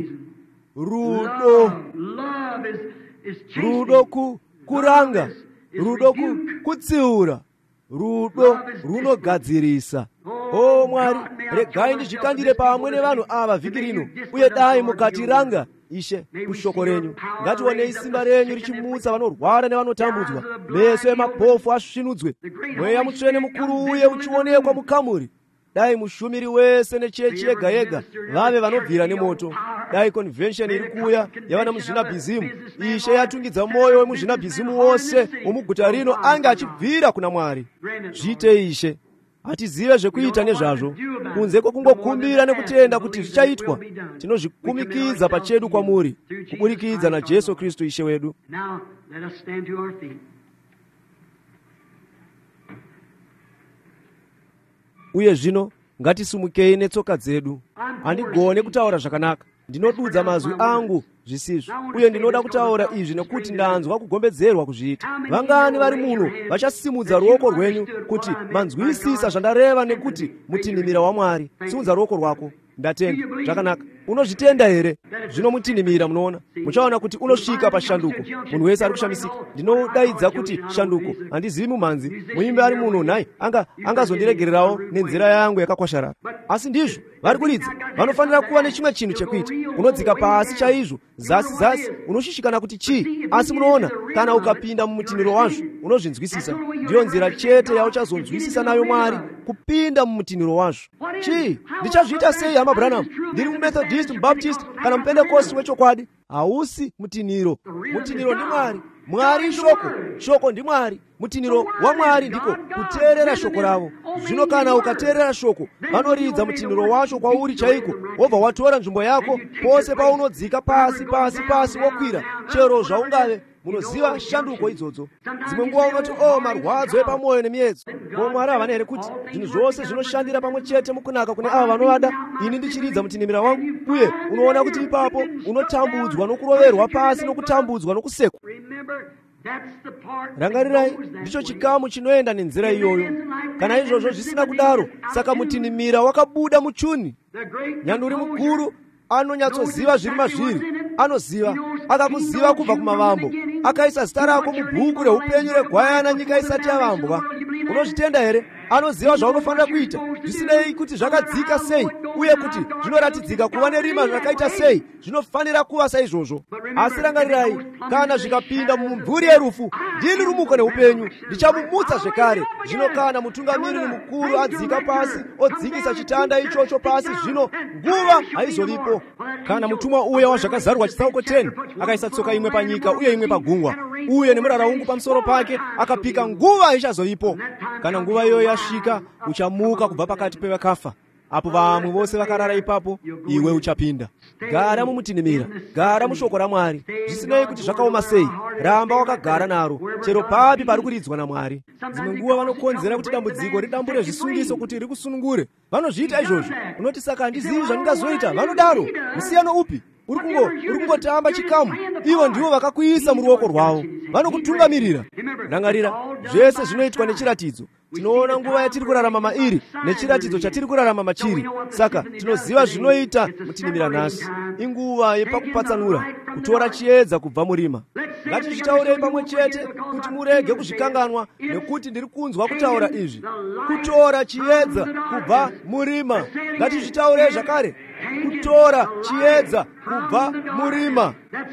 Rudo kuranga, rudo kutsiura, rudo runogadzirisa. Oh Mwari, regai ndizvikandire pamwe nevanhu ava vhiki rino, uye dai mukatiranga Ishe kushoko renyu. Ngationei simba renyu richimutsa vanorwara nevanotambudzwa, meso emapofu asvinudzwe, mweya mutsvene mukuru uye uchionekwa mukamuri. Dai mushumiri wese nechechi yega yega vave vanobvira nemoto. Dai convention iri kuuya yavana muzvinabhizimu, Ishe yatungidza moyo wemuzvinabhizimu wose womuguta rino ange achibvira kuna Mwari. Zviite Ishe, hatizive zvekuita nezvazvo, kunze kwokungokumbira nekutenda kuti zvichaitwa. Tinozvikumikidza pachedu kwamuri, kuburikidza naJesu Kristu Ishe wedu. Uye zvino ngati simukei netsoka dzedu. Andigone kutaura zvakanaka. Ndinodudza mazwi angu zvisizvo, uye ndinoda kutaura izvi nekuti ndanzwa kugombedzerwa kuzviita. Vangani vari muno vachasimudza ruoko rwenyu kuti manzwisisa zvandareva, nekuti mutinhimira waMwari. Simudza ruoko rwako. Ndatenda. Zvakanaka. Unozvitenda here? Zvino mutinhimira, munoona, muchaona kuti unosvika pashanduko. Munhu wese ari kushamisika. Ndinodaidza kuti shanduko. Handizivi mumhanzi. Muimbi ari muno nhai angazondiregererawo nenzira yangu yakakwasharara. Asi ndizvo vari kuridza. Vanofanira kuva nechimwe chinhu chekuita. Unodzika pasi chaizvo, zasi unoshishikana kuti chii. Asi munoona, kana ukapinda mumutinhiro wazvo unozvinzwisisa. Ndiyo nzira chete yauchazonzwisisa nayo Mwari, kupinda mumutinhiro wazvo. Chii? Ndichazviita sei, hama Branham? Ndiri mumethodist, mubaptist kana mupentekosti wechokwadi? Hausi mutinhiro. Mutinhiro ndi Mwari. Mwari shoko, shoko ndi Mwari. Mutinhiro wa Mwari ndiko kuteerera shoko ravo. Zvino kana ukateerera shoko, vanoridza mutinhiro wacho kwauri chaiko, wobva watora nzvimbo yako pose paunodzika pasi wokwira, chero zvaungave. Munoziva shanduko idzodzo. Dzimwe nguva unoti, marwadzo epamwoyo nemiedzo. Ko Mwari havana here kuti zvinhu zvose zvinoshandira pamwe chete mukunaka kune ava vanovada? Ini ndichiridza mutinhimira wangu, uye unoona kuti ipapo unotambudzwa nokuroverwa pasi, nokutambudzwa nokusekwa. Rangarirai, ndicho chikamu chinoenda nenzira iyoyo. Kana izvozvo zvisina kudaro, saka mutinhimira wakabuda muchuni. Nyanduri mukuru anonyatsoziva zviri mazviri. Anoziva, akakuziva kubva kumavambo, akaisa zita rako mubhuku reupenyu regwayana nyika isati yavambwa. Unozvitenda here? Anoziva zvaunofanira kuita, zvisinei kuti zvakadzika sei, uye kuti zvinoratidzika kuva nerima zvakaita sei. Zvinofanira kuva saizvozvo. Asi rangarirai, kana zvikapinda mumvuri yerufu, ndini rumuko neupenyu, ndichamumutsa zvekare. Zvino kana mutungamiriri mukuru adzika pasi, odzikisa chitanda ichocho pasi, zvino nguva haizovipo. Kana mutumwa uya wazvakazarwa chitsauko 10 akaisa tsoka imwe panyika uye imwe pagungwa, uye nemuraraungu pamusoro pake, akapika, nguva ichazovipo. Kana nguva iyoyo yasvika, uchamuka kubva pakati pevakafa. Apo vamwe vose vakarara ipapo, iwe uchapinda. Gara mumutinhimira, gara mushoko raMwari. Zvisinei kuti zvakaoma sei, ramba wakagara naro, chero papi pari kuridzwa naMwari. Dzimwe nguva vanokonzera kuti dambudziko ridambure zvisungiso kuti rikusunungure. Vanozviita izvozvo. Unoti saka handizivi zvandingazoita. Vanodaro. Musiyano upi? Uri kungotamba chikamu. Ivo ndivo vakakuisa muruoko rwavo. Vanokutungamirira. Rangarira, zvese zvinoitwa nechiratidzo. Tinoona nguva yatiri kurarama mairi nechiratidzo chatiri kurarama machiri. Saka tinoziva zvinoita mutinhimira nhasi. Inguva yepakupatsanura, kutora chiedza kubva murima. Ngatichitaurei pamwe chete kuti murege kuzvikanganwa, nekuti ndiri kunzwa kutaura izvi. Kutora chiedza kubva murima. Ngatichitaurei zvakare. Kutora chiedza kubva murima.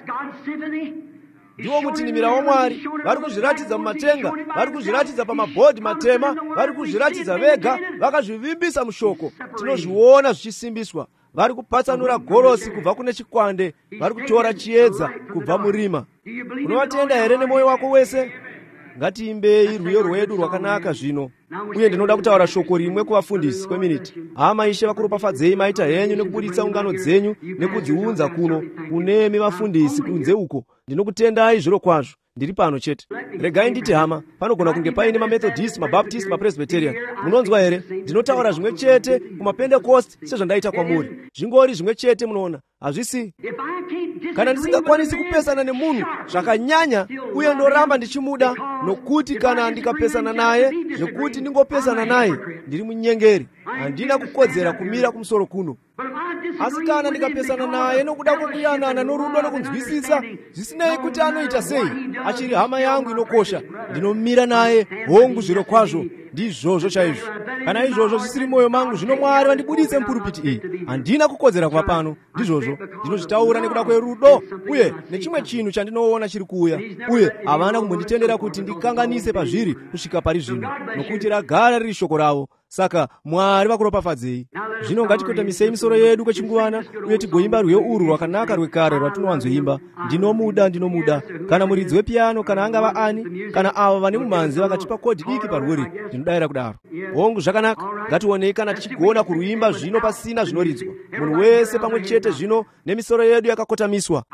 Ndiwo mutinhimira waMwari. Vari kuzviratidza mumatenga, vari kuzviratidza pamabhodhi matema, vari kuzviratidza vega, vakazvivimbisa mushoko. Tinozviona zvichisimbiswa. Vari kupatsanura gorosi kubva kune chikwande, vari kutora chiedza kubva murima. Unovatenda here nemwoyo wako wese? Ngatiimbei rwiyo rwedu rwakanaka zvino. Uye ndinoda kutaura shoko rimwe kuvafundisi kweminiti. Hama Ishe vakuropafadzei maita henyu nekubuditsa ungano dzenyu nekudziunza kuno kunemi vafundisi kunze uko. Ndinokutendai zviro kwazvo. Ndiri pano chete. Regai nditi hama, panogona kunge paine mamethodist, mabaptist, mapresbyterian. Munonzwa here? Ndinotaura zvimwe chete kumapentecost sezvandaita kwamuri. Zvingori zvimwe chete, munoona. Hazvisi? Kana ndisingakwanisi kupesana nemunhu zvakanyanya uye ndoramba ndichimuda, nokuti kana ndikapesana naye, nekuti ndingopesana naye, ndiri munyengeri. Handina kukodzera kumira kumusoro kuno. Asi kana ndikapesana naye nokuda kwokuyanana norudo nokunzwisisa, zvisinei kuti anoita sei, achiri hama yangu inokosha, ndinomira naye hongu zviro kwazvo. Ndizvozvo chaizvo. Kana izvozvo zvisiri mwoyo mangu, zvino Mwari vandibuditse mupuripiti iyi. Handina kukodzera kuva pano. Ndizvozvo ndinozvitaura nekuda kwerudo, uye nechimwe chinhu chandinoona chiri kuuya, uye havana kumbonditendera kuti ndikanganise pazviri kusvika pari zvino, nokuti ragara riri shoko ravo. Saka Mwari vakuropafadzei. Zvino ngatikotemisei misoro yedu kwechinguvana, uye tigoimba rwiyo urwu rwakanaka rwekare rwatinowanzoimba. Ndinomuda. Kana muridzi wepiano, kana angava ani, kana ava vane mumhanzi vakatipa kodhi diki parwuri, ndinodayira kudaro. Hongu zvakanaka. Ngationei kana tichigona kuruimba zvino pasina zvinoridzwa. Munhu wese pamwe chete zvino nemisoro yedu yakakotamiswa.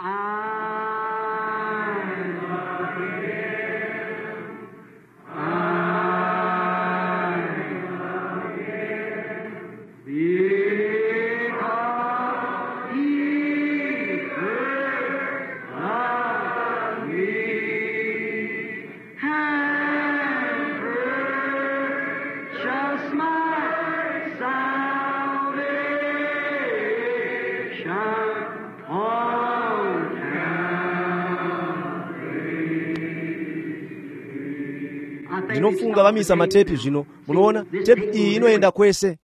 ndinofunga bamisa matepi zvino munoona tepi iyi inoenda kwese